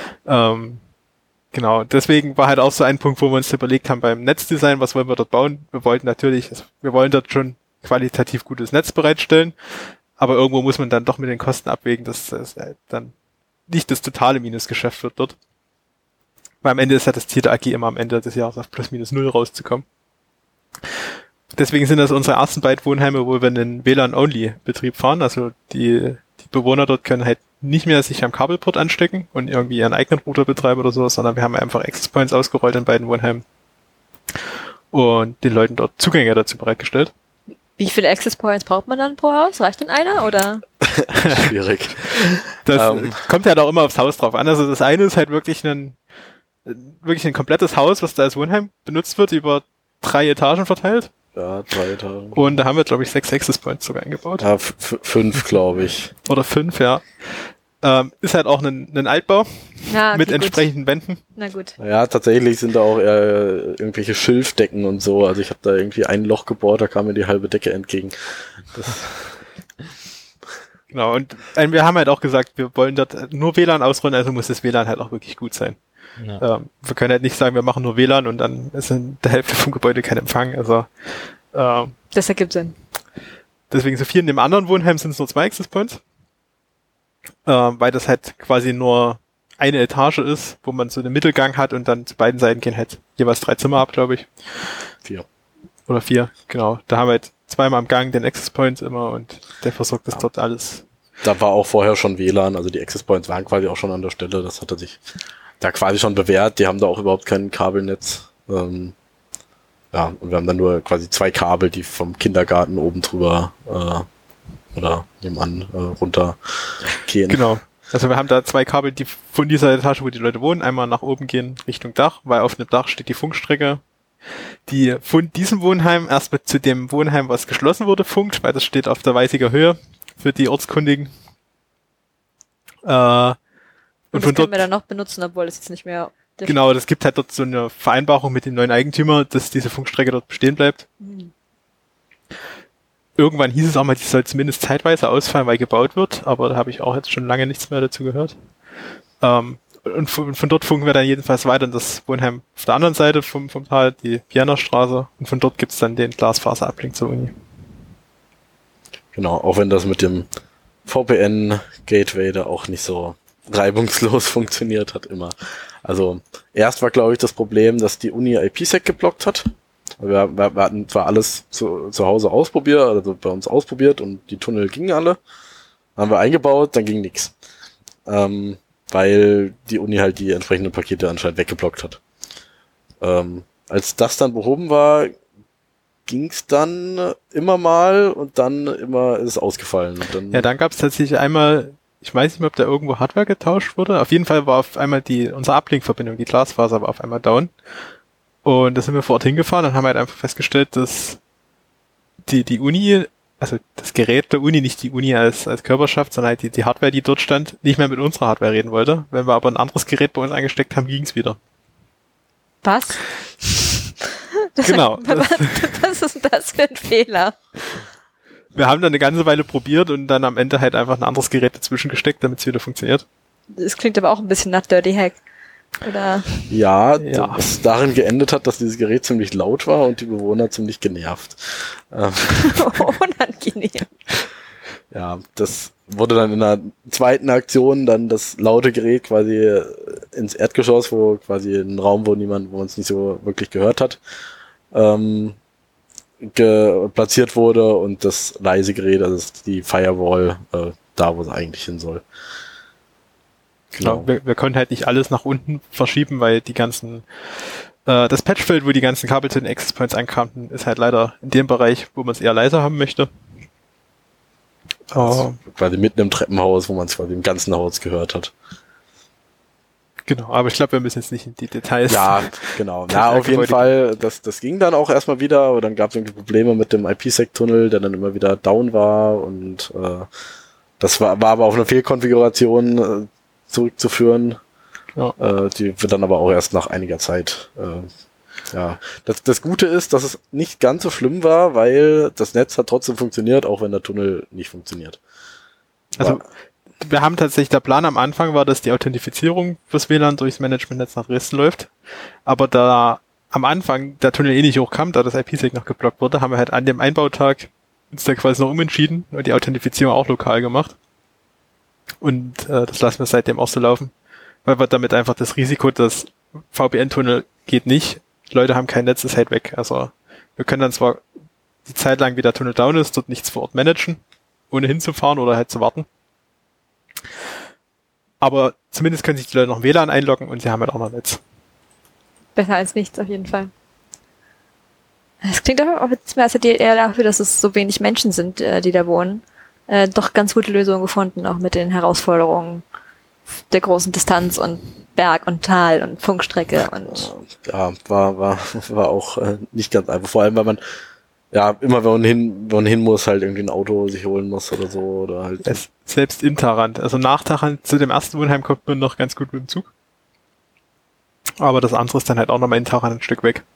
[SPEAKER 4] Genau, deswegen war halt auch so ein Punkt, wo wir uns überlegt haben beim Netzdesign, was wollen wir dort bauen? Wir wollen dort schon qualitativ gutes Netz bereitstellen, aber irgendwo muss man dann doch mit den Kosten abwägen, dass das dann nicht das totale Minusgeschäft wird dort. Weil am Ende ist ja das Ziel der AG immer am Ende des Jahres auf plus minus 0 rauszukommen. deswegen sind das unsere ersten beiden Wohnheime, wo wir einen WLAN-Only-Betrieb fahren. Also die Bewohner dort können halt nicht mehr sich am Kabelport anstecken und irgendwie ihren eigenen Router betreiben oder so, sondern wir haben einfach Access Points ausgerollt in beiden Wohnheimen und den Leuten dort Zugänge dazu bereitgestellt.
[SPEAKER 1] Wie viele Access Points braucht man dann pro Haus? Reicht denn einer, oder?
[SPEAKER 3] Schwierig.
[SPEAKER 4] Das kommt ja auch immer aufs Haus drauf an. Also das eine ist halt wirklich ein komplettes Haus, was da als Wohnheim benutzt wird, über 3 Etagen verteilt.
[SPEAKER 3] Ja, 3 Etagen.
[SPEAKER 4] Und da haben wir, glaube ich, 6 Access Points sogar eingebaut.
[SPEAKER 3] Ja, 5, glaube ich.
[SPEAKER 4] Oder 5, ja. Ist halt auch ein Altbau
[SPEAKER 1] Ja, okay,
[SPEAKER 4] mit
[SPEAKER 1] gut.
[SPEAKER 4] entsprechenden Wänden.
[SPEAKER 1] Na gut.
[SPEAKER 3] Ja, tatsächlich sind da auch eher irgendwelche Schilfdecken und so. Also ich habe da irgendwie ein Loch gebohrt, da kam mir die halbe Decke entgegen.
[SPEAKER 4] Genau, und wir haben halt auch gesagt, wir wollen dort nur WLAN ausrollen, also muss das WLAN halt auch wirklich gut sein.
[SPEAKER 2] Ja.
[SPEAKER 4] Wir können halt nicht sagen, wir machen nur WLAN und dann ist in der Hälfte vom Gebäude kein Empfang. Also
[SPEAKER 1] Das ergibt Sinn.
[SPEAKER 4] deswegen so 4. In dem anderen Wohnheim sind es nur 2 Access Points, weil das halt quasi nur eine Etage ist, wo man so einen Mittelgang hat und dann zu beiden Seiten gehen halt jeweils 3 Zimmer ab, glaube ich.
[SPEAKER 3] 4.
[SPEAKER 4] Oder 4, genau. Da haben wir halt zweimal am Gang den Access Point immer und der versorgt das dort alles.
[SPEAKER 3] Da war auch vorher schon WLAN, also die Access Points waren quasi auch schon an der Stelle. Das hatte sich da quasi schon bewährt. Die haben da auch überhaupt kein Kabelnetz. Ja, und wir haben dann nur quasi 2 Kabel, die vom Kindergarten oben drüber oder nebenan runter gehen.
[SPEAKER 4] Genau. Also wir haben da 2 Kabel, die von dieser Etage, wo die Leute wohnen, einmal nach oben gehen Richtung Dach, weil auf dem Dach steht die Funkstrecke, die von diesem Wohnheim erst mit zu dem Wohnheim, was geschlossen wurde, funkt, weil das steht auf der Weisiger Höhe für die Ortskundigen. Und
[SPEAKER 1] das
[SPEAKER 4] von
[SPEAKER 1] können
[SPEAKER 4] dort,
[SPEAKER 1] wir dann noch benutzen, obwohl es jetzt nicht mehr...
[SPEAKER 4] genau, das gibt halt dort so eine Vereinbarung mit dem neuen Eigentümer, dass diese Funkstrecke dort bestehen bleibt.
[SPEAKER 1] Hm.
[SPEAKER 4] Irgendwann hieß es auch mal, die soll zumindest zeitweise ausfallen, weil gebaut wird, aber da habe ich auch jetzt schon lange nichts mehr dazu gehört. Und von dort funken wir dann jedenfalls weiter in das Wohnheim auf der anderen Seite vom Tal, die Vienna-Straße, und von dort gibt's dann den Glasfaser-Uplink zur Uni.
[SPEAKER 3] Genau, auch wenn das mit dem VPN-Gateway da auch nicht so reibungslos funktioniert hat immer. Also erst war, glaube ich, das Problem, dass die Uni IPsec geblockt hat. Wir hatten zwar alles zu Hause ausprobiert, also bei uns ausprobiert und die Tunnel gingen alle. Haben wir eingebaut, dann ging nichts. Weil die Uni halt die entsprechenden Pakete anscheinend weggeblockt hat. Als das dann behoben war, ging's dann immer mal und dann immer ist es ausgefallen. Und dann
[SPEAKER 4] Ja, dann gab's tatsächlich einmal, ich weiß nicht mehr, ob da irgendwo Hardware getauscht wurde. Auf jeden Fall war auf einmal unsere Uplink-Verbindung, die Glasfaser, war auf einmal down. Und da sind wir vor Ort hingefahren und haben halt einfach festgestellt, dass die Uni, also das Gerät der Uni, nicht die Uni als Körperschaft, sondern halt die Hardware, die dort stand, nicht mehr mit unserer Hardware reden wollte. Wenn wir aber ein anderes Gerät bei uns eingesteckt haben, ging's wieder.
[SPEAKER 1] Was?
[SPEAKER 4] Genau.
[SPEAKER 1] Was ist denn das für ein Fehler?
[SPEAKER 4] Wir haben dann eine ganze Weile probiert und dann am Ende halt einfach ein anderes Gerät dazwischen gesteckt, damit es wieder funktioniert.
[SPEAKER 1] Das klingt aber auch ein bisschen nach Dirty Hack. Oder?
[SPEAKER 3] Ja,
[SPEAKER 4] Ja.
[SPEAKER 3] was darin geendet hat, dass dieses Gerät ziemlich laut war und die Bewohner ziemlich genervt.
[SPEAKER 1] Unangenehm.
[SPEAKER 3] Ja, das wurde dann in einer zweiten Aktion dann das laute Gerät quasi ins Erdgeschoss, wo quasi ein Raum, wo man es nicht so wirklich gehört hat, platziert wurde und das leise Gerät, also die Firewall, da, wo es eigentlich hin soll.
[SPEAKER 4] Genau. Wir konnten halt nicht alles nach unten verschieben, weil die ganzen, das Patchfeld, wo die ganzen Kabel zu den Access Points ankamen, ist halt leider in dem Bereich, wo man es eher leiser haben möchte.
[SPEAKER 3] Also quasi mitten im Treppenhaus, wo man es quasi im ganzen Haus gehört hat.
[SPEAKER 4] Genau, aber ich glaube, wir müssen jetzt nicht in die Details.
[SPEAKER 3] Ja, genau. Ja, auf jeden Fall, das ging dann auch erstmal wieder, aber dann gab es irgendwie Probleme mit dem IPsec-Tunnel, der dann immer wieder down war und das war aber auf eine Fehlkonfiguration zurückzuführen.
[SPEAKER 4] Ja.
[SPEAKER 3] Die wird dann aber auch erst nach einiger Zeit. Ja, das Gute ist, dass es nicht ganz so schlimm war, weil das Netz hat trotzdem funktioniert, auch wenn der Tunnel nicht funktioniert.
[SPEAKER 4] Also wir haben tatsächlich, der Plan am Anfang war, dass die Authentifizierung fürs WLAN durchs Managementnetz nach Dresden läuft. Aber da am Anfang der Tunnel eh nicht hochkam, da das IPsec noch geblockt wurde, haben wir halt an dem Einbautag uns da quasi noch umentschieden und die Authentifizierung auch lokal gemacht. Und das lassen wir seitdem auch so laufen. Weil wir damit einfach das Risiko, dass VPN-Tunnel geht nicht, Leute haben kein Netz, ist halt weg. Also wir können dann zwar die Zeit lang, wie der Tunnel down ist, dort nichts vor Ort managen, ohne hinzufahren oder halt zu warten. Aber zumindest können sich die Leute noch im WLAN einloggen und sie haben halt auch noch Netz.
[SPEAKER 1] Besser als nichts auf jeden Fall. Es klingt aber auch jetzt mehr als eher dafür, dass es so wenig Menschen sind, die da wohnen. Doch ganz gute Lösungen gefunden, auch mit den Herausforderungen der großen Distanz und Berg und Tal und Funkstrecke und
[SPEAKER 3] Ja, war auch nicht ganz einfach. Vor allem, weil man ja immer, wenn man hin muss, halt irgendwie ein Auto sich holen muss oder so oder halt.
[SPEAKER 4] Selbst in Tharandt. Also nach Tharandt zu dem ersten Wohnheim kommt man noch ganz gut mit dem Zug. Aber das andere ist dann halt auch nochmal in Tharandt ein Stück weg.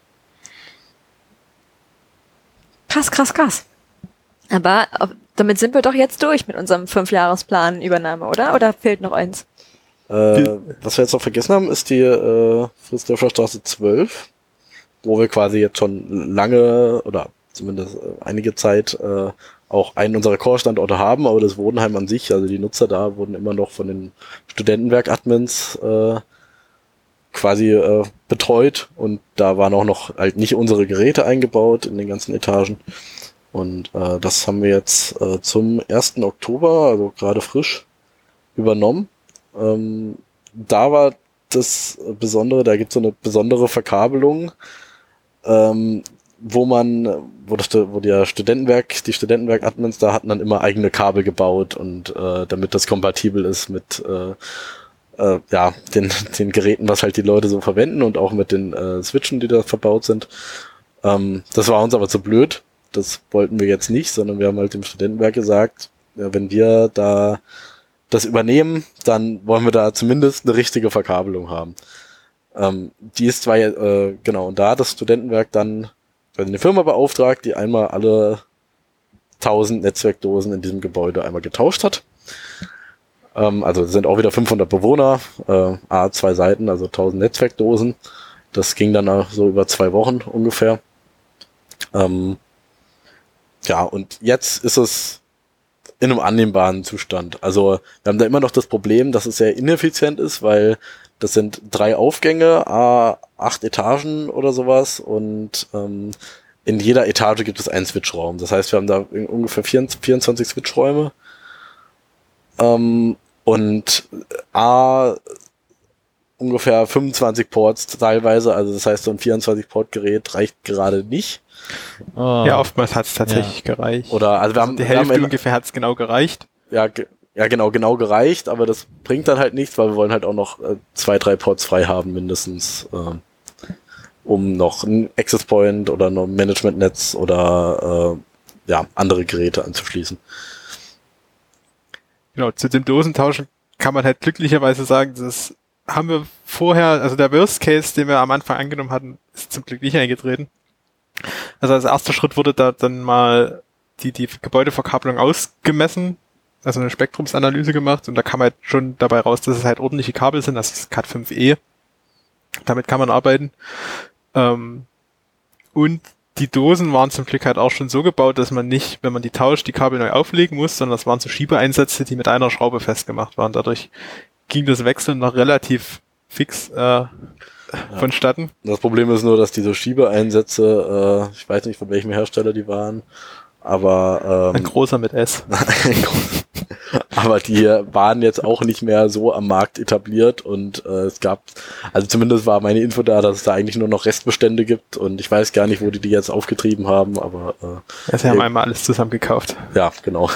[SPEAKER 1] Krass. Aber damit sind wir doch jetzt durch mit unserem 5-Jahresplan Übernahme, oder? Oder fehlt noch eins?
[SPEAKER 3] Was wir jetzt noch vergessen haben, ist die Fritz-Dörfler Straße 12, wo wir quasi jetzt schon lange oder zumindest einige Zeit auch einen unserer Core-Standorte haben, aber das Wohnheim an sich, also die Nutzer da, wurden immer noch von den Studentenwerk-Admins quasi betreut und da waren auch noch halt nicht unsere Geräte eingebaut in den ganzen Etagen. Und das haben wir jetzt zum 1. Oktober, also gerade frisch, übernommen. Da war das Besondere, da gibt es so eine besondere Verkabelung, wo die Studentenwerk-Admins da hatten dann immer eigene Kabel gebaut und damit das kompatibel ist mit den Geräten, was halt die Leute so verwenden und auch mit den Switchen, die da verbaut sind. Das war uns aber zu blöd. Das wollten wir jetzt nicht, sondern wir haben halt dem Studentenwerk gesagt, ja, wenn wir da das übernehmen, dann wollen wir da zumindest eine richtige Verkabelung haben. Die ist zwar, genau, und da hat das Studentenwerk dann eine Firma beauftragt, die einmal alle 1000 Netzwerkdosen in diesem Gebäude einmal getauscht hat. Also es sind auch wieder 500 Bewohner, 2 Seiten, also 1000 Netzwerkdosen. Das ging dann auch so über 2 Wochen ungefähr. Ja, und jetzt ist es in einem annehmbaren Zustand. Also wir haben da immer noch das Problem, dass es sehr ineffizient ist, weil das sind 3 Aufgänge, 8 Etagen oder sowas und in jeder Etage gibt es einen Switchraum. Das heißt, wir haben da ungefähr 24 Switchräume und ungefähr 25 Ports teilweise. Also das heißt, so ein 24-Port-Gerät reicht gerade nicht.
[SPEAKER 4] Ja, oftmals hat es tatsächlich gereicht.
[SPEAKER 3] Oder also wir haben
[SPEAKER 4] die Hälfte ungefähr hat es genau gereicht.
[SPEAKER 3] Ja, genau gereicht, aber das bringt dann halt nichts, weil wir wollen halt auch noch 2-3 Ports frei haben mindestens, um noch ein Access Point oder noch ein Management-Netz oder andere Geräte anzuschließen.
[SPEAKER 4] Genau, zu dem Dosentauschen kann man halt glücklicherweise sagen, das haben wir vorher, also der Worst Case, den wir am Anfang angenommen hatten, ist zum Glück nicht eingetreten. Also als erster Schritt wurde da dann mal die Gebäudeverkabelung ausgemessen, also eine Spektrumsanalyse gemacht und da kam halt schon dabei raus, dass es halt ordentliche Kabel sind, das ist Cat5e. Damit kann man arbeiten. Und die Dosen waren zum Glück halt auch schon so gebaut, dass man nicht, wenn man die tauscht, die Kabel neu auflegen muss, sondern das waren so Schiebeeinsätze, die mit einer Schraube festgemacht waren. Dadurch ging das Wechseln noch relativ fix vonstatten. Das
[SPEAKER 3] Problem ist nur, dass diese Schiebeeinsätze, ich weiß nicht, von welchem Hersteller die waren, aber
[SPEAKER 4] ein großer mit S.
[SPEAKER 3] Aber die waren jetzt auch nicht mehr so am Markt etabliert und es gab, also zumindest war meine Info da, dass es da eigentlich nur noch Restbestände gibt und ich weiß gar nicht, wo die jetzt aufgetrieben haben, aber
[SPEAKER 4] sie haben einmal alles zusammen gekauft.
[SPEAKER 3] Ja, genau.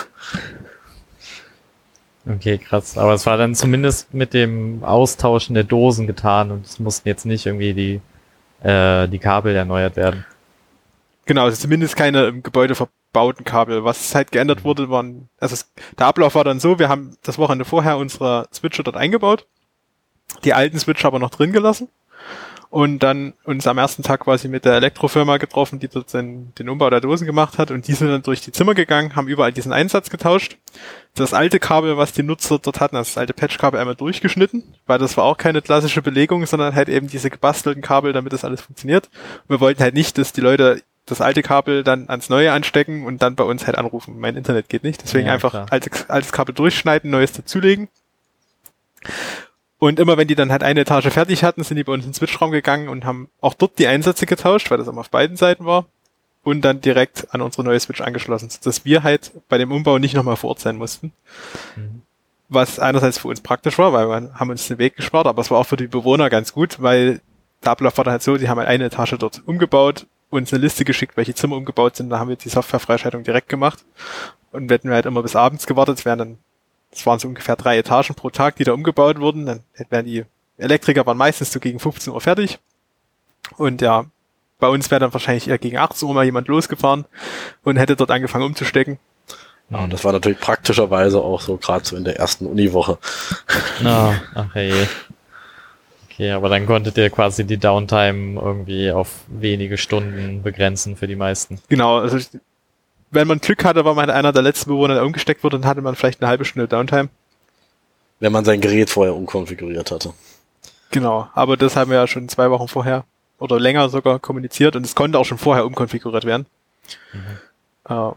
[SPEAKER 2] Okay, krass. Aber es war dann zumindest mit dem Austauschen der Dosen getan und es mussten jetzt nicht irgendwie die Kabel erneuert werden.
[SPEAKER 4] Genau, also zumindest keine im Gebäude verbauten Kabel. Was halt geändert wurde, der Ablauf war dann so, wir haben das Wochenende vorher unsere Switcher dort eingebaut, die alten Switcher aber noch drin gelassen und dann uns am ersten Tag quasi mit der Elektrofirma getroffen, die dort den Umbau der Dosen gemacht hat und die sind dann durch die Zimmer gegangen, haben überall diesen Einsatz getauscht. Das alte Kabel, was die Nutzer dort hatten, das alte Patchkabel einmal durchgeschnitten, weil das war auch keine klassische Belegung, sondern halt eben diese gebastelten Kabel, damit das alles funktioniert. Und wir wollten halt nicht, dass die Leute das alte Kabel dann ans neue anstecken und dann bei uns halt anrufen. Mein Internet geht nicht, deswegen einfach altes Kabel durchschneiden, neues dazulegen. Und immer wenn die dann halt eine Etage fertig hatten, sind die bei uns in den Switchraum gegangen und haben auch dort die Einsätze getauscht, weil das immer auf beiden Seiten war. und dann direkt an unsere neue Switch angeschlossen, sodass wir halt bei dem Umbau nicht nochmal vor Ort sein mussten.
[SPEAKER 2] Mhm.
[SPEAKER 4] Was einerseits für uns praktisch war, weil wir haben uns den Weg gespart, aber es war auch für die Bewohner ganz gut, weil der Ablauf war dann halt so, die haben halt eine Etage dort umgebaut, uns eine Liste geschickt, welche Zimmer umgebaut sind, da haben wir die Softwarefreischaltung direkt gemacht und hätten wir halt immer bis abends gewartet, es waren so ungefähr 3 Etagen pro Tag, die da umgebaut wurden, dann wären die Elektriker waren meistens so gegen 15 Uhr fertig und ja, bei uns wäre dann wahrscheinlich eher gegen 18 Uhr mal jemand losgefahren und hätte dort angefangen umzustecken.
[SPEAKER 3] Ja, und das war natürlich praktischerweise auch so, gerade so in der ersten Uniwoche.
[SPEAKER 2] Ach hey. Okay, aber dann konntet ihr quasi die Downtime irgendwie auf wenige Stunden begrenzen für die meisten.
[SPEAKER 4] Genau, also wenn man Glück hatte, war man einer der letzten Bewohner, der umgesteckt wurde, dann hatte man vielleicht eine halbe Stunde Downtime.
[SPEAKER 3] Wenn man sein Gerät vorher umkonfiguriert hatte.
[SPEAKER 4] Genau, aber das haben wir ja schon 2 Wochen vorher oder länger sogar kommuniziert und es konnte auch schon vorher umkonfiguriert werden. Genau.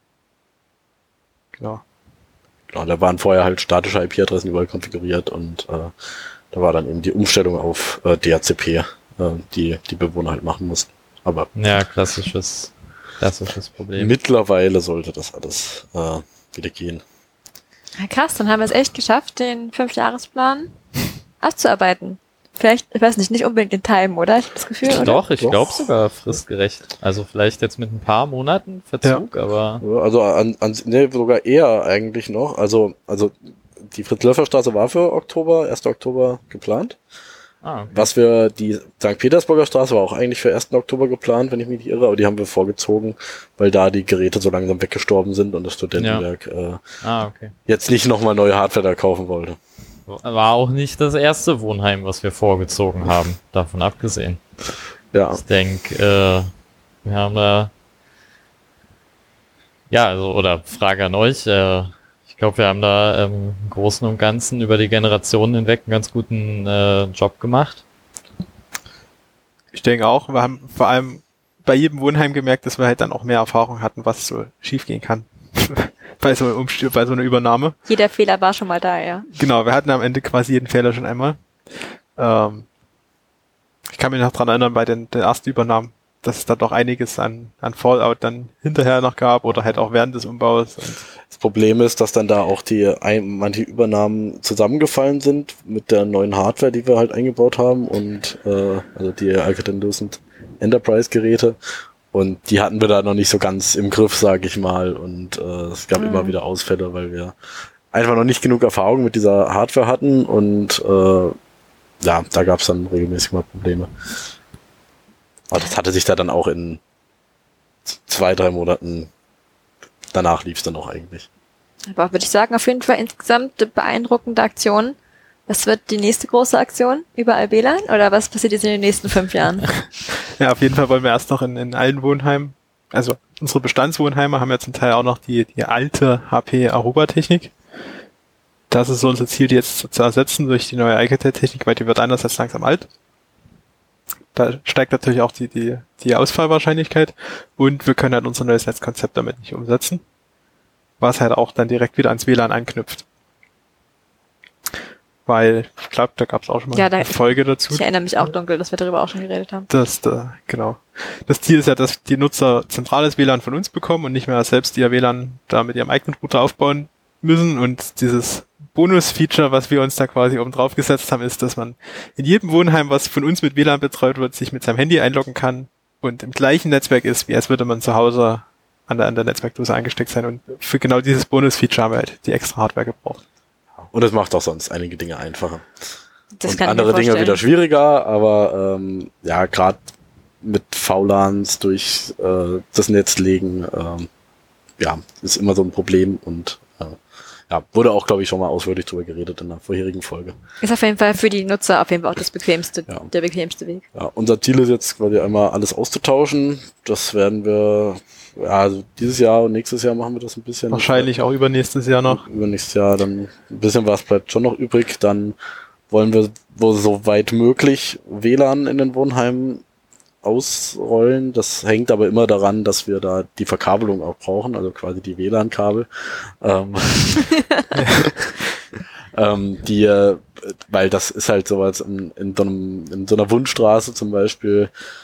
[SPEAKER 3] Genau, da waren vorher halt statische IP-Adressen überall konfiguriert und da war dann eben die Umstellung auf DHCP, die Bewohner halt machen mussten. Aber
[SPEAKER 2] Ja, klassisches Problem.
[SPEAKER 3] mittlerweile sollte das alles wieder gehen.
[SPEAKER 1] Ja, krass, dann haben wir es echt geschafft, den 5-Jahresplan abzuarbeiten. Vielleicht, ich weiß nicht unbedingt in Time, oder? Ich habe das Gefühl, oder?
[SPEAKER 2] Doch, ich
[SPEAKER 3] Doch.
[SPEAKER 2] glaube sogar fristgerecht. Also vielleicht jetzt mit ein paar Monaten Verzug, aber
[SPEAKER 3] Ja, also nee, sogar eher eigentlich noch. Also die Fritz-Löffer-Straße war für 1. Oktober geplant.
[SPEAKER 2] okay.
[SPEAKER 3] Die St. Petersburger Straße war auch eigentlich für 1. Oktober geplant, wenn ich mich nicht irre, aber die haben wir vorgezogen, weil da die Geräte so langsam weggestorben sind und das Studentenwerk
[SPEAKER 2] Okay.
[SPEAKER 3] jetzt nicht nochmal neue Hardware da kaufen wollte.
[SPEAKER 2] War auch nicht das erste Wohnheim, was wir vorgezogen haben, davon abgesehen.
[SPEAKER 3] Ja,
[SPEAKER 2] Ich denke, wir haben da, oder Frage an euch, ich glaube, wir haben da im Großen und Ganzen über die Generationen hinweg einen ganz guten Job gemacht.
[SPEAKER 4] Ich denke auch, wir haben vor allem bei jedem Wohnheim gemerkt, dass wir halt dann auch mehr Erfahrung hatten, was so schiefgehen kann. bei so einer Übernahme.
[SPEAKER 1] Jeder Fehler war schon mal da, ja.
[SPEAKER 4] Genau, wir hatten am Ende quasi jeden Fehler schon einmal. Ich kann mich noch dran erinnern, bei den ersten Übernahmen, dass es da doch einiges an Fallout dann hinterher noch gab oder halt auch während des Umbaus. Und
[SPEAKER 3] das Problem ist, dass dann da auch manche Übernahmen zusammengefallen sind mit der neuen Hardware, die wir halt eingebaut haben und also die Alcatel-Lucent Enterprise-Geräte. Und die hatten wir da noch nicht so ganz im Griff, sage ich mal. Und es gab immer wieder Ausfälle, weil wir einfach noch nicht genug Erfahrung mit dieser Hardware hatten. Und da gab es dann regelmäßig mal Probleme. Aber das hatte sich da dann auch in 2-3 Monaten, danach lief es dann auch eigentlich.
[SPEAKER 1] Aber würde ich sagen, auf jeden Fall insgesamt beeindruckende Aktion. Was wird die nächste große Aktion? Überall WLAN? Oder was passiert jetzt in den nächsten 5 Jahren?
[SPEAKER 4] ja, auf jeden Fall wollen wir erst noch in allen Wohnheimen, also unsere Bestandswohnheime haben ja zum Teil auch noch die alte HP Aruba-Technik. Das ist so unser Ziel, die jetzt zu ersetzen durch die neue Alcatel-Technik, weil die wird einerseits langsam alt. Da steigt natürlich auch die Ausfallwahrscheinlichkeit und wir können halt unser neues Netzkonzept damit nicht umsetzen, was halt auch dann direkt wieder ans WLAN anknüpft. Weil, ich glaube, da gab es auch schon mal eine Folge dazu.
[SPEAKER 1] Ich erinnere mich auch dunkel, dass wir darüber auch schon geredet haben.
[SPEAKER 4] Genau. Das Ziel ist ja, dass die Nutzer zentrales WLAN von uns bekommen und nicht mehr selbst ihr WLAN da mit ihrem eigenen Router aufbauen müssen. Und dieses Bonus-Feature, was wir uns da quasi oben drauf gesetzt haben, ist, dass man in jedem Wohnheim, was von uns mit WLAN betreut wird, sich mit seinem Handy einloggen kann und im gleichen Netzwerk ist, wie als würde man zu Hause an der Netzwerkdose eingesteckt sein. Und für genau dieses Bonus-Feature haben wir halt die extra Hardware gebraucht.
[SPEAKER 3] Und es macht auch sonst einige Dinge einfacher.
[SPEAKER 1] Das
[SPEAKER 3] und
[SPEAKER 1] kann
[SPEAKER 3] andere
[SPEAKER 1] ich mir
[SPEAKER 3] Dinge
[SPEAKER 1] vorstellen.
[SPEAKER 3] wieder schwieriger, aber gerade mit VLANs durch das Netz legen, ist immer so ein Problem und wurde auch, glaube ich, schon mal ausführlich drüber geredet in der vorherigen Folge.
[SPEAKER 1] Ist auf jeden Fall für die Nutzer auf jeden Fall auch das bequemste, der bequemste Weg.
[SPEAKER 3] Ja, unser Ziel ist jetzt quasi einmal alles auszutauschen. Das werden wir, also dieses Jahr und nächstes Jahr machen wir das ein bisschen.
[SPEAKER 4] Wahrscheinlich auch übernächstes Jahr noch.
[SPEAKER 3] Übernächstes Jahr dann ein bisschen was bleibt schon noch übrig. Dann wollen wir so weit möglich WLAN in den Wohnheimen ausrollen. Das hängt aber immer daran, dass wir da die Verkabelung auch brauchen, also quasi die WLAN-Kabel. Weil das ist halt sowas in so einer Wundstraße zum Beispiel,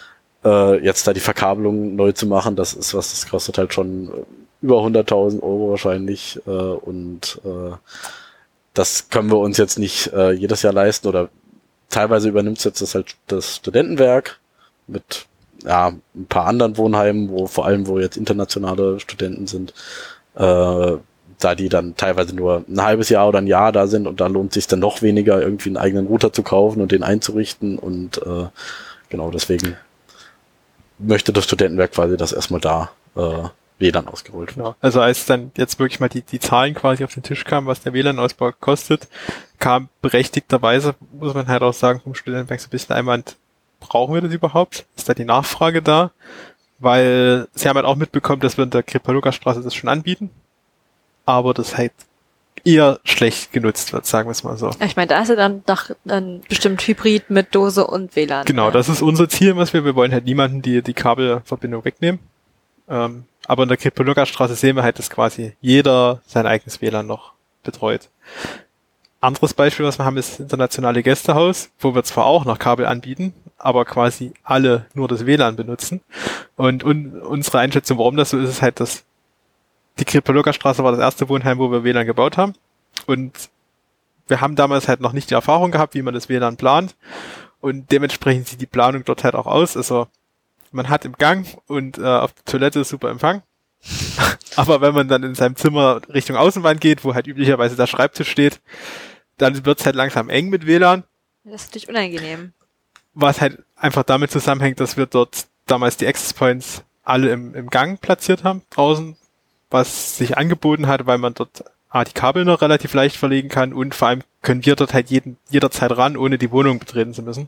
[SPEAKER 3] jetzt da die Verkabelung neu zu machen, das kostet halt schon über 100.000 Euro wahrscheinlich und das können wir uns jetzt nicht jedes Jahr leisten oder teilweise übernimmt es jetzt das Studentenwerk mit ein paar anderen Wohnheimen, wo jetzt internationale Studenten sind, da die dann teilweise nur ein halbes Jahr oder ein Jahr da sind und da lohnt es sich dann noch weniger, irgendwie einen eigenen Router zu kaufen und den einzurichten und genau deswegen möchte das Studentenwerk quasi, dass erstmal da WLAN ausgerollt wird.
[SPEAKER 4] Genau. Also als dann jetzt wirklich mal die Zahlen quasi auf den Tisch kamen, was der WLAN-Ausbau kostet, kam berechtigterweise, muss man halt auch sagen, vom Studentenwerk so ein bisschen Einwand, brauchen wir das überhaupt? Ist da die Nachfrage da? Weil sie haben halt auch mitbekommen, dass wir in der Kripa-Lukas-Straße das schon anbieten, aber das halt eher schlecht genutzt wird, sagen wir es mal so.
[SPEAKER 1] Ich meine, da ist ja dann doch bestimmt Hybrid mit Dose und WLAN.
[SPEAKER 4] Genau, das ist unser Ziel, was wir wollen halt niemanden die Kabelverbindung wegnehmen. Aber in der Kripa-Lukas-Straße sehen wir halt, dass quasi jeder sein eigenes WLAN noch betreut. Anderes Beispiel, was wir haben, ist das internationale Gästehaus, wo wir zwar auch noch Kabel anbieten, aber quasi alle nur das WLAN benutzen. Und unsere Einschätzung, warum das so ist, ist halt, dass die Kripa-Lukas-Straße war das erste Wohnheim, wo wir WLAN gebaut haben. Und wir haben damals halt noch nicht die Erfahrung gehabt, wie man das WLAN plant. Und dementsprechend sieht die Planung dort halt auch aus. Also man hat im Gang und auf der Toilette super Empfang. Aber wenn man dann in seinem Zimmer Richtung Außenwand geht, wo halt üblicherweise der Schreibtisch steht, dann wird es halt langsam eng mit WLAN.
[SPEAKER 1] Das ist natürlich unangenehm.
[SPEAKER 4] Was halt einfach damit zusammenhängt, dass wir dort damals die Access Points alle im Gang platziert haben, draußen, was sich angeboten hat, weil man dort die Kabel noch relativ leicht verlegen kann und vor allem können wir dort halt jederzeit ran, ohne die Wohnung betreten zu müssen.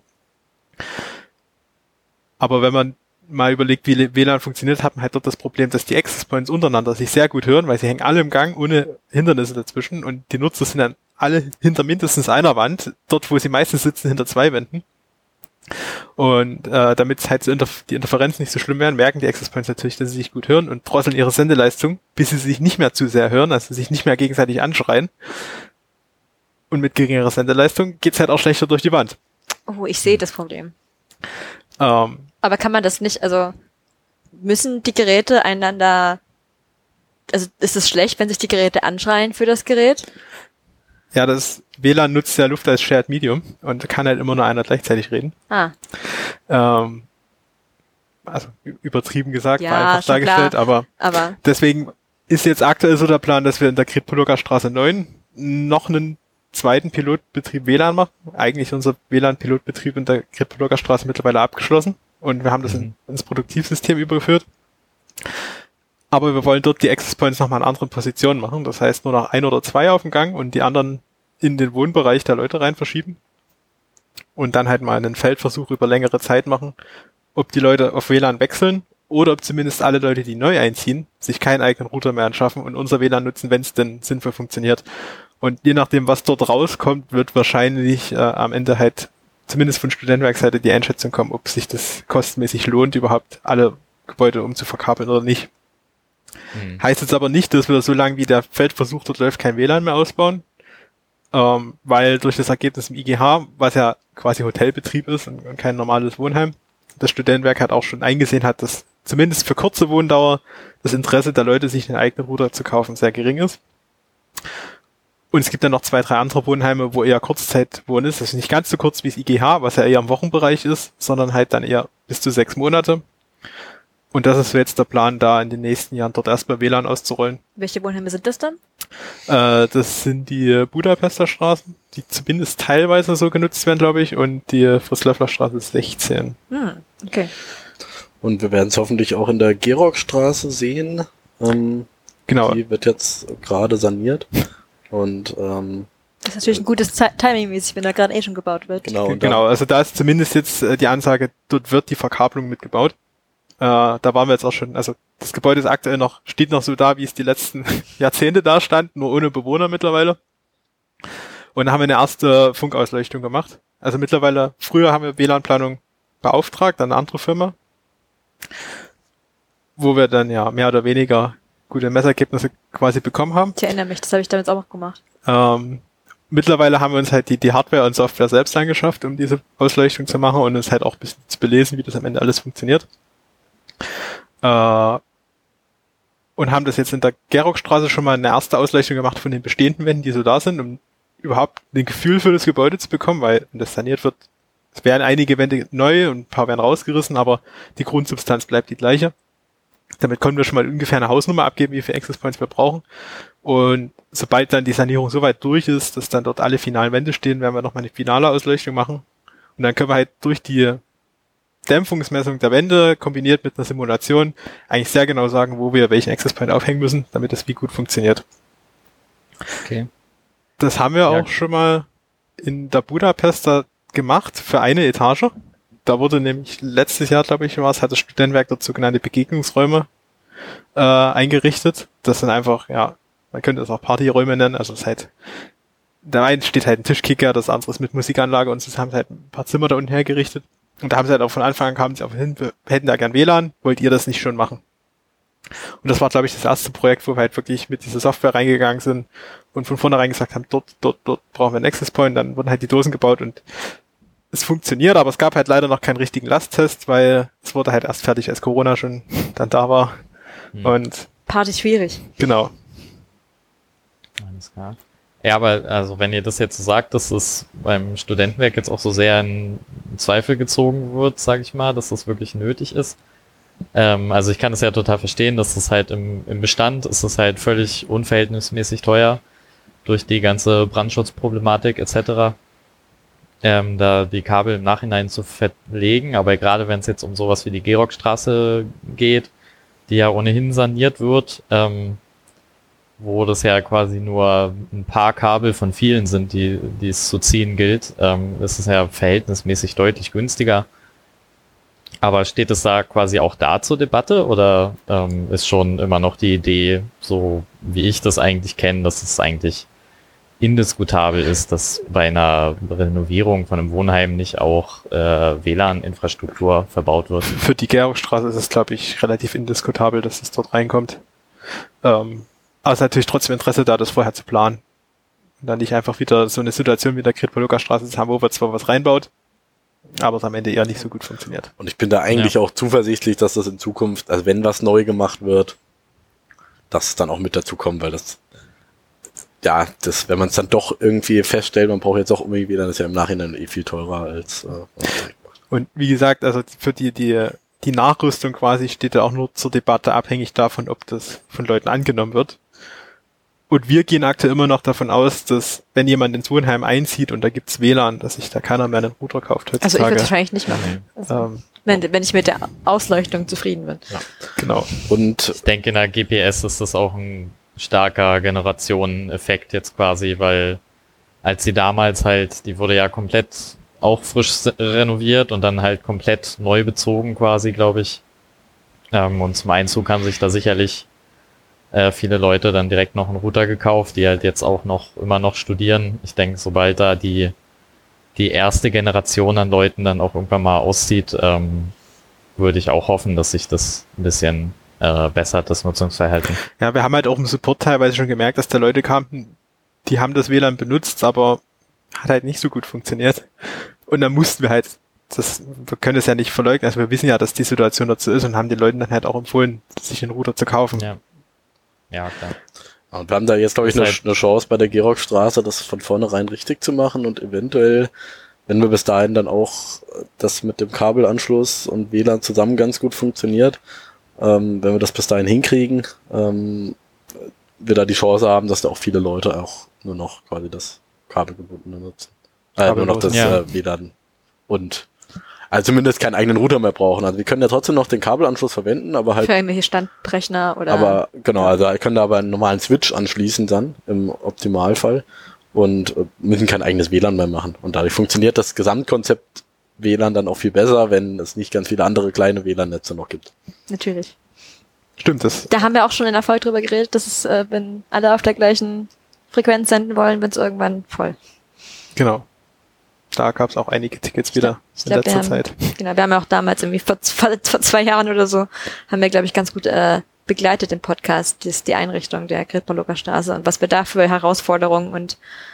[SPEAKER 4] Aber wenn man mal überlegt, wie WLAN funktioniert, hat man halt dort das Problem, dass die Access Points untereinander sich sehr gut hören, weil sie hängen alle im Gang ohne Hindernisse dazwischen und die Nutzer sind dann alle hinter mindestens einer Wand, dort wo sie meistens sitzen, hinter zwei Wänden. Und damit halt die Interferenzen nicht so schlimm werden, merken die Access Points natürlich, dass sie sich gut hören und drosseln ihre Sendeleistung, bis sie sich nicht mehr zu sehr hören, also sich nicht mehr gegenseitig anschreien. Und mit geringerer Sendeleistung geht's halt auch schlechter durch die Wand.
[SPEAKER 1] Oh, ich sehe das Problem. Aber kann man das nicht, also müssen die Geräte einander, also ist es schlecht, wenn sich die Geräte anschreien für das Gerät?
[SPEAKER 4] Ja, das WLAN nutzt ja Luft als Shared Medium und kann halt immer nur einer gleichzeitig reden. Also übertrieben gesagt,
[SPEAKER 1] ja,
[SPEAKER 4] war einfach dargestellt,
[SPEAKER 1] aber
[SPEAKER 4] deswegen ist jetzt aktuell so der Plan, dass wir in der Kripa-Lukas-Straße 9 noch einen zweiten Pilotbetrieb WLAN machen. Eigentlich ist unser WLAN-Pilotbetrieb in der Kripa-Lukas-Straße mittlerweile abgeschlossen und wir haben das ins Produktivsystem übergeführt. Aber wir wollen dort die Access Points nochmal in anderen Positionen machen. Das heißt nur noch 1 oder 2 auf dem Gang und die anderen in den Wohnbereich der Leute rein verschieben. Und dann halt mal einen Feldversuch über längere Zeit machen, ob die Leute auf WLAN wechseln oder ob zumindest alle Leute, die neu einziehen, sich keinen eigenen Router mehr anschaffen und unser WLAN nutzen, wenn es denn sinnvoll funktioniert. Und je nachdem, was dort rauskommt, wird wahrscheinlich am Ende halt zumindest von Studentenwerkseite die Einschätzung kommen, ob sich das kostenmäßig lohnt, überhaupt alle Gebäude umzuverkabeln oder nicht. Heißt jetzt aber nicht, dass wir so lange wie der Feldversuch dort läuft, kein WLAN mehr ausbauen, weil durch das Ergebnis im IGH, was ja quasi Hotelbetrieb ist und kein normales Wohnheim, das Studentenwerk halt auch schon eingesehen hat, dass zumindest für kurze Wohndauer das Interesse der Leute, sich einen eigenen Router zu kaufen, sehr gering ist. Und es gibt dann noch 2, 3 andere Wohnheime, wo eher Kurzzeitwohnen ist. Das ist nicht ganz so kurz wie das IGH, was ja eher im Wochenbereich ist, sondern halt dann eher bis zu 6 Monate. Und das ist so jetzt der Plan, da in den nächsten Jahren dort erstmal WLAN auszurollen.
[SPEAKER 1] Welche Wohnheime sind das dann?
[SPEAKER 4] Das sind die Budapester Straßen, die zumindest teilweise so genutzt werden, glaube ich, und die Fritz-Löffler-Straße 16.
[SPEAKER 1] Okay.
[SPEAKER 3] Und wir werden es hoffentlich auch in der Georgstraße sehen.
[SPEAKER 4] Genau.
[SPEAKER 3] Die wird jetzt gerade saniert. Und
[SPEAKER 1] das ist natürlich ein gutes Timing-mäßig, wenn da gerade schon gebaut wird.
[SPEAKER 4] Genau, also da ist zumindest jetzt die Ansage, dort wird die Verkabelung mitgebaut. Da waren wir jetzt auch schon, also das Gebäude ist aktuell steht noch so da, wie es die letzten Jahrzehnte da stand, nur ohne Bewohner mittlerweile. Und da haben wir eine erste Funkausleuchtung gemacht. Also mittlerweile, früher haben wir WLAN-Planung beauftragt an eine andere Firma, wo wir dann ja mehr oder weniger gute Messergebnisse quasi bekommen haben.
[SPEAKER 1] Ich erinnere mich, das habe ich damals auch noch gemacht.
[SPEAKER 4] mittlerweile haben wir uns halt die Hardware und Software selbst angeschafft, um diese Ausleuchtung zu machen und uns halt auch ein bisschen zu belesen, wie das am Ende alles funktioniert. Und haben das jetzt in der Gerockstraße schon mal eine erste Ausleuchtung gemacht von den bestehenden Wänden, die so da sind, um überhaupt ein Gefühl für das Gebäude zu bekommen, weil wenn das saniert wird, es werden einige Wände neu und ein paar werden rausgerissen, aber die Grundsubstanz bleibt die gleiche. Damit können wir schon mal ungefähr eine Hausnummer abgeben, wie viele Access Points wir brauchen. Und sobald dann die Sanierung so weit durch ist, dass dann dort alle finalen Wände stehen, werden wir nochmal eine finale Ausleuchtung machen. Und dann können wir halt durch die Dämpfungsmessung der Wände kombiniert mit einer Simulation eigentlich sehr genau sagen, wo wir welchen Access Point aufhängen müssen, damit das wie gut funktioniert.
[SPEAKER 2] Okay.
[SPEAKER 4] Das haben wir auch schon mal in der Budapester gemacht für eine Etage. Da wurde nämlich letztes Jahr, glaube ich, hat das Studentenwerk dort sogenannte Begegnungsräume eingerichtet. Das sind einfach, ja, man könnte das auch Partyräume nennen. Also es ist halt, der eine steht halt ein Tischkicker, das andere ist mit Musikanlage und sie haben halt ein paar Zimmer da unten hergerichtet. Und da haben sie halt auch von Anfang an kamen sie auf hin, wir hätten da gern WLAN, wollt ihr das nicht schon machen? Und das war, glaube ich, das erste Projekt, wo wir halt wirklich mit dieser Software reingegangen sind und von vornherein gesagt haben, dort brauchen wir einen Access Point, dann wurden halt die Dosen gebaut und es funktioniert, aber es gab halt leider noch keinen richtigen Lasttest, weil es wurde halt erst fertig, als Corona schon dann da war. Und
[SPEAKER 1] Party schwierig.
[SPEAKER 4] Genau.
[SPEAKER 2] Alles klar. Ja, aber also wenn ihr das jetzt so sagt, dass es beim Studentenwerk jetzt auch so sehr in Zweifel gezogen wird, sage ich mal, dass das wirklich nötig ist. Also ich kann es ja total verstehen, dass es halt im Bestand ist es halt völlig unverhältnismäßig teuer durch die ganze Brandschutzproblematik etc. Da die Kabel im Nachhinein zu verlegen, aber gerade wenn es jetzt um sowas wie die Gerockstraße geht, die ja ohnehin saniert wird, wo das ja quasi nur ein paar Kabel von vielen sind, die es zu ziehen gilt, ist es ja verhältnismäßig deutlich günstiger. Aber steht es da quasi auch da zur Debatte oder ist schon immer noch die Idee, so wie ich das eigentlich kenne, dass es eigentlich indiskutabel ist, dass bei einer Renovierung von einem Wohnheim nicht auch WLAN-Infrastruktur verbaut wird?
[SPEAKER 4] Für die Gerockstraße ist es, glaube ich, relativ indiskutabel, dass es dort reinkommt. Aber es ist natürlich trotzdem Interesse da, das vorher zu planen. Und dann nicht einfach wieder so eine Situation wie der Kritpoluca-Straße zu haben, wo wir zwar was reinbaut, aber es am Ende eher nicht so gut funktioniert.
[SPEAKER 3] Und ich bin da eigentlich auch zuversichtlich, dass das in Zukunft, also wenn was neu gemacht wird, dass es dann auch mit dazu kommt, weil das, ja, das, wenn man es dann doch irgendwie feststellt, man braucht jetzt auch irgendwie, dann ist ja im Nachhinein viel teurer als
[SPEAKER 4] Und wie gesagt, also für die Nachrüstung quasi steht ja auch nur zur Debatte abhängig davon, ob das von Leuten angenommen wird. Und wir gehen aktuell immer noch davon aus, dass wenn jemand ins Wohnheim einzieht und da gibt's WLAN, dass sich da keiner mehr einen Router kauft heutzutage.
[SPEAKER 1] Also ich würde es wahrscheinlich nicht machen. Also, wenn ich mit der Ausleuchtung zufrieden bin.
[SPEAKER 2] Ja.
[SPEAKER 4] Genau.
[SPEAKER 3] Und
[SPEAKER 2] Ich denke, in der GPS ist das auch ein starker Generationeneffekt jetzt quasi, weil als sie damals halt, die wurde ja komplett auch frisch renoviert und dann halt komplett neu bezogen quasi, glaube ich. Und zum Einzug haben sich da sicherlich viele Leute dann direkt noch einen Router gekauft, die halt jetzt auch immer noch studieren. Ich denke, sobald da die erste Generation an Leuten dann auch irgendwann mal auszieht, würde ich auch hoffen, dass sich das ein bisschen bessert, das Nutzungsverhalten.
[SPEAKER 4] Ja, wir haben halt auch im Support teilweise schon gemerkt, dass da Leute kamen, die haben das WLAN benutzt, aber hat halt nicht so gut funktioniert. Und dann mussten wir halt, wir können es ja nicht verleugnen, also wir wissen ja, dass die Situation dazu ist und haben den Leuten dann halt auch empfohlen, sich einen Router zu kaufen.
[SPEAKER 2] Ja, klar.
[SPEAKER 3] Und wir haben da jetzt, glaube ich, eine Chance bei der Gerockstraße, das von vornherein richtig zu machen und eventuell, wenn wir bis dahin dann auch das mit dem Kabelanschluss und WLAN zusammen ganz gut funktioniert, wenn wir das bis dahin hinkriegen, wir da die Chance haben, dass da auch viele Leute auch nur noch quasi das Kabelgebundene nutzen. Nur noch das WLAN und also zumindest keinen eigenen Router mehr brauchen. Also wir können ja trotzdem noch den Kabelanschluss verwenden, aber halt
[SPEAKER 1] für irgendwelche Standrechner oder.
[SPEAKER 3] Aber genau, also wir können da aber einen normalen Switch anschließen dann im Optimalfall und müssen kein eigenes WLAN mehr machen. Und dadurch funktioniert das Gesamtkonzept WLAN dann auch viel besser, wenn es nicht ganz viele andere kleine WLAN-Netze noch gibt.
[SPEAKER 1] Natürlich.
[SPEAKER 4] Stimmt das?
[SPEAKER 1] Da haben wir auch schon in der Folge drüber geredet, dass es, wenn alle auf der gleichen Frequenz senden wollen, wird es irgendwann voll.
[SPEAKER 4] Genau. Da gab es auch einige Tickets wieder in letzter Zeit.
[SPEAKER 1] Genau, wir haben ja auch damals irgendwie vor 2 Jahren oder so, haben wir, glaube ich, ganz gut begleitet im Podcast, die Einrichtung der Kritpoluca Straße und was wir da für Herausforderungen und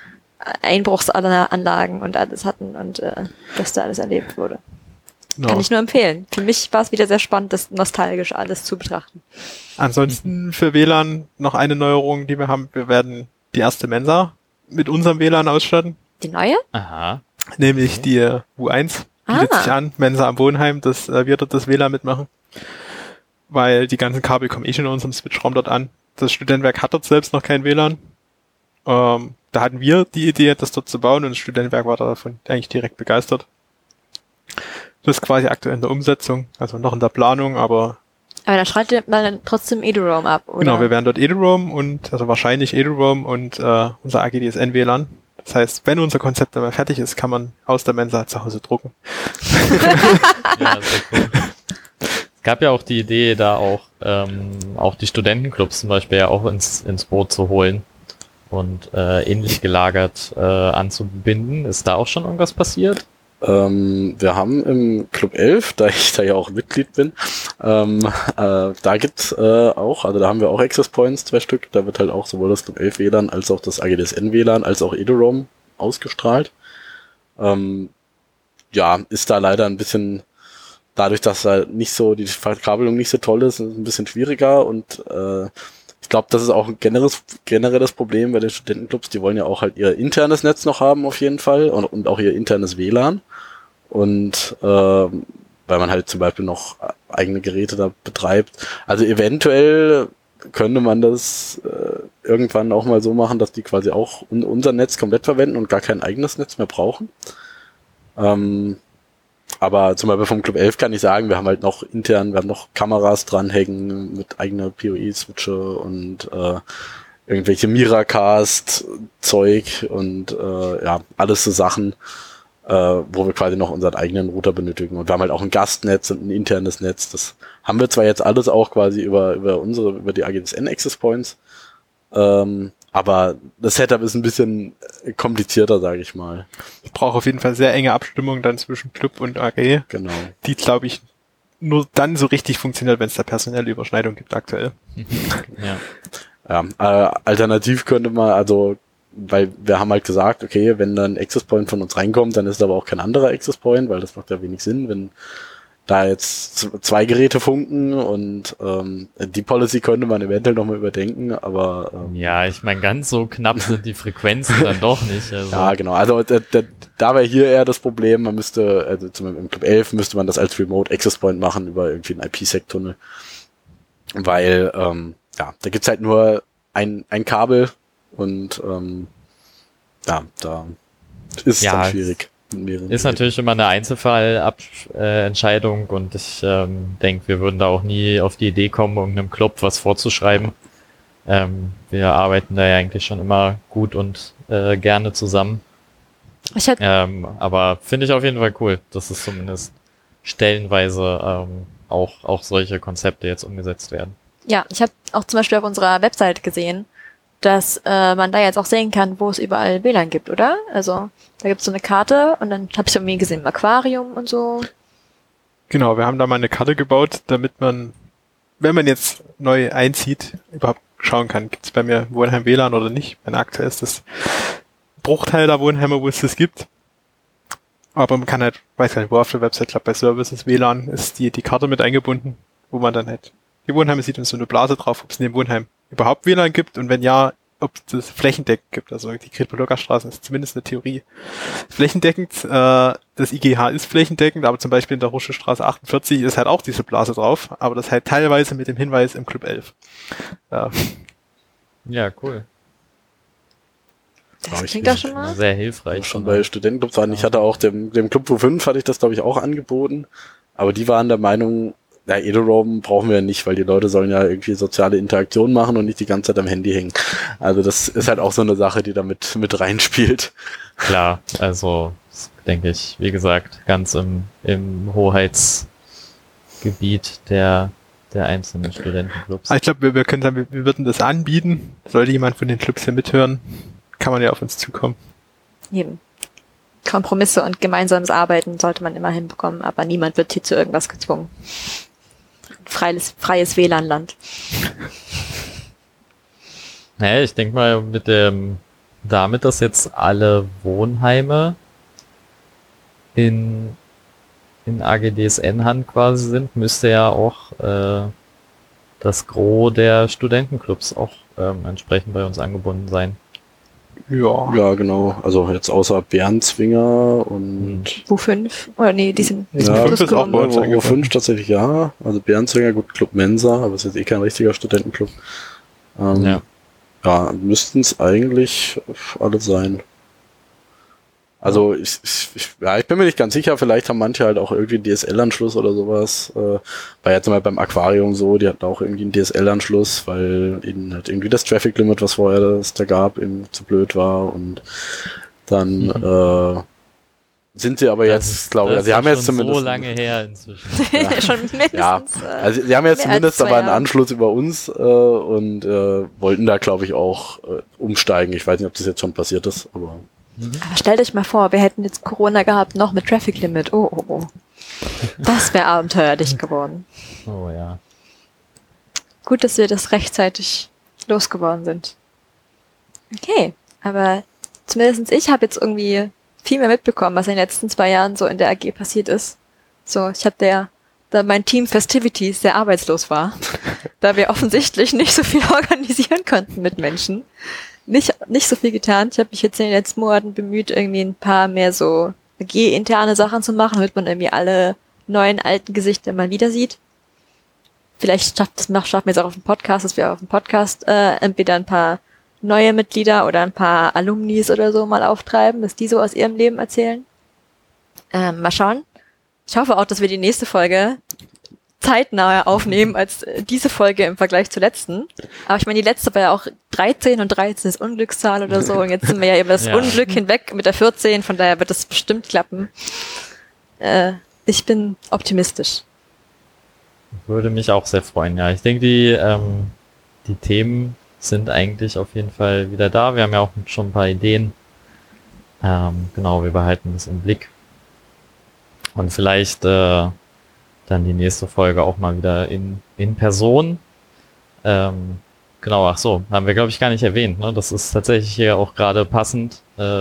[SPEAKER 1] Einbruchsanlagen und alles hatten und dass da alles erlebt wurde.
[SPEAKER 4] Genau.
[SPEAKER 1] Kann ich nur empfehlen. Für mich war es wieder sehr spannend, das nostalgisch alles zu betrachten.
[SPEAKER 4] Ansonsten für WLAN noch eine Neuerung, die wir haben. Wir werden die erste Mensa mit unserem WLAN ausstatten,
[SPEAKER 1] Die neue?
[SPEAKER 2] Aha.
[SPEAKER 4] nämlich die U1. Bietet sich an, Mensa am Wohnheim, dass wir dort das WLAN mitmachen. Weil die ganzen Kabel kommen schon in unserem Switchraum dort an. Das Studentenwerk hat dort selbst noch kein WLAN. Da hatten wir die Idee, das dort zu bauen und das Studentenwerk war davon eigentlich direkt begeistert. Das ist quasi aktuell in der Umsetzung, also noch in der Planung, aber
[SPEAKER 1] Aber da schreitet man dann trotzdem EduRoam ab, oder?
[SPEAKER 4] genau, wir werden dort EduRoam also wahrscheinlich EduRoam und unser AGDSN WLAN. Das heißt, wenn unser Konzept einmal fertig ist, kann man aus der Mensa zu Hause drucken.
[SPEAKER 2] Ja, sehr cool. Es gab ja auch die Idee, da auch die Studentenclubs zum Beispiel ja auch ins Boot zu holen und ähnlich gelagert anzubinden. Ist da auch schon irgendwas passiert?
[SPEAKER 3] Wir haben im Club 11, da ich da ja auch Mitglied bin, da gibt's auch, also da haben wir auch Access Points, 2 Stück, da wird halt auch sowohl das Club 11 WLAN als auch das AGDSN WLAN als auch EduRoam ausgestrahlt. Ja, ist da leider ein bisschen, dadurch, dass da nicht so, die Verkabelung nicht so toll ist ein bisschen schwieriger und ich glaube, das ist auch ein generelles Problem bei den Studentenclubs. Die wollen ja auch halt ihr internes Netz noch haben auf jeden Fall und auch ihr internes WLAN. Und weil man halt zum Beispiel noch eigene Geräte da betreibt. Also eventuell könnte man das irgendwann auch mal so machen, dass die quasi auch unser Netz komplett verwenden und gar kein eigenes Netz mehr brauchen. Aber zum Beispiel vom Club 11 kann ich sagen, wir haben halt noch intern, wir haben noch Kameras dranhängen mit eigener PoE-Switche und irgendwelche Miracast-Zeug und ja, alles so Sachen, wo wir quasi noch unseren eigenen Router benötigen. Und wir haben halt auch ein Gastnetz und ein internes Netz. Das haben wir zwar jetzt alles auch quasi über die AGDSN Access Points, aber das Setup ist ein bisschen komplizierter, sage ich mal.
[SPEAKER 4] Ich brauche auf jeden Fall sehr enge Abstimmung dann zwischen Club und AG.
[SPEAKER 3] Genau.
[SPEAKER 4] Die, glaube ich, nur dann so richtig funktioniert, wenn es da personelle Überschneidung gibt aktuell.
[SPEAKER 2] Ja.
[SPEAKER 3] Ja, alternativ könnte man, also, weil wir haben halt gesagt, okay, wenn dann ein Access Point von uns reinkommt, dann ist aber auch kein anderer Access Point, weil das macht ja wenig Sinn, wenn da jetzt 2 Geräte funken und die Policy könnte man eventuell nochmal überdenken, aber
[SPEAKER 2] Ja, ich meine, ganz so knapp sind die Frequenzen dann doch nicht. Also.
[SPEAKER 3] ja, genau. Also da wäre hier eher das Problem, man müsste, also zum Beispiel im Club 11 müsste man das als Remote Access Point machen über irgendwie einen IPsec-Tunnel, weil ja, da gibt's halt nur ein Kabel und ja, da ist es
[SPEAKER 2] Ja,
[SPEAKER 3] dann schwierig. Mit mehreren
[SPEAKER 2] Ist
[SPEAKER 3] Geräten.
[SPEAKER 2] natürlich immer eine Einzelfall-Entscheidung und ich denke, wir würden da auch nie auf die Idee kommen, irgendeinem Club was vorzuschreiben. Wir arbeiten da ja eigentlich schon immer gut und gerne zusammen.
[SPEAKER 1] Ich hätte
[SPEAKER 2] Aber finde ich auf jeden Fall cool, dass es zumindest stellenweise auch solche Konzepte jetzt umgesetzt werden.
[SPEAKER 1] Ja, ich habe auch zum Beispiel auf unserer Website gesehen, dass man da jetzt auch sehen kann, wo es überall WLAN gibt, oder? Also da gibt's so eine Karte und dann habe ich irgendwie gesehen, im Aquarium und so.
[SPEAKER 4] Genau, wir haben da mal eine Karte gebaut, damit man, wenn man jetzt neu einzieht, überhaupt schauen kann, gibt es bei mir Wohnheim WLAN oder nicht. Mein aktuell ist das Bruchteil der Wohnheime, wo es das gibt. Aber man kann halt, weiß gar nicht, wo auf der Website, glaube bei Services WLAN ist die Karte mit eingebunden, wo man dann halt die Wohnheime sieht und so eine Blase drauf, ob es in dem Wohnheim überhaupt WLAN gibt und wenn ja, ob es das flächendeckend gibt. Also die Gretl-Locker-Straße ist zumindest eine Theorie flächendeckend. Das IGH ist flächendeckend, aber zum Beispiel in der Rusche Straße 48 ist halt auch diese Blase drauf, aber das halt teilweise mit dem Hinweis im Club 11.
[SPEAKER 2] Ja, cool.
[SPEAKER 1] Das
[SPEAKER 3] ich
[SPEAKER 1] klingt
[SPEAKER 3] bin
[SPEAKER 1] doch schon mal.
[SPEAKER 2] Sehr hilfreich.
[SPEAKER 3] Schon bei Studentenclubs waren. Ich hatte auch dem Club U5 hatte ich das, glaube ich, auch angeboten. Aber die waren der Meinung, ja, EduRoam brauchen wir ja nicht, weil die Leute sollen ja irgendwie soziale Interaktion machen und nicht die ganze Zeit am Handy hängen. Also das ist halt auch so eine Sache, die da mit reinspielt.
[SPEAKER 2] Klar, also denke ich, wie gesagt, ganz im Hoheitsgebiet der einzelnen Studentenclubs.
[SPEAKER 4] Ich glaube, wir würden das anbieten. Sollte jemand von den Clubs hier mithören, kann man ja auf uns zukommen.
[SPEAKER 1] Eben. Kompromisse und gemeinsames Arbeiten sollte man immer hinbekommen, aber niemand wird hier zu irgendwas gezwungen. Freies WLAN-Land.
[SPEAKER 2] Naja, ich denke mal, mit dem damit, dass jetzt alle Wohnheime in AGDSN-Hand quasi sind, müsste ja auch das Gros der Studentenclubs auch entsprechend bei uns angebunden sein.
[SPEAKER 4] Ja.
[SPEAKER 3] Ja, genau. Also jetzt außer Bärenzwinger und
[SPEAKER 1] Wo5? Oder nee, die sind
[SPEAKER 3] Ja,
[SPEAKER 4] Wo5 ist auch bei uns
[SPEAKER 3] Wo
[SPEAKER 4] angebunden.
[SPEAKER 3] 5 tatsächlich ja. Also Bärenzwinger, gut, Club Mensa, aber ist jetzt eh kein richtiger Studentenclub. Ja, müssten es eigentlich alle sein. Also ich bin mir nicht ganz sicher, vielleicht haben manche halt auch irgendwie einen DSL-Anschluss oder sowas. War jetzt mal beim Aquarium so, die hatten auch irgendwie einen DSL-Anschluss, weil ihnen halt irgendwie das Traffic-Limit, was vorher das da gab, eben zu blöd war und dann sind sie aber jetzt, glaube ich, sie haben jetzt zumindest
[SPEAKER 2] so lange her inzwischen.
[SPEAKER 1] schon mindestens.
[SPEAKER 3] ja, also sie haben jetzt
[SPEAKER 1] mehr als
[SPEAKER 3] zumindest
[SPEAKER 1] 2
[SPEAKER 3] aber einen
[SPEAKER 1] Jahre.
[SPEAKER 3] Anschluss über uns und wollten da, glaube ich, auch umsteigen. Ich weiß nicht, ob das jetzt schon passiert ist, aber
[SPEAKER 1] Aber stellt euch mal vor, wir hätten jetzt Corona gehabt, noch mit Traffic Limit. Oh. Das wäre abenteuerlich geworden.
[SPEAKER 2] Oh ja.
[SPEAKER 1] Gut, dass wir das rechtzeitig losgeworden sind. Okay, aber zumindest ich habe jetzt irgendwie viel mehr mitbekommen, was in den letzten 2 Jahren so in der AG passiert ist. So, ich habe da mein Team Festivities sehr arbeitslos war, da wir offensichtlich nicht so viel organisieren konnten mit Menschen. Nicht so viel getan. Ich habe mich jetzt in den letzten Monaten bemüht, irgendwie ein paar mehr so AG-interne Sachen zu machen, damit man irgendwie alle neuen, alten Gesichter mal wieder sieht. Vielleicht schaffen wir es auch auf dem Podcast, dass wir auf dem Podcast entweder ein paar neue Mitglieder oder ein paar Alumnis oder so mal auftreiben, dass die so aus ihrem Leben erzählen. Mal schauen. Ich hoffe auch, dass wir die nächste Folge zeitnaher aufnehmen als diese Folge im Vergleich zur letzten. Aber ich meine, die letzte war ja auch 13 und 13 ist Unglückszahl oder so. Und jetzt sind wir ja über das Unglück hinweg mit der 14. Von daher wird das bestimmt klappen. Ich bin optimistisch.
[SPEAKER 2] Würde mich auch sehr freuen, ja. Ich denke, die Themen sind eigentlich auf jeden Fall wieder da. Wir haben ja auch schon ein paar Ideen. Genau, wir behalten das im Blick. Und vielleicht dann die nächste Folge auch mal wieder in Person. Genau, ach so, haben wir, glaube ich, gar nicht erwähnt. Ne? Das ist tatsächlich hier auch gerade passend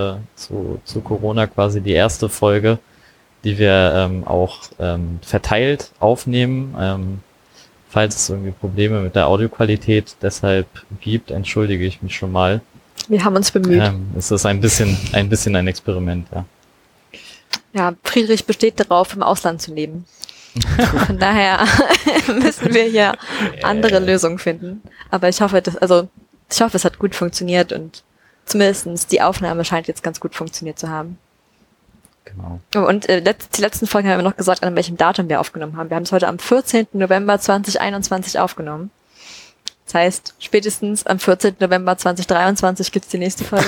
[SPEAKER 2] zu Corona quasi die erste Folge, die wir auch verteilt aufnehmen. Falls es irgendwie Probleme mit der Audioqualität deshalb gibt, entschuldige ich mich schon mal.
[SPEAKER 1] Wir haben uns bemüht.
[SPEAKER 2] Es ist ein bisschen ein Experiment, ja.
[SPEAKER 1] Ja, Friedrich besteht darauf, im Ausland zu leben. Von daher müssen wir hier andere Lösungen finden. Aber ich hoffe, es hat gut funktioniert und zumindest die Aufnahme scheint jetzt ganz gut funktioniert zu haben.
[SPEAKER 2] Genau.
[SPEAKER 1] Und die letzten Folgen haben wir noch gesagt, an welchem Datum wir aufgenommen haben. Wir haben es heute am 14. November 2021 aufgenommen. Das heißt, spätestens am 14. November 2023 gibt's die nächste Folge.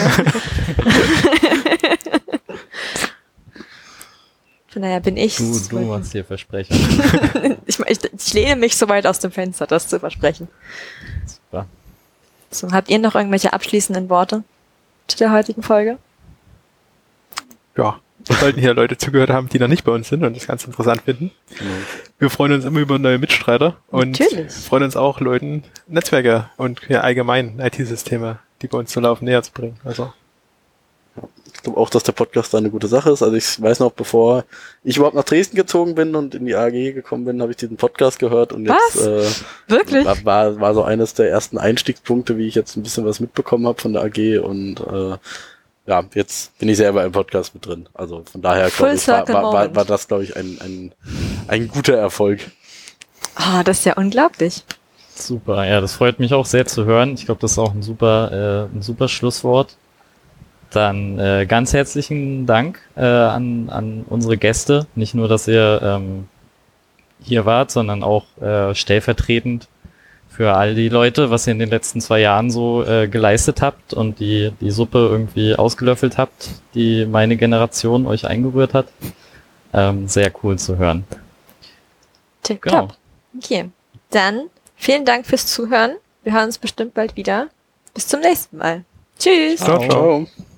[SPEAKER 1] Von daher bin ich...
[SPEAKER 2] Du machst hier Versprechen.
[SPEAKER 1] ich lehne mich so weit aus dem Fenster, das zu versprechen.
[SPEAKER 2] Super.
[SPEAKER 1] So, habt ihr noch irgendwelche abschließenden Worte zu der heutigen Folge?
[SPEAKER 4] Ja, wir sollten hier Leute zugehört haben, die noch nicht bei uns sind und das ganz interessant finden.
[SPEAKER 3] genau.
[SPEAKER 4] Wir freuen uns immer über neue Mitstreiter und
[SPEAKER 1] Natürlich.
[SPEAKER 4] freuen uns auch, Leuten Netzwerke und ja, allgemein IT-Systeme, die bei uns so laufen, näher zu bringen. Also
[SPEAKER 3] Ich glaube auch, dass der Podcast da eine gute Sache ist. Also ich weiß noch, bevor ich überhaupt nach Dresden gezogen bin und in die AG gekommen bin, habe ich diesen Podcast gehört und jetzt
[SPEAKER 1] Wirklich?
[SPEAKER 3] war so eines der ersten Einstiegspunkte, wie ich jetzt ein bisschen was mitbekommen habe von der AG und ja, jetzt bin ich selber im Podcast mit drin. Also von daher glaube ich, war das, glaube ich, ein guter Erfolg.
[SPEAKER 1] Ah, das ist ja unglaublich.
[SPEAKER 2] Super, ja, das freut mich auch sehr zu hören. Ich glaube, das ist auch ein super Schlusswort. Dann ganz herzlichen Dank an unsere Gäste. Nicht nur, dass ihr hier wart, sondern auch stellvertretend für all die Leute, was ihr in den letzten 2 Jahren so geleistet habt und die Suppe irgendwie ausgelöffelt habt, die meine Generation euch eingerührt hat. Sehr cool zu hören. Genau.
[SPEAKER 1] Top. Okay, dann vielen Dank fürs Zuhören. Wir hören uns bestimmt bald wieder. Bis zum nächsten Mal. Tschüss.
[SPEAKER 4] ciao.
[SPEAKER 3] Ciao.